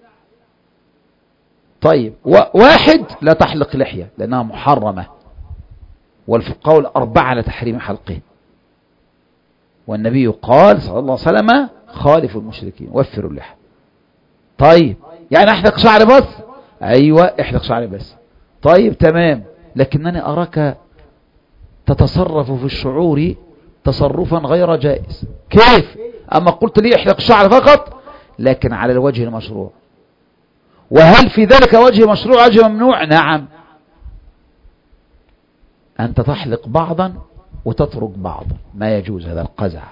طيب، واحد لا تحلق لحية لأنها محرمة، والفقهاء الأربعة على تحريم حلقه، والنبي قال صلى الله عليه وسلم خالف المشركين وفروا اللحى. طيب، يعني احلق شعر بس؟ ايوه احلق شعر بس. طيب تمام، لكنني أراك تتصرف في الشعور تصرفا غير جائز. كيف؟ أما قلت لي احلق شعر فقط لكن على الوجه المشروع. وهل في ذلك وجه مشروع وجه ممنوع؟ نعم. أنت تحلق بعضا وتترك بعضا، ما يجوز، هذا القزع.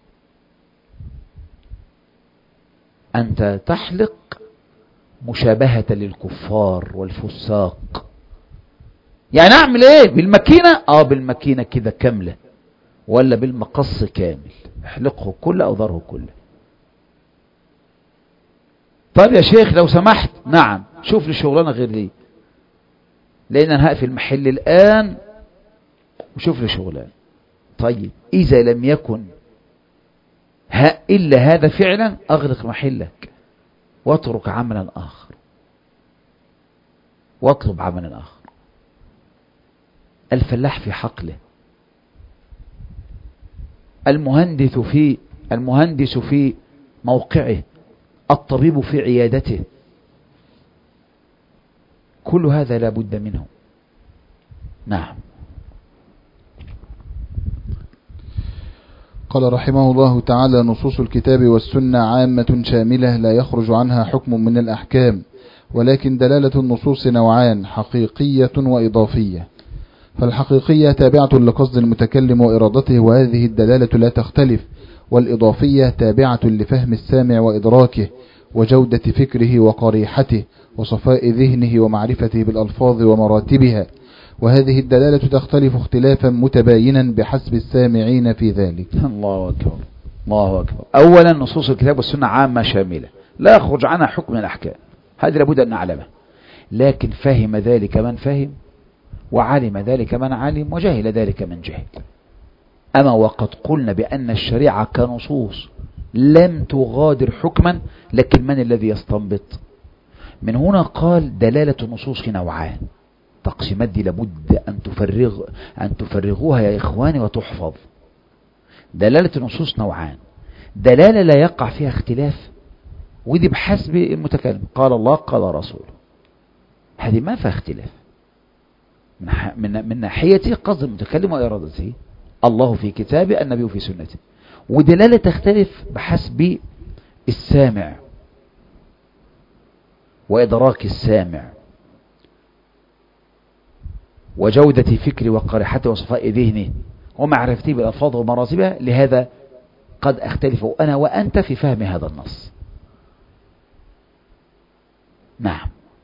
أنت تحلق مشابهة للكفار والفساق. يعني أعمل إيه؟ بالمكينة؟ بالمكينة كده كاملة، ولا بالمقص كامل، احلقه كله أو ضره كله. طيب يا شيخ لو سمحت، نعم، شوف لي شغلانة غير دي، لأن أنا هقفل المحل الآن وشوف لي شغلانة. طيب إذا لم يكن إلا هذا فعلا، أغلق محلك واترك عملا آخر، واطلب عملا آخر. الفلاح في حقله، المهندس في موقعه، الطبيب في عيادته، كل هذا لا بد منه. نعم. قال رحمه الله تعالى: نصوص الكتاب والسنة عامة شاملة لا يخرج عنها حكم من الأحكام، ولكن دلالة النصوص نوعان: حقيقية وإضافية. فالحقيقية تابعة لقصد المتكلم وإرادته، وهذه الدلالة لا تختلف، والإضافية تابعة لفهم السامع وإدراكه وجودة فكره وقريحته وصفاء ذهنه ومعرفته بالألفاظ ومراتبها، وهذه الدلالة تختلف اختلافا متباينا بحسب السامعين في ذلك. الله أكبر، الله أكبر. أولا نصوص الكتاب والسنة عامة شاملة لا يخرج عنها حكم من الأحكام، هذا لابد أن نعلمه. لكن فهم ذلك من فهم، وعلم ذلك من علم، وجهل ذلك من جهل. أما وقد قلنا بأن الشريعة كنصوص لم تغادر حكما، لكن من الذي يستنبط؟ من هنا قال دلالة النصوص نوعان. تقسيمات دي لابد أن تفرغوها يا إخواني وتحفظ. دلالة النصوص نوعان: دلالة لا يقع فيها اختلاف، ودي بحسب المتكلم، قال الله قال رسوله، هذه ما فيها اختلاف من ناحية قصد المتكلم وإرادته، الله في كتابه النبي في سنته. ودلالة تختلف بحسب السامع وإدراك السامع وجودة فكره وقريحته وصفاء ذهنه ومعرفته بالألفاظ ومراتبها. لهذا قد أختلف أنا وأنت في فهم هذا النص. نعم.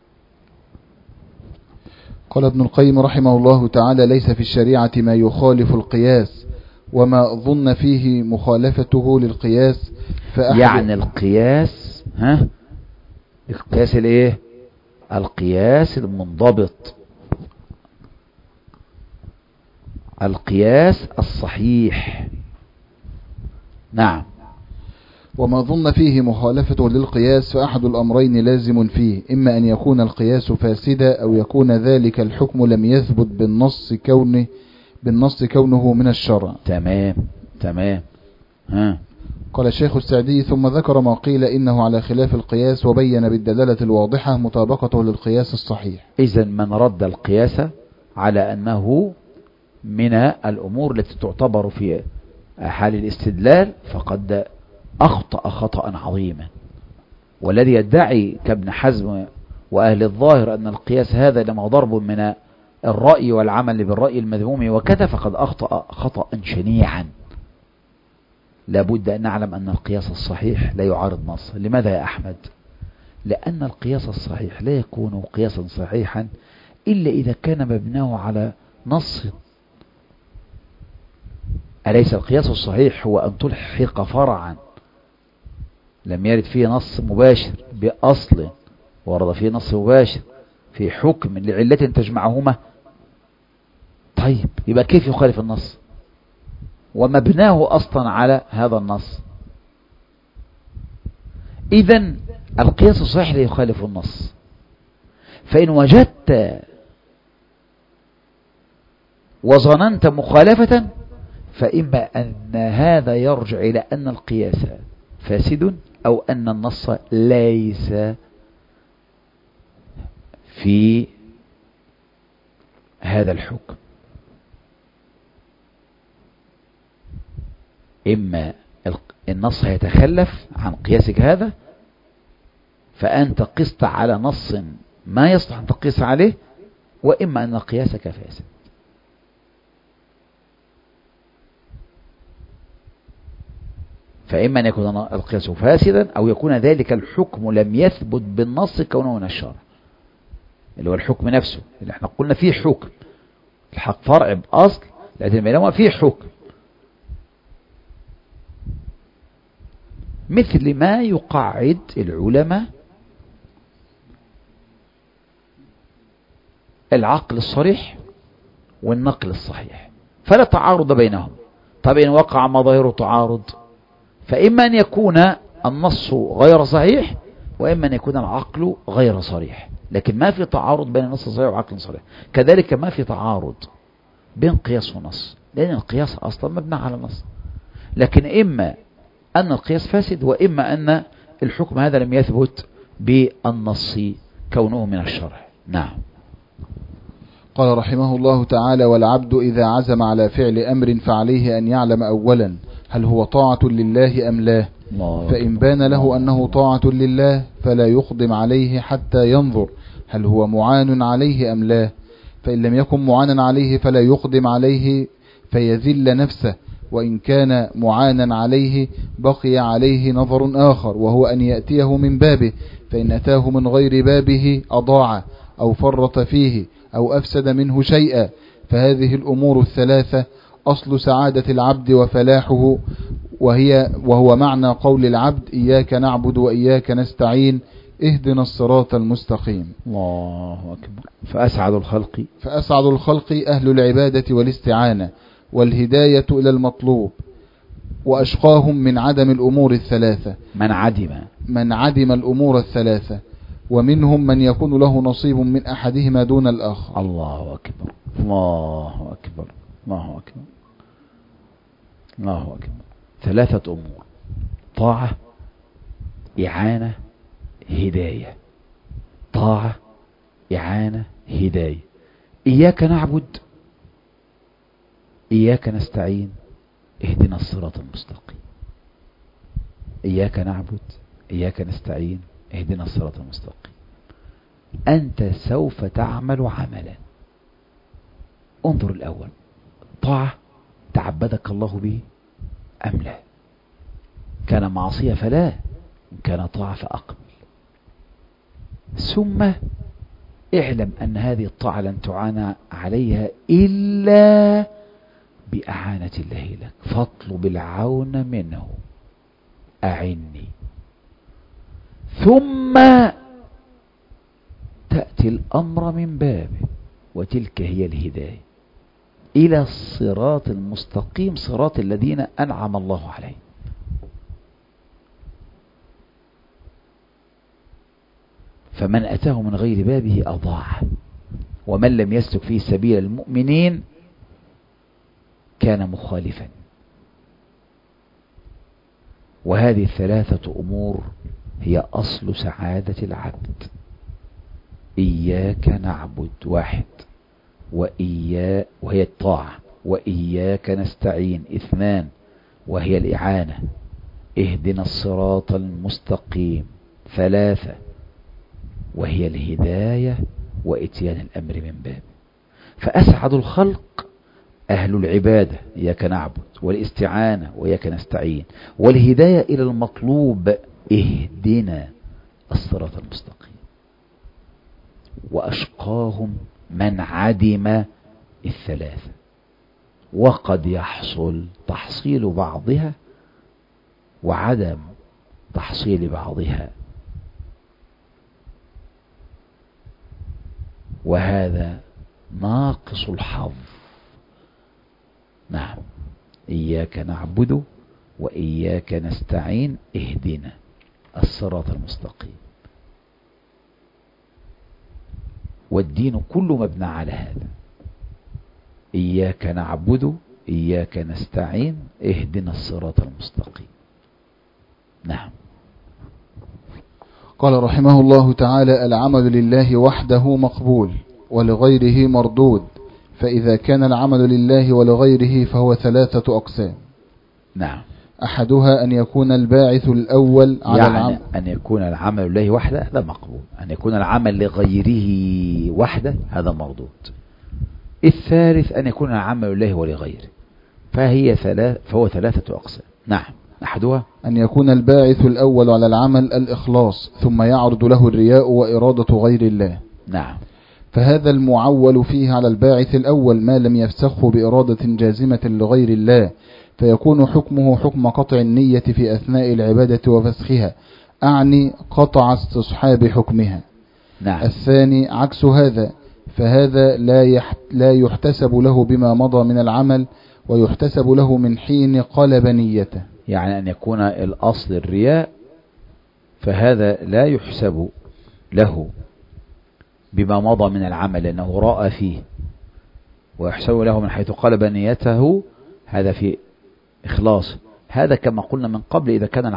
قال ابن القيم رحمه الله تعالى: ليس في الشريعة ما يخالف القياس وما ظن فيه مخالفته للقياس، يعني القياس القياس الايه؟ القياس المنضبط، القياس الصحيح. نعم. وما ظن فيه مخالفته للقياس فأحد الأمرين لازم فيه: إما أن يكون القياس فاسدا، أو يكون ذلك الحكم لم يثبت بالنص كونه من الشرع. تمام تمام. قال الشيخ السعدي: ثم ذكر ما قيل إنه على خلاف القياس، وبين بالدلالة الواضحة مطابقته للقياس الصحيح. إذن من رد القياس على أنه من الأمور التي تعتبر في حال الاستدلال فقد أخطأ خطأ عظيما. والذي يدعي كابن حزم وأهل الظاهر أن القياس هذا لما ضرب من الرأي والعمل بالرأي المذموم وكذا، فقد أخطأ خطأ شنيعا. لابد أن نعلم أن القياس الصحيح لا يعارض نص. لماذا يا أحمد؟ لأن القياس الصحيح لا يكون قياسا صحيحا إلا إذا كان مبناه على نص. أليس القياس الصحيح هو أن تلحق فرعا لم يرد فيه نص مباشر بأصل ورد فيه نص مباشر في حكم لعلة تجمعهما؟ طيب يبقى كيف يخالف النص ومبناه أصلا على هذا النص؟ إذن القياس الصحيح لا يخالف النص. فإن وجدت وظننت مخالفة فإما أن هذا يرجع إلى أن القياس فاسد، أو أن النص ليس في هذا الحكم. إما النص هيتخلف عن قياسك هذا فأنت قست على نص ما يصلح أن تقيس عليه، وإما أن قياسك فاسد. فإما أن يكون القياس فاسدا، أو يكون ذلك الحكم لم يثبت بالنص كونه من الشرع، اللي هو الحكم نفسه اللي احنا قلنا فيه حكم الحق فرع بأصل لكن بينما فيه حكم، مثل ما يقعد العلماء العقل الصريح والنقل الصحيح، فلا تعارض بينهم. طب إن وقع مظاهر تعارض فإما أن يكون النص غير صحيح، وإما أن يكون العقل غير صريح، لكن ما في تعارض بين النص الصحيح وعقل صريح. كذلك ما في تعارض بين قياس ونص، لأن القياس أصلا مبنى على النص. لكن إما أن القياس فاسد، وإما أن الحكم هذا لم يثبت بالنص كونه من الشرع. نعم. قال رحمه الله تعالى: والعبد إذا عزم على فعل أمر فعليه أن يعلم أولا هل هو طاعة لله أم لا، فإن بان له أنه طاعة لله فلا يقدم عليه حتى ينظر هل هو معان عليه أم لا، فإن لم يكن معانا عليه فلا يقدم عليه فيذل نفسه، وإن كان معانا عليه بقي عليه نظر آخر وهو أن يأتيه من بابه، فإن أتاه من غير بابه أضاع أو فرط فيه أو أفسد منه شيئا. فهذه الأمور الثلاثة أصل سعادة العبد وفلاحه، وهو معنى قول العبد: إياك نعبد وإياك نستعين اهدنا الصراط المستقيم. الله أكبر. فأسعد الخلق أهل العبادة والاستعانة والهداية إلى المطلوب، وأشقاهم من عدم الأمور الثلاثة، من عدم الأمور الثلاثة، ومنهم من يكون له نصيب من أحدهما دون الآخر. الله أكبر الله أكبر الله أكبر الله أكبر. 3 أمور: طاعة، إعانة، هداية. طاعة، إعانة، هداية. إياك نعبد إياك نستعين اهدنا الصراط المستقيم. إياك نعبد إياك نستعين اهدنا الصراط المستقيم. أنت سوف تعمل عملا، انظر الأول: طاعة تعبدك الله به أم لا؟ كان معصية فلا، إن كان طاعة فأقبل. ثم اعلم أن هذه الطاعة لن تعانى عليها إلا بأعانة الله لك، فاطلب العون منه، أعني. ثم تأتي الأمر من بابه، وتلك هي الهداية إلى الصراط المستقيم، صراط الذين أنعم الله عليهم. فمن أتاه من غير بابه أضاع، ومن لم يسلك فيه سبيل المؤمنين كان مخالفا. وهذه 3 أمور هي أصل سعادة العبد. إياك نعبد 1، وهي الطاعة، وإياك نستعين 2، وهي الإعانة، اهدنا الصراط المستقيم 3، وهي الهداية وإتيان الأمر من باب. فأسعد الخلق أهل العبادة إياك نعبد، والاستعانة وإياك نستعين، والهداية إلى المطلوب اهدنا الصراط المستقيم. وأشقاهم من عدم 3، وقد يحصل تحصيل بعضها وعدم تحصيل بعضها، وهذا ناقص الحظ. نعم، إياك نعبد وإياك نستعين اهدنا الصراط المستقيم. والدين كله مبنى على هذا: إياك نعبد إياك نستعين اهدنا الصراط المستقيم. نعم. قال رحمه الله تعالى: العمل لله وحده مقبول ولغيره مردود، فإذا كان العمل لله ولغيره فهو 3 أقسام. نعم. أحدها أن يكون الباعث الأول على العمل، أن يكون العمل لله وحده هذا مقبول، أن يكون العمل لغيره وحده هذا مردود. الثالث أن يكون العمل لله ولغيره، فهو 3 أقسام. نعم. أحدها أن يكون الباعث الأول على العمل الإخلاص، ثم يعرض له الرياء وإرادة غير الله. نعم. فهذا المعول فيه على الباعث الأول ما لم يفسخه بإرادة جازمة لغير الله، فيكون حكمه حكم قطع النية في أثناء العبادة وفسخها، أعني قطع استصحاب حكمها. نعم. الثاني عكس هذا، فهذا لا يحتسب له بما مضى من العمل، ويحتسب له من حين قلب نيته. يعني أن يكون الأصل الرياء، فهذا لا يحسب له بما مضى من العمل لأنه رأى فيه، ويحسب له من حيث قلب نيته، هذا في إخلاص. هذا كما قلنا من قبل إذا كان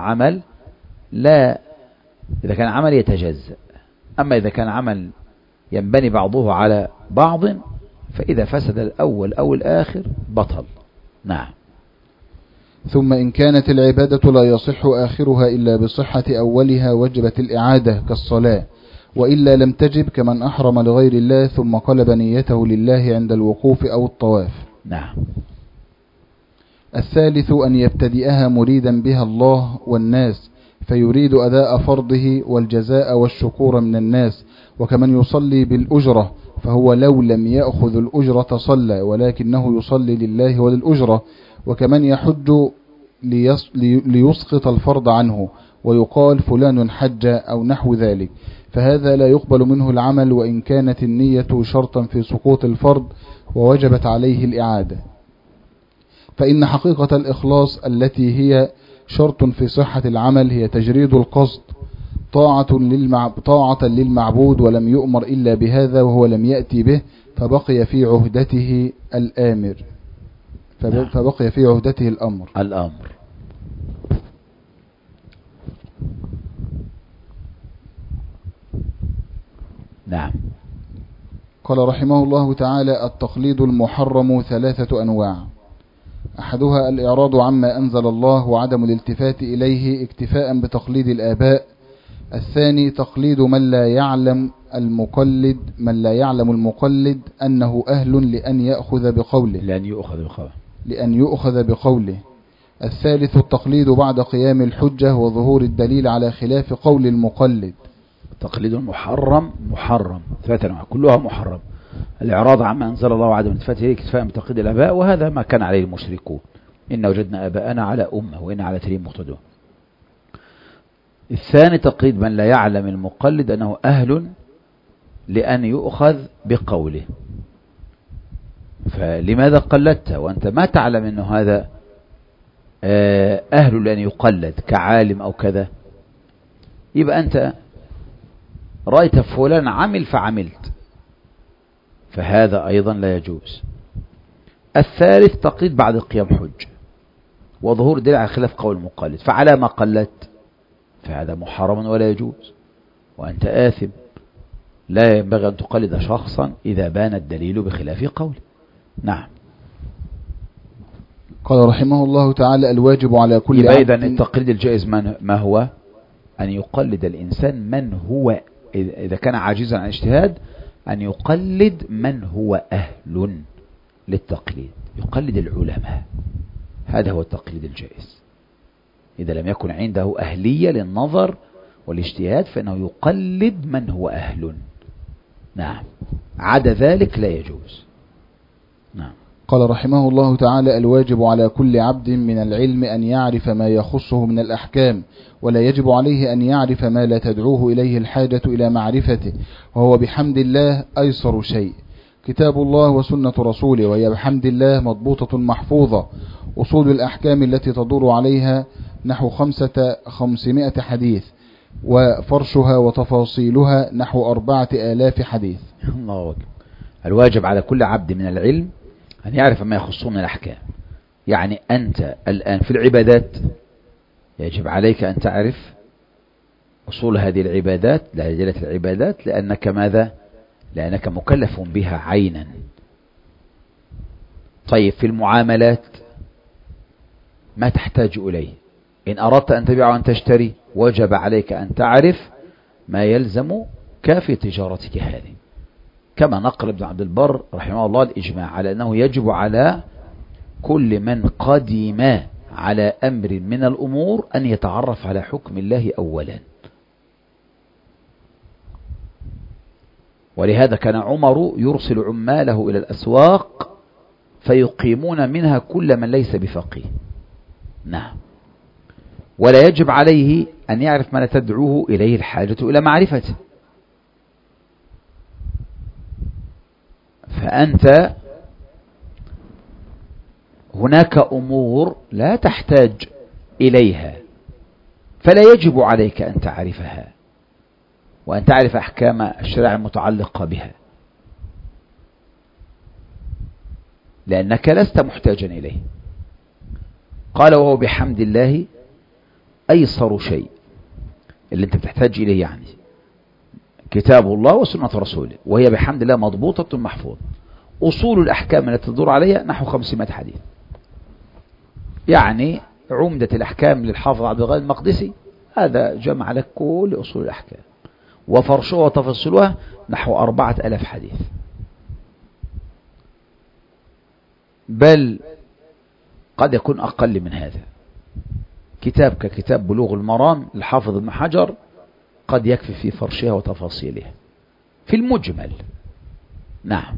العمل يتجزأ. أما إذا كان عمل ينبني بعضه على بعض فإذا فسد الأول أو الآخر بطل. نعم. ثم إن كانت العبادة لا يصح آخرها إلا بصحة أولها وجبت الإعادة كالصلاة، وإلا لم تجب كمن أحرم لغير الله ثم قلب نيته لله عند الوقوف أو الطواف. نعم. الثالث أن يبتدئها مريدا بها الله والناس، فيريد أداء فرضه والجزاء والشكور من الناس، وكمن يصلي بالأجرة فهو لو لم يأخذ الأجرة صلى ولكنه يصلي لله وللأجرة، وكمن يحج ليسقط الفرض عنه ويقال فلان حج أو نحو ذلك، فهذا لا يقبل منه العمل وإن كانت النية شرطا في سقوط الفرض ووجبت عليه الإعادة. فإن حقيقة الإخلاص التي هي شرط في صحة العمل هي تجريد القصد طاعة للمعبود، ولم يؤمر إلا بهذا وهو لم يأتي به، فبقي في عهدته الآمر فبقي في عهدته الأمر. نعم. قال رحمه الله تعالى: التقليد المحرم 3 أنواع: أحدها الإعراض عما أنزل الله وعدم الالتفات إليه اكتفاء بتقليد الآباء. الثاني تقليد من لا يعلم المقلد أنه أهل لأن يؤخذ بقوله. الثالث التقليد بعد قيام الحجة وظهور الدليل على خلاف قول المقلد. تقليد محرم 3 أنواع كلها محرم: الإعراض عما أنزل الله وعدم الالتفات إليه اكتفاء بتقليد الآباء، وهذا ما كان عليه المشركون، إن وجدنا آباءنا على أمة وإن على تلهم مقتدون. الثاني تقليد من لا يعلم المقلد أنه أهل لأن يؤخذ بقوله، فلماذا قلدته وأنت ما تعلم أنه هذا أهل لأن يقلد كعالم أو كذا؟ يبقى أنت رأيت فلان عمل فعملت، فهذا أيضا لا يجوز. الثالث تقليد بعد قيام حج وظهور دليل على خلاف قول المقلد، فعلى ما قلدت، فهذا محرم ولا يجوز وأنت آثم. لا ينبغي أن تقلد شخصا إذا بان الدليل بخلاف قوله. نعم. قال رحمه الله تعالى: الواجب على كل عبد. إذا التقليد الجائز ما هو؟ أن يقلد الإنسان من هو، إذا كان عاجزا عن اجتهاد، أن يقلد من هو أهل للتقليد، يقلد العلماء، هذا هو التقليد الجائز. إذا لم يكن عنده أهلية للنظر والاجتهاد فإنه يقلد من هو أهل. نعم. عدا ذلك لا يجوز. نعم. قال رحمه الله تعالى: الواجب على كل عبد من العلم أن يعرف ما يخصه من الأحكام، ولا يجب عليه أن يعرف ما لا تدعوه إليه الحاجة إلى معرفته، وهو بحمد الله أيسر شيء: كتاب الله وسنة رسوله، وهي بحمد الله مضبوطة محفوظة. أصول الأحكام التي تدور عليها نحو 500 حديث، وفرشها وتفاصيلها نحو 4000 حديث. الله أكبر. الواجب على كل عبد من العلم أن يعرف ما يخصه من الأحكام. يعني أنت الآن في العبادات يجب عليك أن تعرف أصول هذه العبادات، لأجلة العبادات، لأنك ماذا؟ لأنك مكلف بها عينا. طيب في المعاملات ما تحتاج إليه، إن أردت أن تبيع وأن تشتري وجب عليك أن تعرف ما يلزم كافي تجارتك هذه، كما نقل ابن عبد البر رحمه الله الإجماع على أنه يجب على كل من قدم على أمر من الأمور أن يتعرف على حكم الله أولا. ولهذا كان عمر يرسل عماله إلى الأسواق فيقيمون منها كل من ليس بفقيه. نعم. ولا يجب عليه أن يعرف ما لا تدعوه إليه الحاجة إلى معرفته. فأنت هناك أمور لا تحتاج إليها فلا يجب عليك أن تعرفها وأن تعرف أحكام الشريعة المتعلقة بها، لأنك لست محتاجا إليه. قال: وهو بحمد الله أيسر شيء، اللي أنت بتحتاج إليه يعني كتاب الله وسنة رسوله، وهي بحمد الله مضبوطة محفوظ. أصول الأحكام التي تدور عليها نحو 500 حديث. يعني عمدة الأحكام للحافظ عبد الغني المقدسي هذا جمع لك كل أصول الأحكام، وفرشها وتفصلها نحو 4000 حديث، بل قد يكون أقل من هذا. كتاب ككتاب بلوغ المرام للحافظ ابن حجر قد يكفي في فرشها وتفاصيلها في المجمل. نعم.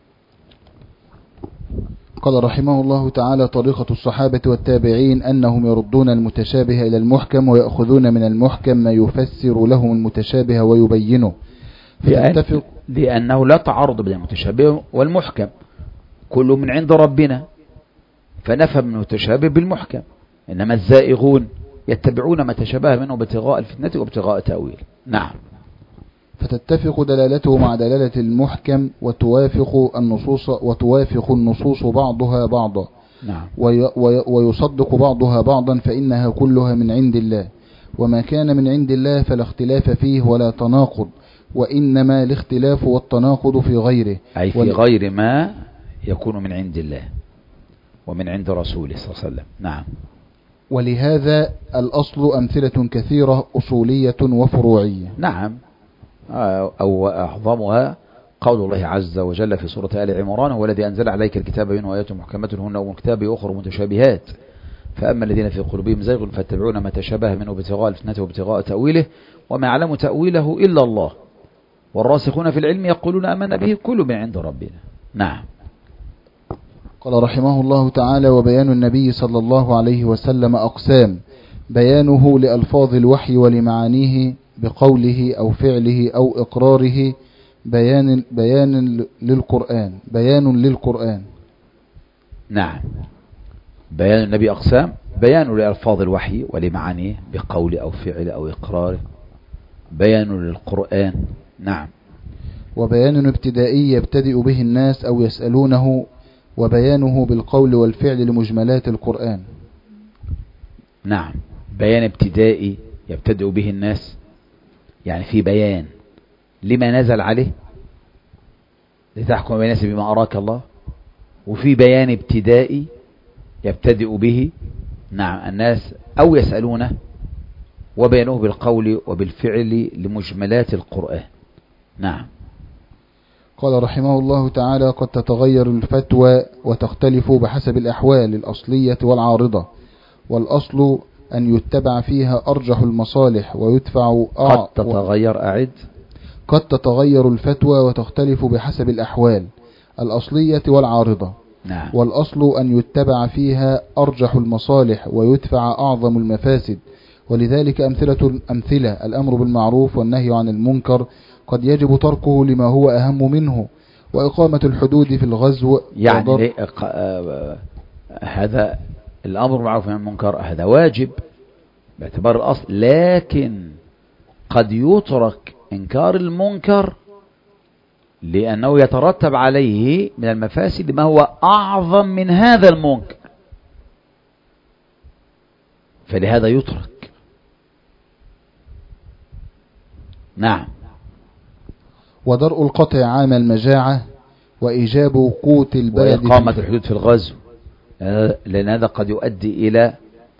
قال رحمه الله تعالى: طريقة الصحابة والتابعين أنهم يردون المتشابه إلى المحكم، ويأخذون من المحكم ما يفسر لهم المتشابه ويبينه، لأنه لا تعارض بين المتشابه والمحكم، كله من عند ربنا، فنفهم المتشابه بالمحكم. إنما الزائغون يتبعون ما تشابه منه ابتغاء الفتنة وابتغاء تأويل. نعم. فتتفق دلالته مع دلالة المحكم، وتوافق النصوص بعضها بعضا. نعم. ويصدق بعضها بعضا، فإنها كلها من عند الله، وما كان من عند الله فلا اختلاف فيه ولا تناقض، وإنما الاختلاف والتناقض في غيره، أي في غير ما يكون من عند الله ومن عند رسوله صلى الله عليه وسلم. نعم. ولهذا الأصل أمثلة كثيرة أصولية وفروعية. نعم. أو أعظمها قول الله عز وجل في سورة آل عمران: هو الذي أنزل عليك الكتاب منه آيات محكمات هن أم الكتاب أخر متشابهات فأما الذين في قلوبهم زيغ فاتبعون ما تشابه منه ابتغاء الفتنة وابتغاء تأويله وما يعلم تأويله إلا الله والراسخون في العلم يقولون آمنا به كل من عند ربنا. نعم. قال رحمه الله تعالى: وبيان النبي صلى الله عليه وسلم أقسام: بيانه لألفاظ الوحي ولمعانيه بقوله أو فعله أو إقراره، بيان للقرآن. نعم. بيان النبي أقسام: بيان لألفاظ الوحي ولمعانيه بقول أو فعل أو إقراره، بيان للقرآن. نعم. وبيان ابتدائي يبتدئ به الناس أو يسألونه، وبيانه بالقول والفعل لمجملات القرآن. نعم. بيان ابتدائي يبتدئ به الناس، يعني في بيان لما نزل عليه لتحكم بين الناس بما أراك الله، وفي بيان ابتدائي يبتدئ به نعم الناس أو يسألونه، وبيانه بالقول وبالفعل لمجملات القرآن. نعم. قال رحمه الله تعالى: قد تتغير الفتوى وتختلف بحسب الأحوال الأصلية والعارضة، والأصل أن يتبع فيها أرجح المصالح ويدفع قد تتغير. أعد. قد تتغير الفتوى وتختلف بحسب الأحوال الأصلية والعارضة. نعم. والأصل أن يتبع فيها أرجح المصالح ويدفع أعظم المفاسد، ولذلك أمثلة الأمر بالمعروف والنهي عن المنكر قد يجب تركه لما هو أهم منه، وإقامة الحدود في الغزو يعني هذا الأمر بالمعروف والنهي عن المنكر هذا واجب باعتبار الأصل، لكن قد يترك إنكار المنكر لأنه يترتب عليه من المفاسد ما هو أعظم من هذا المنكر، فلهذا يترك. نعم. ودرء القطع عام المجاعة، وإيجاب قوت البلد، وإقامة الحدود في الغزو، لأن هذا قد يؤدي إلى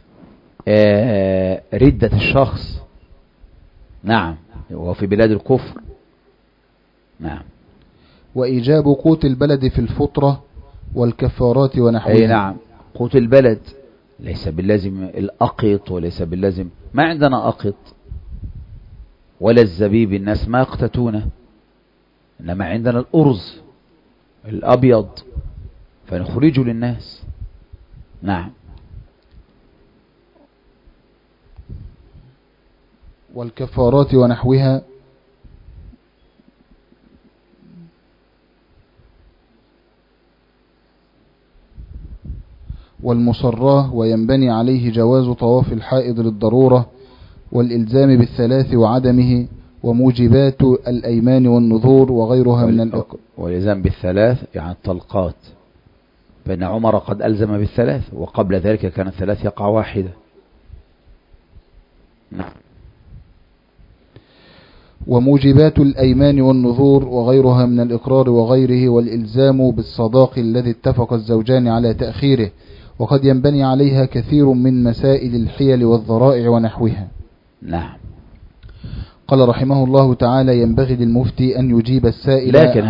ردة الشخص. نعم. وهو في بلاد الكفر. نعم. وإيجاب قوت البلد في الفطرة والكفارات ونحوها. أي نعم. قوت البلد ليس باللازم الأقط، وليس باللازم، ما عندنا أقط ولا الزبيب، الناس ما يقتتونه، إنما عندنا الأرز الأبيض فنخرجه للناس. نعم. والكفارات ونحوها. والمصراه، وينبني عليه جواز طواف الحائض للضرورة، والإلزام بالثلاث وعدمه، وموجبات الأيمان والنذور وغيرها من والإلزام بالثلاث يعني الطلقات، فإن عمر قد ألزم بالثلاث، وقبل ذلك كان الثلاث يقع واحدة. نعم. وموجبات الأيمان والنذور وغيرها من الإقرار وغيره، والإلزام بالصداق الذي اتفق الزوجان على تأخيره، وقد ينبني عليها كثير من مسائل الحيل والذرائع ونحوها. نعم. قال رحمه الله تعالى: ينبغي للمفتي أن يجيب السائل. لكن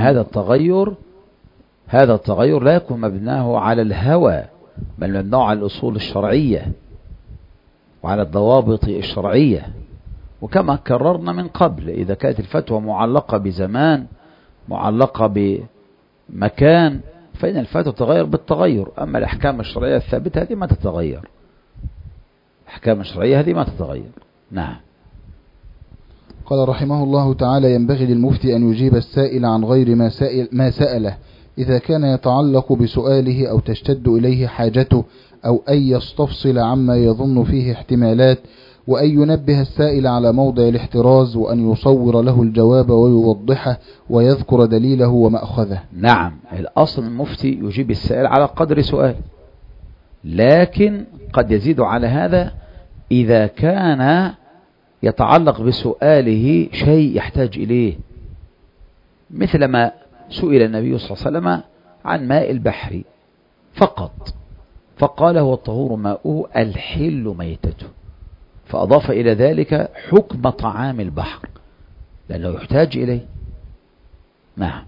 هذا التغير لا يكون مبناه على الهوى، بل مبناه على الأصول الشرعية وعلى الضوابط الشرعية. وكما كررنا من قبل، إذا كانت الفتوى معلقة بزمان، معلقة بمكان، فإن الفتوى تتغير بالتغير. أما الأحكام الشرعية الثابتة هذه ما تتغير، الأحكام الشرعية هذه ما تتغير. نعم. قال رحمه الله تعالى: ينبغي للمفتي أن يجيب السائل عن غير ما سأله، إذا كان يتعلق بسؤاله أو تشتد إليه حاجته، أو أن يستفصل عما يظن فيه احتمالات، وأن ينبه السائل على موضع الاحتراز، وأن يصور له الجواب ويوضحه ويذكر دليله ومأخذه. نعم. الأصل المفتي يجيب السائل على قدر سؤال، لكن قد يزيد على هذا إذا كان يتعلق بسؤاله شيء يحتاج إليه، مثل ما سئل النبي صلى الله عليه وسلم عن ماء البحر فقط، فقال: هو الطهور ماؤه الحل ميتته، فأضاف إلى ذلك حكم طعام البحر لأنه يحتاج إليه. نعم.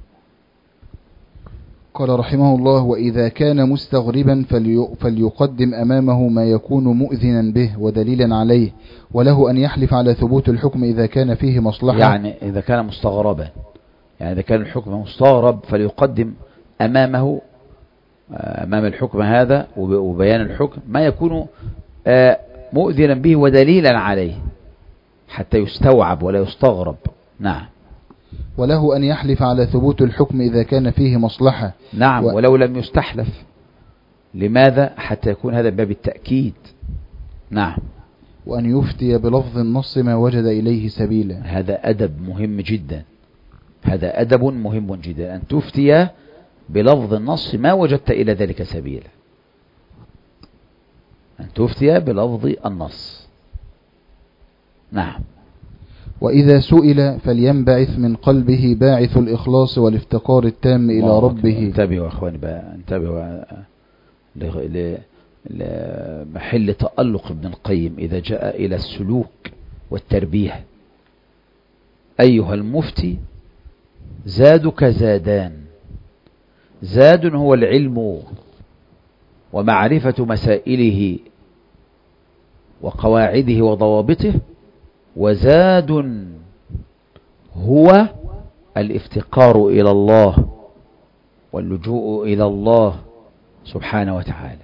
قال رحمه الله: وإذا كان مستغربا فليقدم أمامه ما يكون مؤذنا به ودليلا عليه، وله أن يحلف على ثبوت الحكم إذا كان فيه مصلحة. يعني إذا كان مستغربا، يعني إذا كان الحكم مستغرب فليقدم أمامه، أمام الحكم هذا وبيان الحكم، ما يكون مؤذنا به ودليلا عليه حتى يستوعب ولا يستغرب. نعم. وله أن يحلف على ثبوت الحكم إذا كان فيه مصلحة. نعم. ولو لم يستحلف. لماذا؟ حتى يكون هذا باب التأكيد. نعم. وأن يفتي بلفظ النص ما وجد إليه سبيلا. هذا أدب مهم جدا، هذا أدب مهم جدا، أن تفتي بلفظ النص ما وجدت إلى ذلك سبيلا، أن تفتي بلفظ النص. نعم. وإذا سئل فلينبعث من قلبه باعث الإخلاص والافتقار التام إلى ربه. انتبهوا يا أخواني بقى، انتبهوا لمحل تألق ابن القيم إذا جاء إلى السلوك والتربية. أيها المفتي، زادك زادان: زاد هو العلم ومعرفة مسائله وقواعده وضوابطه، وزاد هو الافتقار إلى الله واللجوء إلى الله سبحانه وتعالى.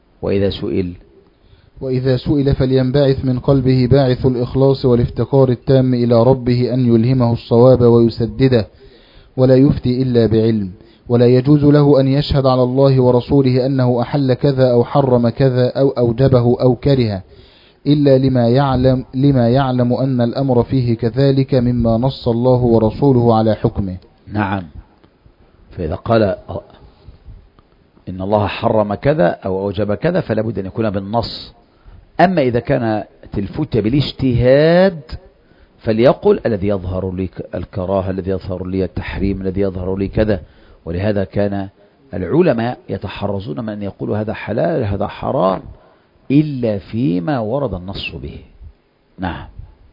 وإذا سئل فلينبعث من قلبه باعث الإخلاص والافتقار التام إلى ربه أن يلهمه الصواب ويسدده، ولا يفتي إلا بعلم، ولا يجوز له أن يشهد على الله ورسوله أنه أحل كذا أو حرم كذا أو أوجبه أو كره، إلا لما يعلم أن الأمر فيه كذلك مما نص الله ورسوله على حكمه. نعم. فإذا قال إن الله حرم كذا أو أوجب كذا فلا بد أن يكون بالنص. أما إذا كان الفتية بالاجتهاد فليقل: الذي يظهر لي الكراهة، الذي يظهر لي التحريم، الذي يظهر لي كذا. ولهذا كان العلماء يتحرزون من أن يقولوا هذا حلال هذا حرام إلا فيما ورد النص به. نعم.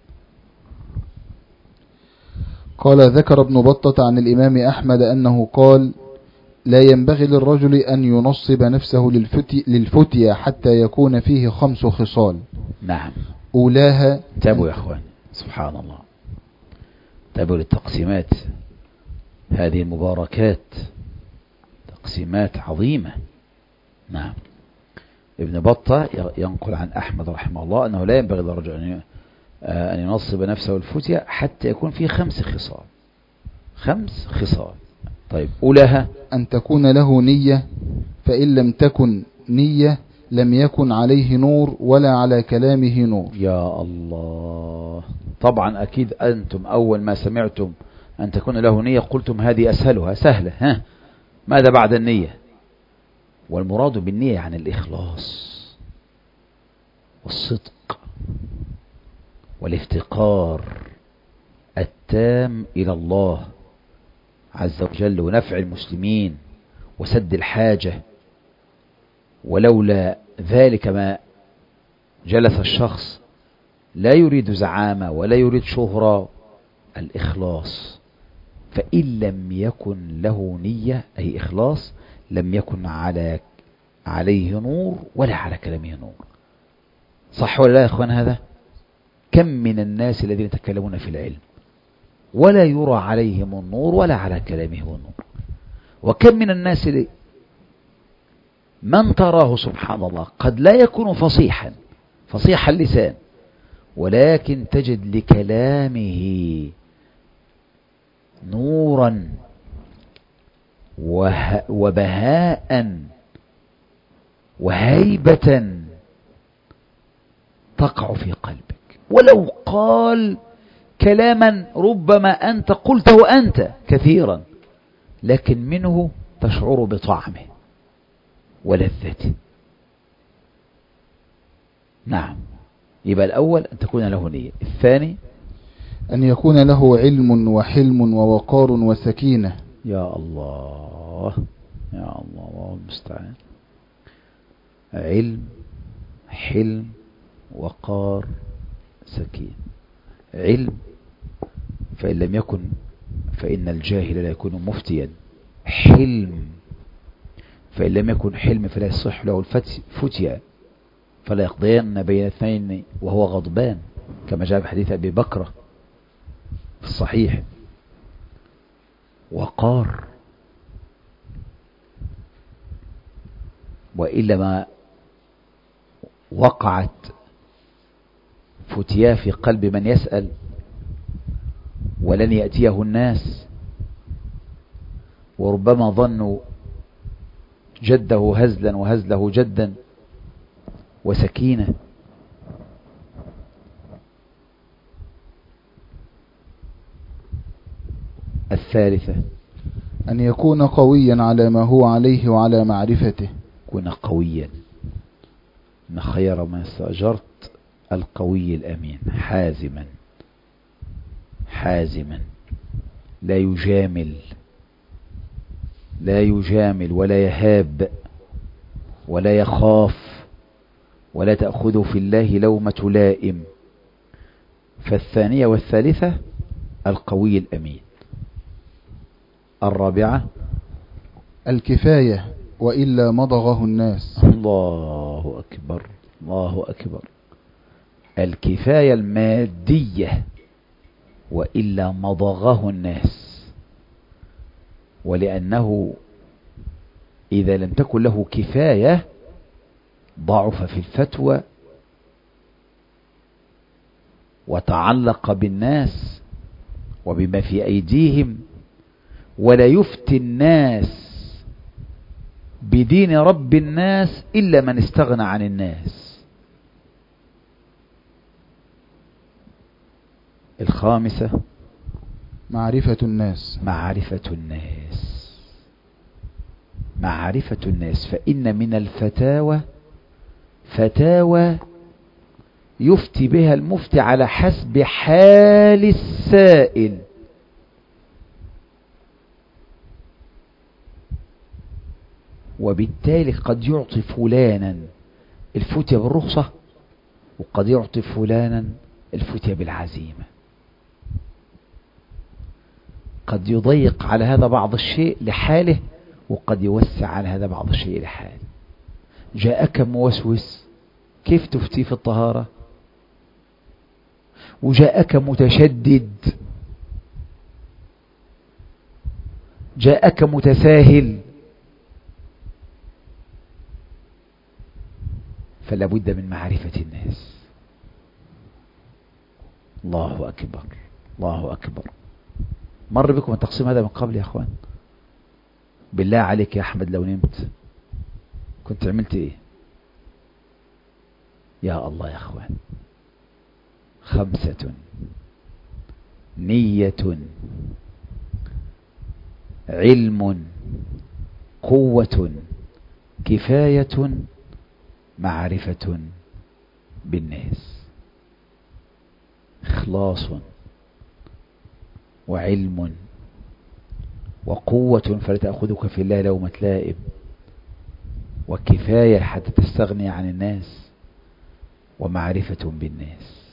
قال: ذكر ابن بطة عن الإمام أحمد أنه قال: لا ينبغي للرجل أن ينصب نفسه للفتية حتى يكون فيه 5 خصال. نعم. أولاها، تابوا يا أخوان، سبحان الله، تابوا للتقسيمات هذه المباركات، تقسيمات عظيمة. نعم. ابن بطة ينقل عن أحمد رحمه الله أنه لا ينبغي للرجل أن ينصب نفسه الفتية حتى يكون فيه 5 خصال. 5 خصال. طيب، أولاها أن تكون له نية، فإن لم تكن نية لم يكن عليه نور ولا على كلامه نور. يا الله. طبعا أكيد أنتم أول ما سمعتم أن تكون له نية قلتم هذه أسهلها سهلة. ها، ماذا بعد النية؟ والمراد بالنية يعني الإخلاص والصدق والافتقار التام إلى الله عز وجل ونفع المسلمين وسد الحاجة، ولولا ذلك ما جلس الشخص لا يريد زعامة ولا يريد شهرة. الإخلاص، فإن لم يكن له نية أي إخلاص لم يكن عليه نور ولا على كلامه نور. صح ولا لا يا أخوان؟ هذا كم من الناس الذين يتكلمون في العلم ولا يرى عليهم النور ولا على كلامهم النور، وكم من الناس من تراه سبحان الله قد لا يكون فصيح اللسان، ولكن تجد لكلامه نورا وبهاء وهيبة تقع في قلبك، ولو قال كلاما ربما أنت قلته أنت كثيرا لكن منه تشعر بطعمه ولذته. نعم، يبقى الأول أن تكون له نية. الثاني أن يكون له علم وحلم ووقار وسكينة. يا الله يا الله المستعان. علم، حلم، وقار، سكين. علم، فإن لم يكن فإن الجاهل لا يكون مفتيا. حلم، فإن لم يكن حلم فلا يصح له الفتيا، فلا يقضين بين اثنين وهو غضبان، كما جاء بحديث أبي بكر في الصحيح. وقار، وإلا ما وقعت فتيا في قلب من يسأل ولن يأتيه الناس، وربما ظنوا جده هزلا وهزله جدا. وسكينة، الثالثة أن يكون قويا على ما هو عليه وعلى معرفته. كن قويا، إن خير ما استأجرت القوي الأمين. حازما لا يجامل ولا يهاب ولا يخاف ولا تأخذ في الله لومة لائم. فالثانية والثالثة القوي الأمين. الرابعة الكفاية، وإلا مضغه الناس. الله أكبر الله أكبر. الكفاية المادية، وإلا مضغه الناس. ولأنه إذا لم تكن له كفاية ضعف في الفتوى وتعلق بالناس وبما في أيديهم، ولا يفتي الناس بدين رب الناس إلا من استغنى عن الناس. الخامسة معرفة الناس. فإن من الفتاوى فتاوى يفتي بها المفتي على حسب حال السائل. وبالتالي قد يعطي فلانا الفتية بالرخصة، وقد يعطي فلانا الفتية بالعزيمة. قد يضيق على هذا بعض الشيء لحاله، وقد يوسع على هذا بعض الشيء لحاله. جاءك موسوس كيف تفتي في الطهارة؟ وجاءك متشدد، جاءك متساهل، فلا بد من معرفة الناس. الله أكبر الله أكبر. مر بكم التقسيم هذا من قبل يا أخوان؟ بالله عليك يا أحمد لو نمت كنت عملت إيه؟ يا الله يا أخوان. 5: نية، علم، قوة، كفاية، معرفة بالناس. إخلاص، وعلم وقوة فلا تأخذك في الله لومة لائم، وكفاية حتى تستغني عن الناس، ومعرفة بالناس.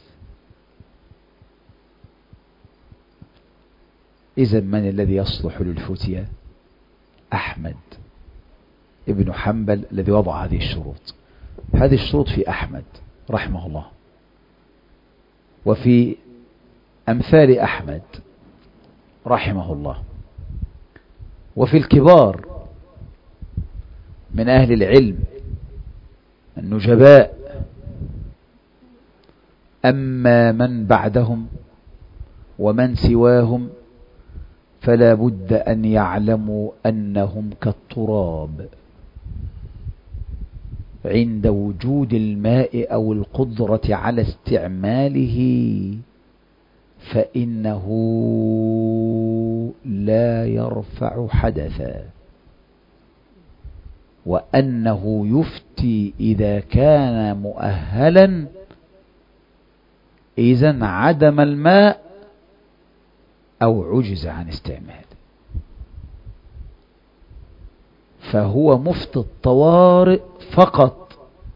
إذا من الذي يصلح للفتية؟ أحمد ابن حنبل الذي وضع هذه الشروط. هذه الشروط في أحمد رحمه الله، وفي أمثال أحمد رحمه الله، وفي الكبار من أهل العلم النجباء. أما من بعدهم ومن سواهم فلا بد أن يعلموا أنهم كالتراب عند وجود الماء أو القدرة على استعماله، فإنه لا يرفع حدثا، وأنه يفتي إذا كان مؤهلا إذا عدم الماء أو عجز عن استعماله، فهو مفتي الطوارئ فقط،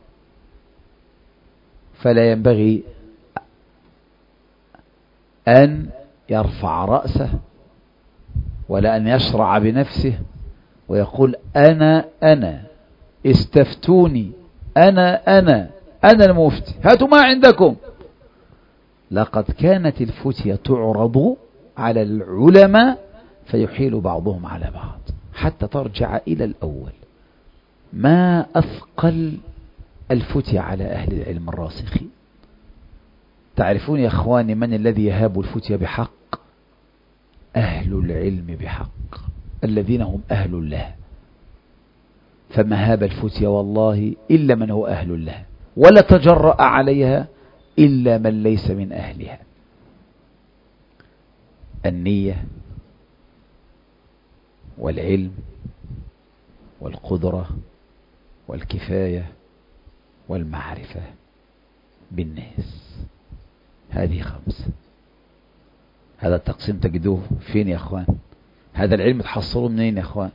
فلا ينبغي أن يرفع رأسه ولا أن يشرع بنفسه ويقول أنا استفتوني، أنا المفتي، هاتوا ما عندكم. لقد كانت الفتية تعرض على العلماء فيحيل بعضهم على بعض حتى ترجع إلى الأول. ما أثقل الفتية على أهل العلم الراسخين. تعرفون يا أخواني من الذي يهاب الفتية بحق؟ أهل العلم بحق، الذين هم أهل الله. فما هاب الفتية والله إلا من هو أهل الله، ولا تجرأ عليها إلا من ليس من أهلها. النية والعلم والقدرة والكفاية والمعرفة بالناس، هذه 5. هذا التقسيم تجدوه فين يا أخوان؟ هذا العلم تحصلوه منين يا أخوان؟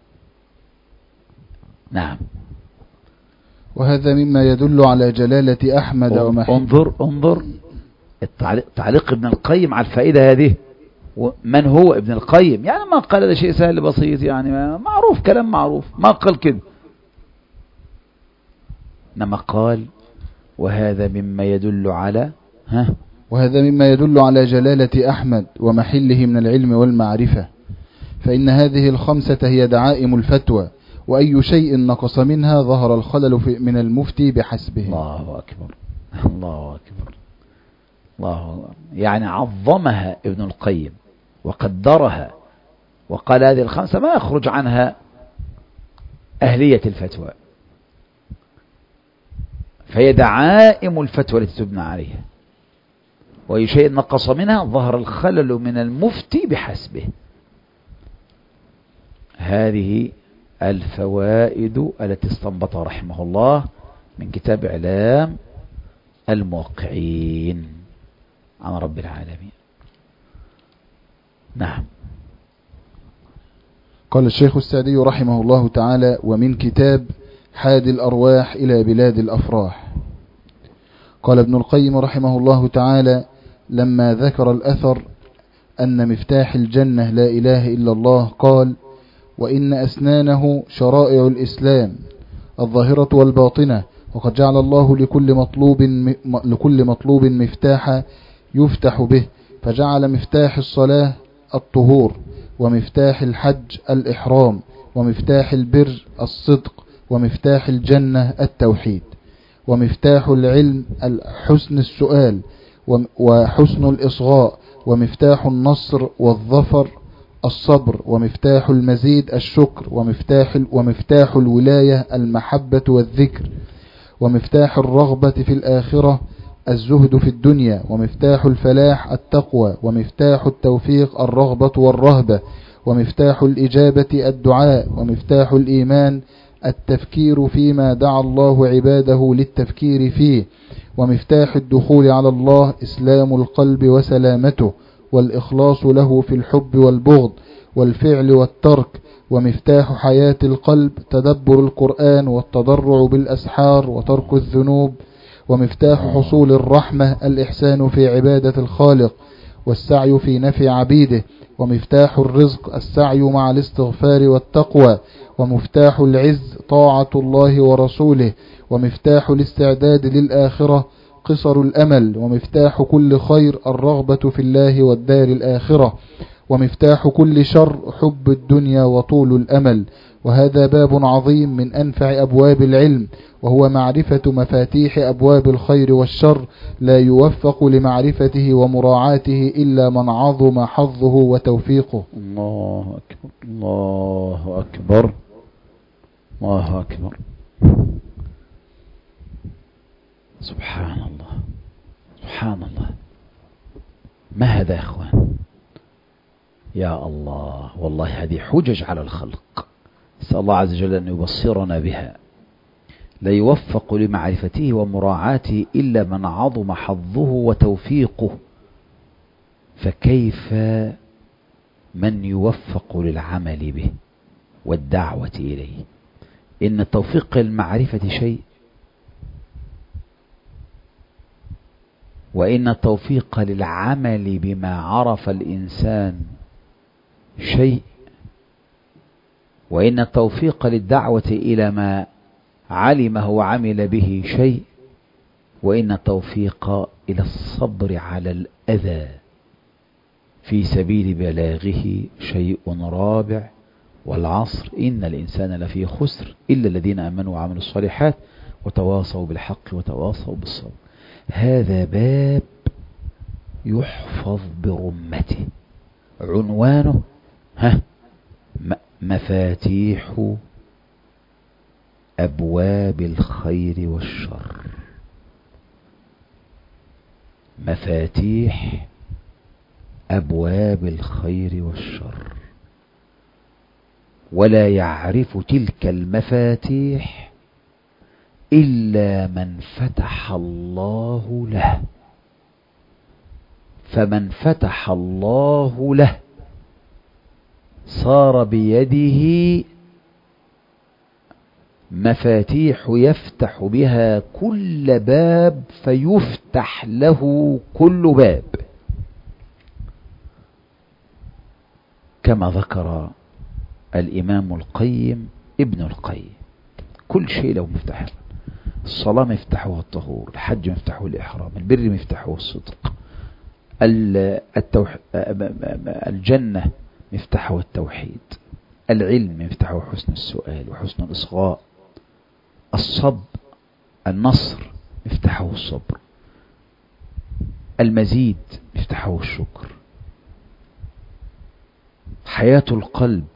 نعم. وهذا مما يدل على جلالة أحمد انظر تعليق ابن القيم على الفائدة هذه. من هو ابن القيم؟ يعني ما قال هذا شيء سهل بسيط، يعني معروف، كلام معروف، ما قال كده، إنما قال وهذا مما يدل على جلالة أحمد ومحله من العلم والمعرفة، فإن هذه 5 هي دعائم الفتوى، وأي شيء نقص منها ظهر الخلل من المفتي بحسبه. الله أكبر الله أكبر الله أكبر. يعني عظمها ابن القيم وقدرها وقال هذه 5 ما يخرج عنها أهلية الفتوى، فهي دعائم الفتوى التي تبنى عليها، وأي شيء نقص منها ظهر الخلل من المفتي بحسبه. هذه الفوائد التي استنبطها رحمه الله من كتاب إعلام الموقعين عن رب العالمين. نعم. قال الشيخ السعدي رحمه الله تعالى: ومن كتاب حاد الأرواح إلى بلاد الأفراح. قال ابن القيم رحمه الله تعالى لما ذكر الأثر أن مفتاح الجنة لا إله إلا الله قال: وإن أسنانه شرائع الإسلام الظاهرة والباطنة، وقد جعل الله لكل مطلوب مفتاحا يفتح به، فجعل مفتاح الصلاة الطهور، ومفتاح الحج الإحرام، ومفتاح البر الصدق، ومفتاح الجنة التوحيد، ومفتاح العلم حسن السؤال وحسن الإصغاء، ومفتاح النصر والظفر الصبر، ومفتاح المزيد الشكر، ومفتاح الولاية المحبة والذكر، ومفتاح الرغبة في الآخرة الزهد في الدنيا، ومفتاح الفلاح التقوى، ومفتاح التوفيق الرغبة والرهبة، ومفتاح الإجابة الدعاء، ومفتاح الإيمان التفكير فيما دعا الله عباده للتفكير فيه، ومفتاح الدخول على الله إسلام القلب وسلامته، والإخلاص له في الحب والبغض والفعل والترك. ومفتاح حياة القلب تدبر القرآن والتضرع بالأسحار وترك الذنوب. ومفتاح حصول الرحمة الإحسان في عبادة الخالق والسعي في نفع عبيده. ومفتاح الرزق السعي مع الاستغفار والتقوى. ومفتاح العز طاعة الله ورسوله. ومفتاح الاستعداد للآخرة قصر الأمل. ومفتاح كل خير الرغبة في الله والدار الآخرة. ومفتاح كل شر حب الدنيا وطول الأمل. وهذا باب عظيم من أنفع أبواب العلم، وهو معرفة مفاتيح أبواب الخير والشر، لا يوفق لمعرفته ومراعاته إلا من عظم حظه وتوفيقه. الله أكبر الله أكبر الله أكبر. سبحان الله سبحان الله. ما هذا يا أخوان؟ يا الله، والله هذه حجج على الخلق، نسأل الله عز وجل أن يبصرنا بها. لا يوفق لمعرفته ومراعاته إلا من عظم حظه وتوفيقه، فكيف من يوفق للعمل به والدعوة إليه؟ إن التوفيق للمعرفة شيء، وإن التوفيق للعمل بما عرف الإنسان شيء، وإن التوفيق للدعوة إلى ما علمه وعمل به شيء، وإن التوفيق إلى الصبر على الأذى في سبيل بلاغه شيء رابع. والعصر إن الإنسان لفي خسر إلا الذين آمنوا وعملوا الصالحات وتواصوا بالحق وتواصوا بالصبر. هذا باب يحفظ برمته، عنوانه مفاتيح أبواب الخير والشر. مفاتيح أبواب الخير والشر. ولا يعرف تلك المفاتيح إلا من فتح الله له. فمن فتح الله له صار بيده مفاتيح يفتح بها كل باب، فيفتح له كل باب، كما ذكر الإمام القيم ابن القيم. كل شيء له مفتاح. الصلاة مفتاحها الطهور، الحج مفتاحه الإحرام، البر مفتاحه الصدق، الجنة مفتاحه التوحيد، العلم مفتاحه حسن السؤال وحسن الإصغاء، النصر مفتاحه الصبر، المزيد مفتاحه الشكر، حياة القلب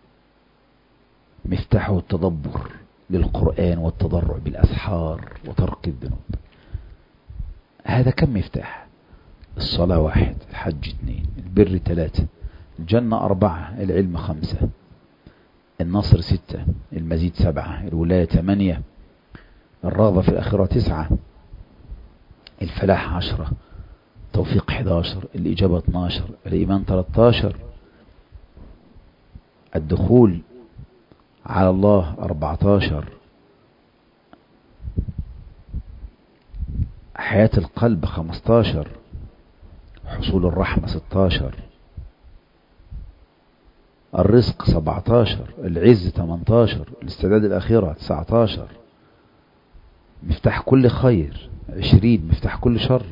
مفتاحه التدبر للقرآن والتضرع بالأسحار وترك الذنوب. هذا كم مفتاح؟ الصلاة 1، الحج 2، البر 3، الجنة 4، العلم 5، النصر 6، المزيد 7، الولاية 8، الرغبة في الآخرة 9، الفلاح 10، توفيق 11، الإجابة 12، الإيمان 13، الدخول على الله 14، حياة القلب 15، حصول الرحمة 16، الرزق 17، العز 18، الاستعداد الأخيرة 19، مفتاح كل خير 20، مفتاح كل شر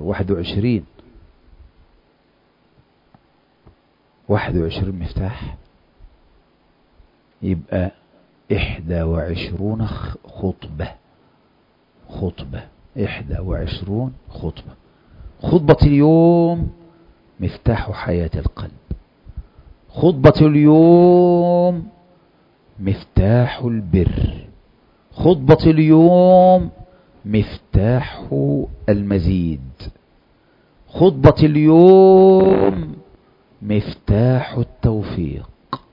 21 مفتاح. يبقى 21 خطبة 21 خطبة. خطبة اليوم مفتاح حياة القلب، خطبة اليوم مفتاح البر، خطبة اليوم مفتاح المزيد، خطبة اليوم مفتاح التوفيق.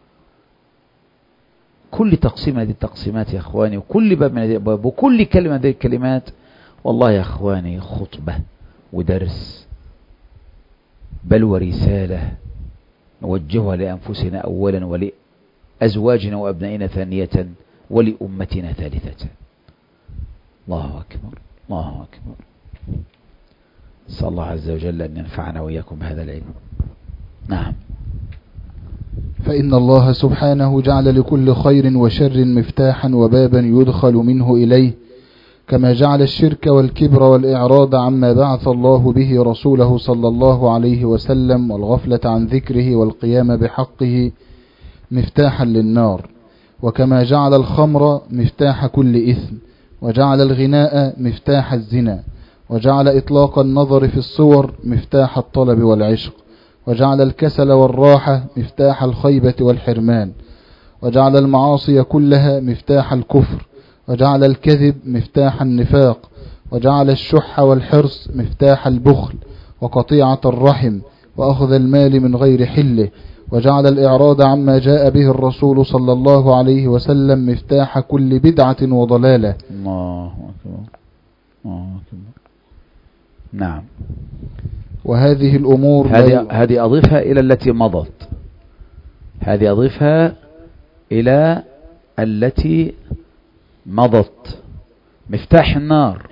كل تقسيم هذه التقسيمات يا أخواني، وكل باب من هذه الأبواب، وكل كلمة من هذه الكلمات، والله يا أخواني خطبة ودرس بل ورسالة نوجهها لأنفسنا أولا ولأزواجنا وأبنائنا ثانية ولأمتنا ثالثة. الله أكبر الله أكبر. صلى الله عز وجل أن ينفعنا وإياكم بهذا العلم. نعم. فإن الله سبحانه جعل لكل خير وشر مفتاحا وبابا يدخل منه إليه، كما جعل الشرك والكبر والإعراض عما بعث الله به رسوله صلى الله عليه وسلم والغفلة عن ذكره والقيام بحقه مفتاحا للنار، وكما جعل الخمر مفتاح كل إثم، وجعل الغناء مفتاح الزنا، وجعل إطلاق النظر في الصور مفتاح الطلب والعشق، وجعل الكسل والراحة مفتاح الخيبة والحرمان، وجعل المعاصي كلها مفتاح الكفر، وجعل الكذب مفتاح النفاق، وجعل الشح والحرص مفتاح البخل وقطيعة الرحم وأخذ المال من غير حله، وجعل الإعراض عما جاء به الرسول صلى الله عليه وسلم مفتاح كل بدعة وضلالة. الله أكبر الله أكبر. نعم. وهذه الأمور هذه أضيفها إلى التي مضت، هذه أضيفها إلى التي مضت. مفتاح النار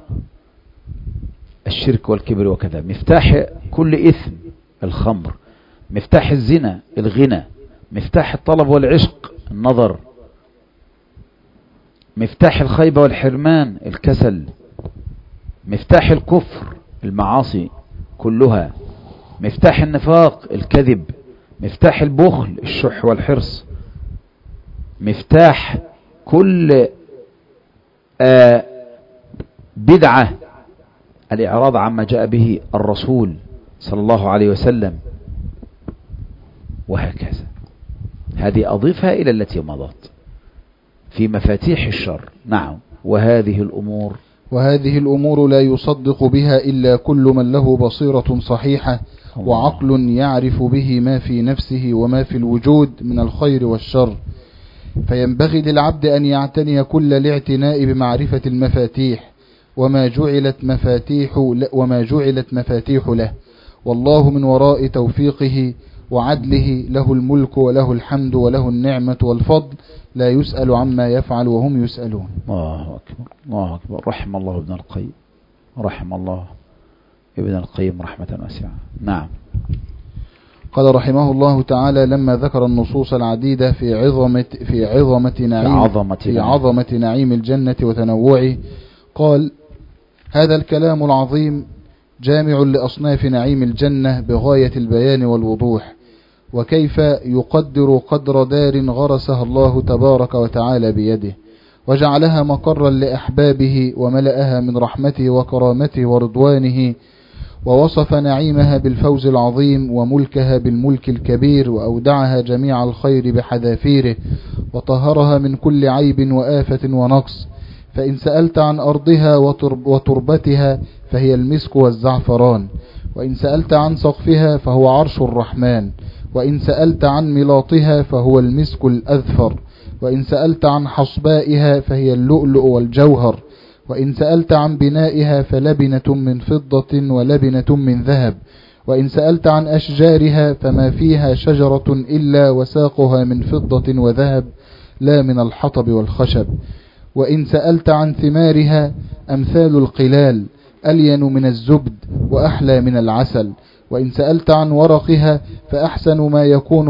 الشرك والكبر وكذا، مفتاح كل إثم الخمر، مفتاح الزنا الغنى، مفتاح الطلب والعشق النظر، مفتاح الخيبة والحرمان الكسل، مفتاح الكفر المعاصي كلها، مفتاح النفاق الكذب، مفتاح البخل الشح والحرص، مفتاح كل بدعة الإعراض عما جاء به الرسول صلى الله عليه وسلم، وهكذا. هذه أضيفها إلى التي مضت في مفاتيح الشر. نعم. وهذه الأمور لا يصدق بها إلا كل من له بصيرة صحيحة وعقل يعرف به ما في نفسه وما في الوجود من الخير والشر، فينبغي للعبد أن يعتني كل الاعتناء بمعرفة المفاتيح وما جعلت مفاتيح له، والله من وراء توفيقه وعدله له الملك وله الحمد وله النعمة والفضل، لا يسأل عما يفعل وهم يسألون. الله أكبر الله أكبر. رحم الله ابن القيم، رحم الله ابن القيم رحمة واسعة. نعم. قال رحمه الله تعالى لما ذكر النصوص العديدة في عظمة نعيم الجنة وتنوعه، قال: هذا الكلام العظيم جامع لأصناف نعيم الجنة بغاية البيان والوضوح، وكيف يقدر قدر دار غرسها الله تبارك وتعالى بيده، وجعلها مقرا لأحبابه وملأها من رحمته وكرامته ورضوانه، ووصف نعيمها بالفوز العظيم وملكها بالملك الكبير، وأودعها جميع الخير بحذافيره، وطهرها من كل عيب وآفة ونقص. فإن سألت عن أرضها وتربتها فهي المسك والزعفران، وإن سألت عن سقفها فهو عرش الرحمن، وإن سألت عن ملاطها فهو المسك الأذفر، وإن سألت عن حصبائها فهي اللؤلؤ والجوهر، وإن سألت عن بنائها فلبنة من فضة ولبنة من ذهب، وإن سألت عن أشجارها فما فيها شجرة إلا وساقها من فضة وذهب لا من الحطب والخشب، وإن سألت عن ثمارها أمثال القلال ألين من الزبد وأحلى من العسل، وإن سألت عن ورقها فأحسن ما يكون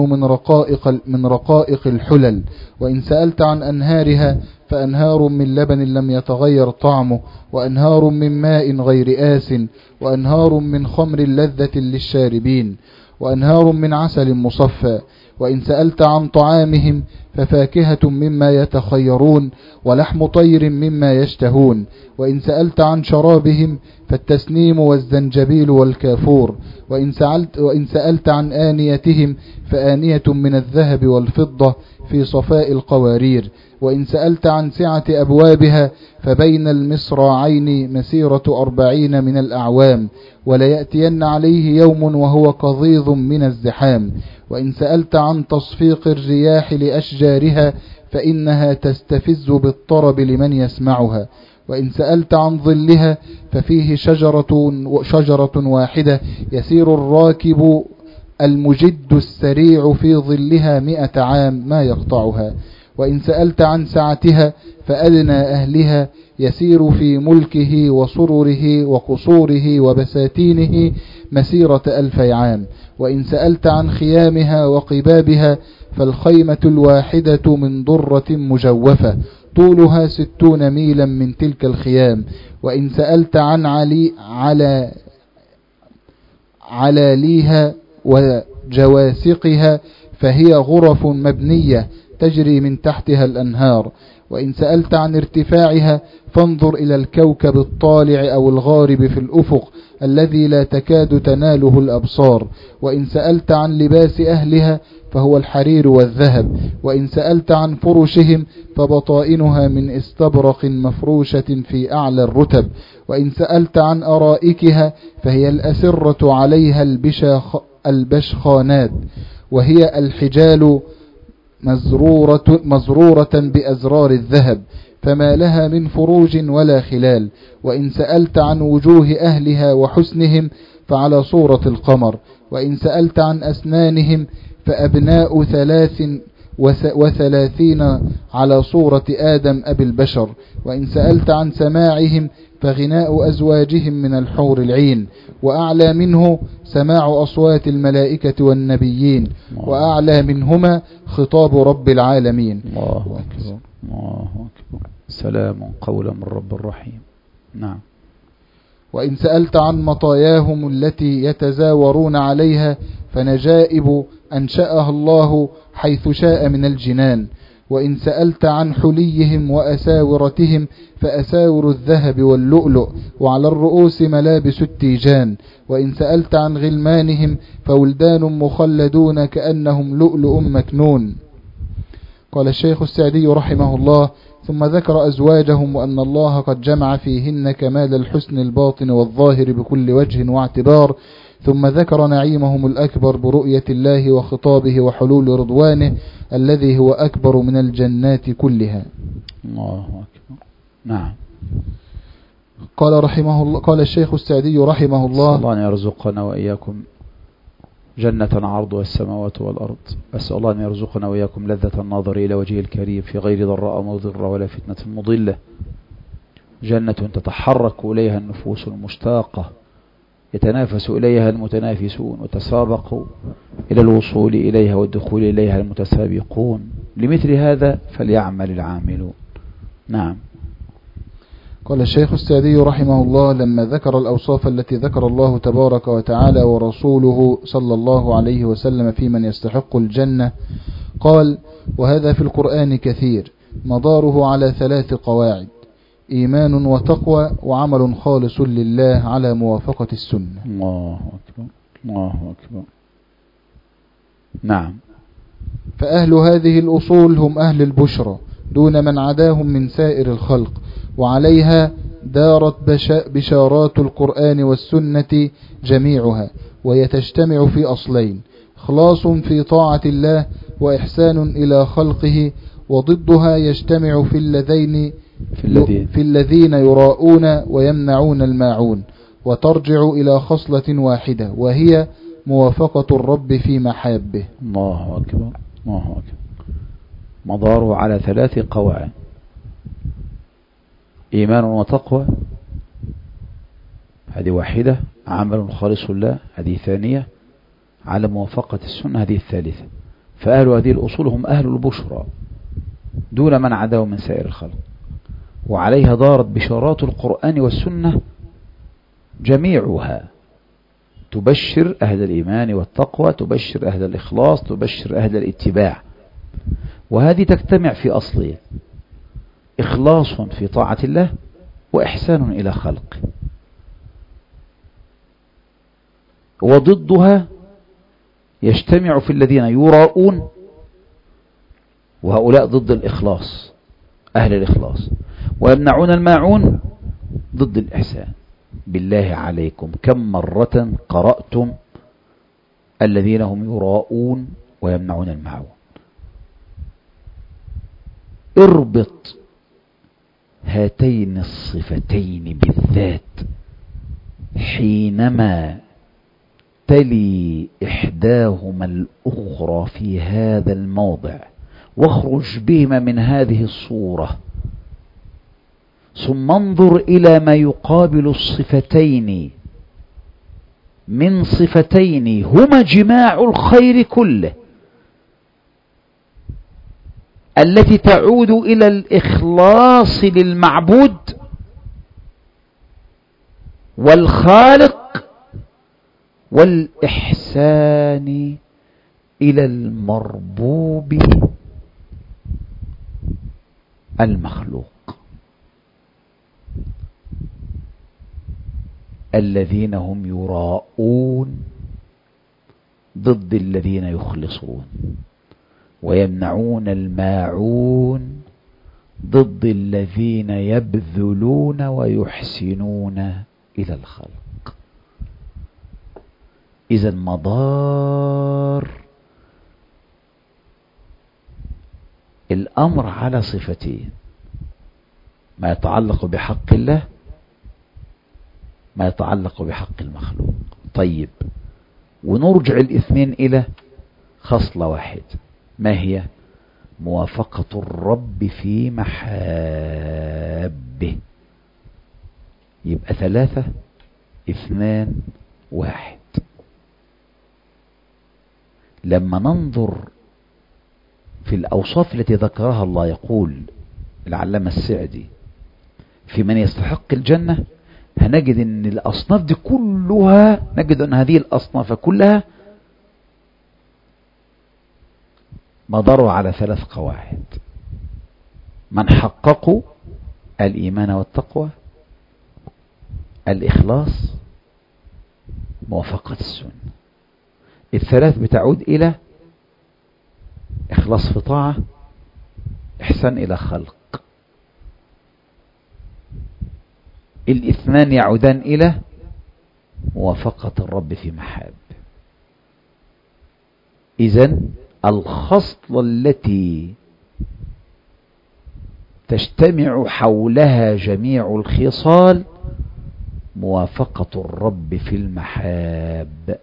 من رقائق الحلل، وإن سألت عن أنهارها فأنهار من لبن لم يتغير طعمه، وأنهار من ماء غير آس، وأنهار من خمر لذة للشاربين، وأنهار من عسل مصفى. وإن سألت عن طعامهم ففاكهة مما يتخيرون ولحم طير مما يشتهون، وإن سألت عن شرابهم فالتسنيم والزنجبيل والكافور، وإن سألت عن آنيتهم فآنية من الذهب والفضة في صفاء القوارير، وإن سألت عن سعة أبوابها فبين المصراعين مسيرة 40 من الأعوام، وليأتين عليه يوم وهو قضيض من الزحام، وإن سألت عن تصفيق الرياح لأشجارها فإنها تستفز بالطرب لمن يسمعها، وإن سألت عن ظلها ففيه شجرة واحدة يسير الراكب المجد السريع في ظلها 100 عام ما يقطعها. وإن سألت عن سعتها فأدنى أهلها يسير في ملكه وسرره وقصوره وبساتينه مسيرة 1000 عام. وإن سألت عن خيامها وقبابها فالخيمة الواحدة من ضرة مجوفة طولها 60 ميلا من تلك الخيام. وإن سألت عن علاليها وجواسقها فهي غرف مبنية تجري من تحتها الأنهار. وإن سألت عن ارتفاعها فانظر إلى الكوكب الطالع أو الغارب في الأفق الذي لا تكاد تناله الأبصار. وإن سألت عن لباس أهلها فهو الحرير والذهب. وإن سألت عن فرشهم فبطائنها من استبرق مفروشة في أعلى الرتب. وإن سألت عن أرائكها فهي الأسرة عليها البشخانات، وهي الحجال مزرورة بأزرار الذهب، فما لها من فروج ولا خلال. وإن سألت عن وجوه أهلها وحسنهم فعلى صورة القمر. وإن سألت عن أسنانهم فأبناء 33 على صورة آدم أبي البشر. وإن سألت عن سماعهم فغناء أزواجهم من الحور العين، وأعلى منه سماع أصوات الملائكة والنبيين، وأعلى منهما خطاب رب العالمين. الله أكبر الله أكبر. سلام قولا من رب الرحيم. نعم. وإن سألت عن مطاياهم التي يتزاورون عليها فنجائب أنشأها الله حيث شاء من الجنان. وإن سألت عن حليهم وأساورتهم فأساور الذهب واللؤلؤ، وعلى الرؤوس ملابس التيجان. وإن سألت عن غلمانهم فولدان مخلدون كأنهم لؤلؤ مكنون. قال الشيخ السعدي رحمه الله: ثم ذكر أزواجهم وأن الله قد جمع فيهن كمال الحسن الباطن والظاهر بكل وجه واعتبار. ثم ذكر نعيمهم الأكبر برؤية الله وخطابه وحلول رضوانه الذي هو أكبر من الجنات كلها. الله أكبر. نعم. قال الشيخ السعدي رحمه الله: الله أن يرزقنا وإياكم جنة عرضها السماوات والأرض. أسأل الله أن يرزقنا وإياكم لذة الناظر إلى وجهه الكريم في غير ضراء مضرة ولا فتنة مضلة. جنة تتحرك إليها النفوس المشتاقة، يتنافس إليها المتنافسون، وتسابق إلى الوصول إليها والدخول إليها المتسابقون. لمثل هذا فليعمل العاملون. نعم. قال الشيخ السعدي رحمه الله: لما ذكر الأوصاف التي ذكر الله تبارك وتعالى ورسوله صلى الله عليه وسلم في من يستحق الجنة، قال: وهذا في القرآن كثير، مداره على 3 قواعد: إيمان وتقوى وعمل خالص لله على موافقة السنة. الله أكبر الله أكبر. نعم. فأهل هذه الأصول هم أهل البشرى دون من عداهم من سائر الخلق، وعليها دارت بشارات القرآن والسنة جميعها، وهي تجتمع في أصلين: إخلاص في طاعة الله وإحسان إلى خلقه. وضدها يجتمع في الذين يراءون ويمنعون الماعون، وترجع إلى خصلة واحدة وهي موافقة الرب في محابه. الله أكبر الله أكبر. مداره على 3 قواعد: إيمان وتقوى، هذه واحدة; عمل خالص لله، هذه ثانية; على موافقة السنة، هذه الثالثة. فأهل هذه الأصول هم أهل البشرى دون من عداهم من سائر الخلق، وعليها دارت بشارات القرآن والسنة جميعها، تبشر أهل الإيمان والتقوى، تبشر أهل الإخلاص، تبشر أهل الاتباع. وهذه تجتمع في أصلين: إخلاص في طاعة الله وإحسان إلى خلقه. وضدها يجتمع في الذين يراءون، وهؤلاء ضد الإخلاص، أهل الإخلاص، ويمنعون الماعون، ضد الإحسان. بالله عليكم كم مرة قرأتم الذين هم يراءون ويمنعون الماعون؟ اربط هاتين الصفتين بالذات حينما تلي إحداهما الأخرى في هذا الموضع واخرج بهما من هذه الصورة، ثم انظر إلى ما يقابل الصفتين من صفتين هما جماع الخير كله، التي تعود إلى الإخلاص للمعبود والخالق والإحسان إلى المربوب المخلوق، الذين هم يراءون ضد الذين يخلصون، ويمنعون الماعون ضد الذين يبذلون ويحسنون إلى الخلق. إذا مدار الأمر على صفتين: ما يتعلق بحق الله، ما يتعلق بحق المخلوق. طيب، ونرجع الاثنين إلى خصلة واحدة، ما هي؟ موافقة الرب في محابه. يبقى 3 2 1. لما ننظر في الأوصاف التي ذكرها الله، يقول العلامة السعدي في من يستحق الجنة، هنجد ان الأصناف دي كلها، نجد ان هذه الأصناف كلها مدارها على 3 قواعد: من حققوا الإيمان والتقوى، الإخلاص، موافقة السنة. ال3 بتعود إلى إخلاص في طاعة، إحسان إلى خلق. ال2 يعودان إلى موافقة الرب في محاب. إذن الخصلة التي تجتمع حولها جميع الخصال موافقة الرب في المحاب.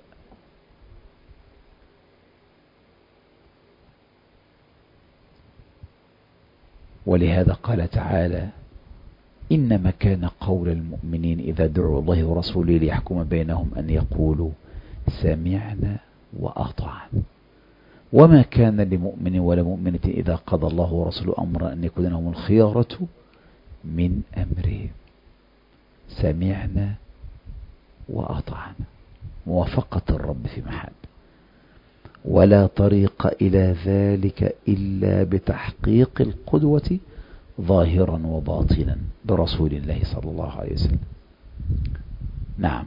ولهذا قال تعالى: إنما كان قول المؤمنين إذا دعوا الله ورسوله ليحكم بينهم أن يقولوا سمعنا وأطعنا، وما كان لمؤمن ولا مؤمنة إذا قضى الله ورسوله أمرا أن يكون لهم الخيارة من أمرهم. سمعنا وأطعنا، موافقة الرب في محاب. ولا طريق إلى ذلك إلا بتحقيق القدوة ظاهرا وباطنا برسول الله صلى الله عليه وسلم. نعم.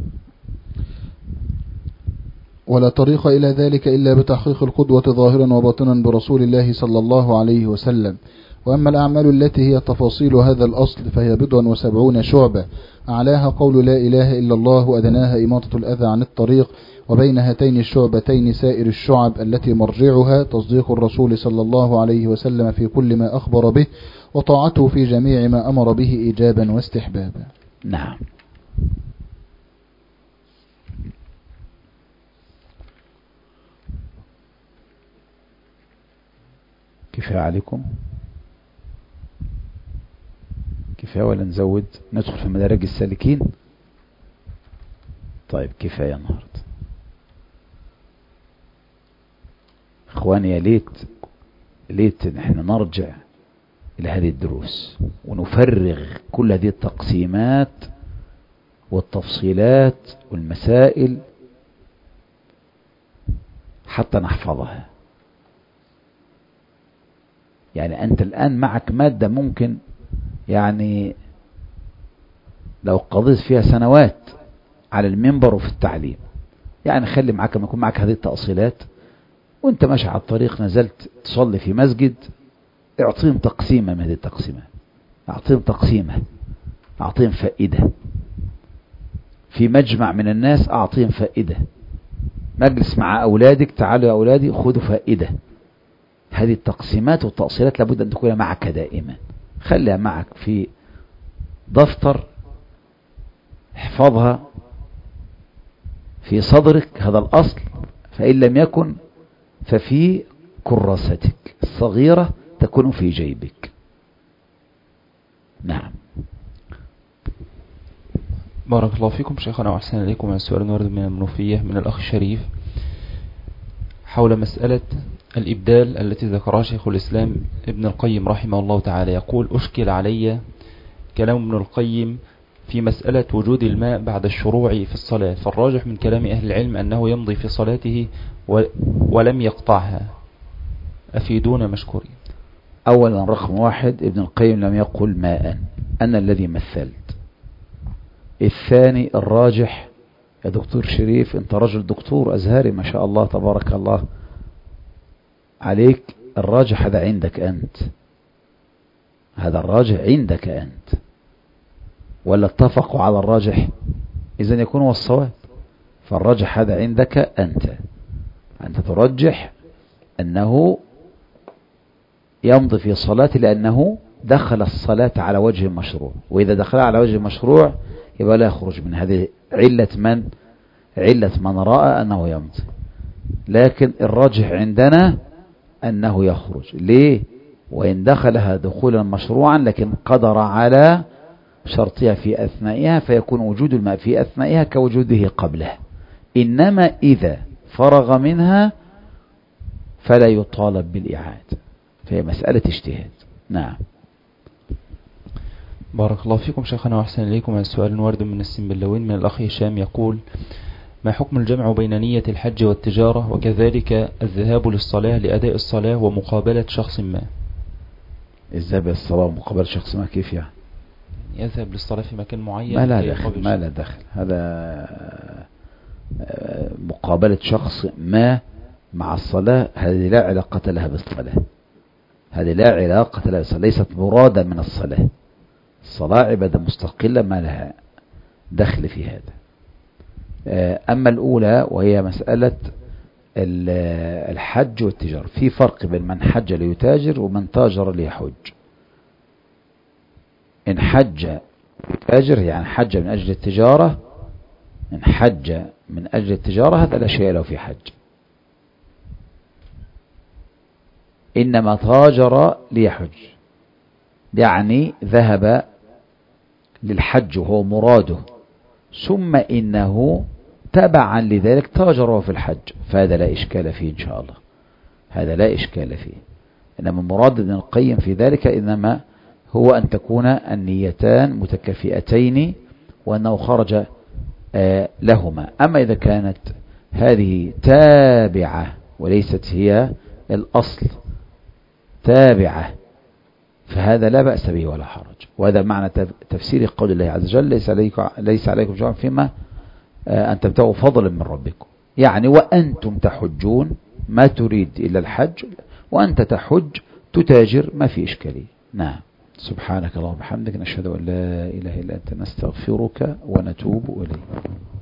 ولا طريق إلى ذلك إلا بتحقيق القدوة ظاهرا وباطنا برسول الله صلى الله عليه وسلم. وأما الأعمال التي هي تفاصيل هذا الأصل فهي 70 شعبة، أعلاها قول لا إله إلا الله، وأدناها إماطة الأذى عن الطريق، وبين هاتين الشعبتين سائر الشعب التي مرجعها تصديق الرسول صلى الله عليه وسلم في كل ما أخبر به، وطاعته في جميع ما أمر به إيجابا واستحبابا. نعم. كفاية عليكم؟ كفاية ولا نزود؟ ندخل في مدارج السالكين؟ طيب كفاية النهاردة. اخواني، يا ليت نحن نرجع الى هذه الدروس ونفرغ كل هذه التقسيمات والتفصيلات والمسائل حتى نحفظها. يعني أنت الآن معك مادة ممكن يعني لو قضيت فيها سنوات على المنبر وفي التعليم، يعني خلي معك لما يكون معك هذه التأصيلات وانت ماشي على الطريق نزلت تصلي في مسجد، اعطيهم تقسيمة من هذه التقسيمات، اعطيهم تقسيمة، اعطيهم فائدة. في مجمع من الناس اعطيهم فائدة. مجلس مع أولادك، تعالوا يا أولادي خذوا فائدة. هذه التقسيمات والتأصيلات لابد أن تكون معك دائما. خليها معك في دفتر، احفظها في صدرك هذا الأصل، فإن لم يكن ففي كراستك الصغيرة تكون في جيبك. نعم. بارك الله فيكم شيخنا وأحسن إليكم. السؤال ورد من المنوفية من الأخ الشريف حول مسألة الإبدال التي ذكرها شيخ الإسلام ابن القيم رحمه الله تعالى. يقول: أشكل علي كلام ابن القيم في مسألة وجود الماء بعد الشروع في الصلاة، فالراجح من كلام أهل العلم أنه يمضي في صلاته ولم يقطعها، أفيدون مشكورين. أولا رقم واحد، ابن القيم لم يقل ماء، أنا الذي مثلت. الثاني الراجح يا دكتور شريف، أنت رجل دكتور أزهري ما شاء الله تبارك الله عليك، الراجح هذا عندك أنت، هذا الراجح عندك أنت، ولا اتفقوا على الراجح؟ إذن يكون هو الصواب. فالراجح هذا عندك أنت ترجح أنه يمضي في صلاة لأنه دخل الصلاة على وجه مشروع، وإذا دخل على وجه مشروع يبقى لا يخرج من هذه. علة من رأى أنه يمضي، لكن الراجح عندنا أنه يخرج. ليه؟ وإن دخلها دخولا مشروعا لكن قدر على شرطها في أثنائها، فيكون وجود الماء في أثنائها كوجوده قبلها. إنما إذا فرغ منها فلا يطالب بالإعادة، فهي مسألة اجتهاد. نعم. بارك الله فيكم شيخنا وأحسن إليكم. السؤال وارد من السنبلاوين من الأخ هشام يقول: ما حكم الجمع بين نية الحج والتجارة وكذلك الذهاب للصلاة لأداء الصلاة ومقابلة شخص ما؟ الذهاب للصلاة ومقابلة شخص ما كيف يعني؟ يذهب للصلاة في مكان معين. ما لا دخل هذا مقابلة شخص ما مع الصلاة، هذه لا علاقة لها بالصلاة، هذه لا علاقة لها بالصلاة، ليست مرادة من الصلاة. الصلاة عبادة مستقلة ما لها دخل في هذا. أما الأولى وهي مسألة الحج والتجارة، في فرق بين من حج ليتاجر ومن تاجر ليحج. إن حج يتاجر يعني حج من أجل التجارة، إن حج من أجل التجارة هذا لا شيء له في حج. إنما تاجر ليحج يعني ذهب للحج وهو مراده، ثم إنه تبعا لذلك تاجره في الحج، فهذا لا إشكال فيه إن شاء الله، هذا لا إشكال فيه. إنما مراد ابن القيم في ذلك إنما هو أن تكون النيتان متكافئتين وأنه خرج لهما. أما إذا كانت هذه تابعة وليست هي الأصل، تابعة، فهذا لا بأس به ولا حرج. وهذا معنى تفسير قول الله عز وجل: ليس عليكم جناح فيما أن تبتغوا فضلا من ربكم، يعني وأنتم تحجون ما تريد إلا الحج، وأنت تحج تتاجر ما في إشكالية. نعم. سبحانك اللهم وبحمدك، نشهد أن لا إله إلا أنت، نستغفرك ونتوب إليك.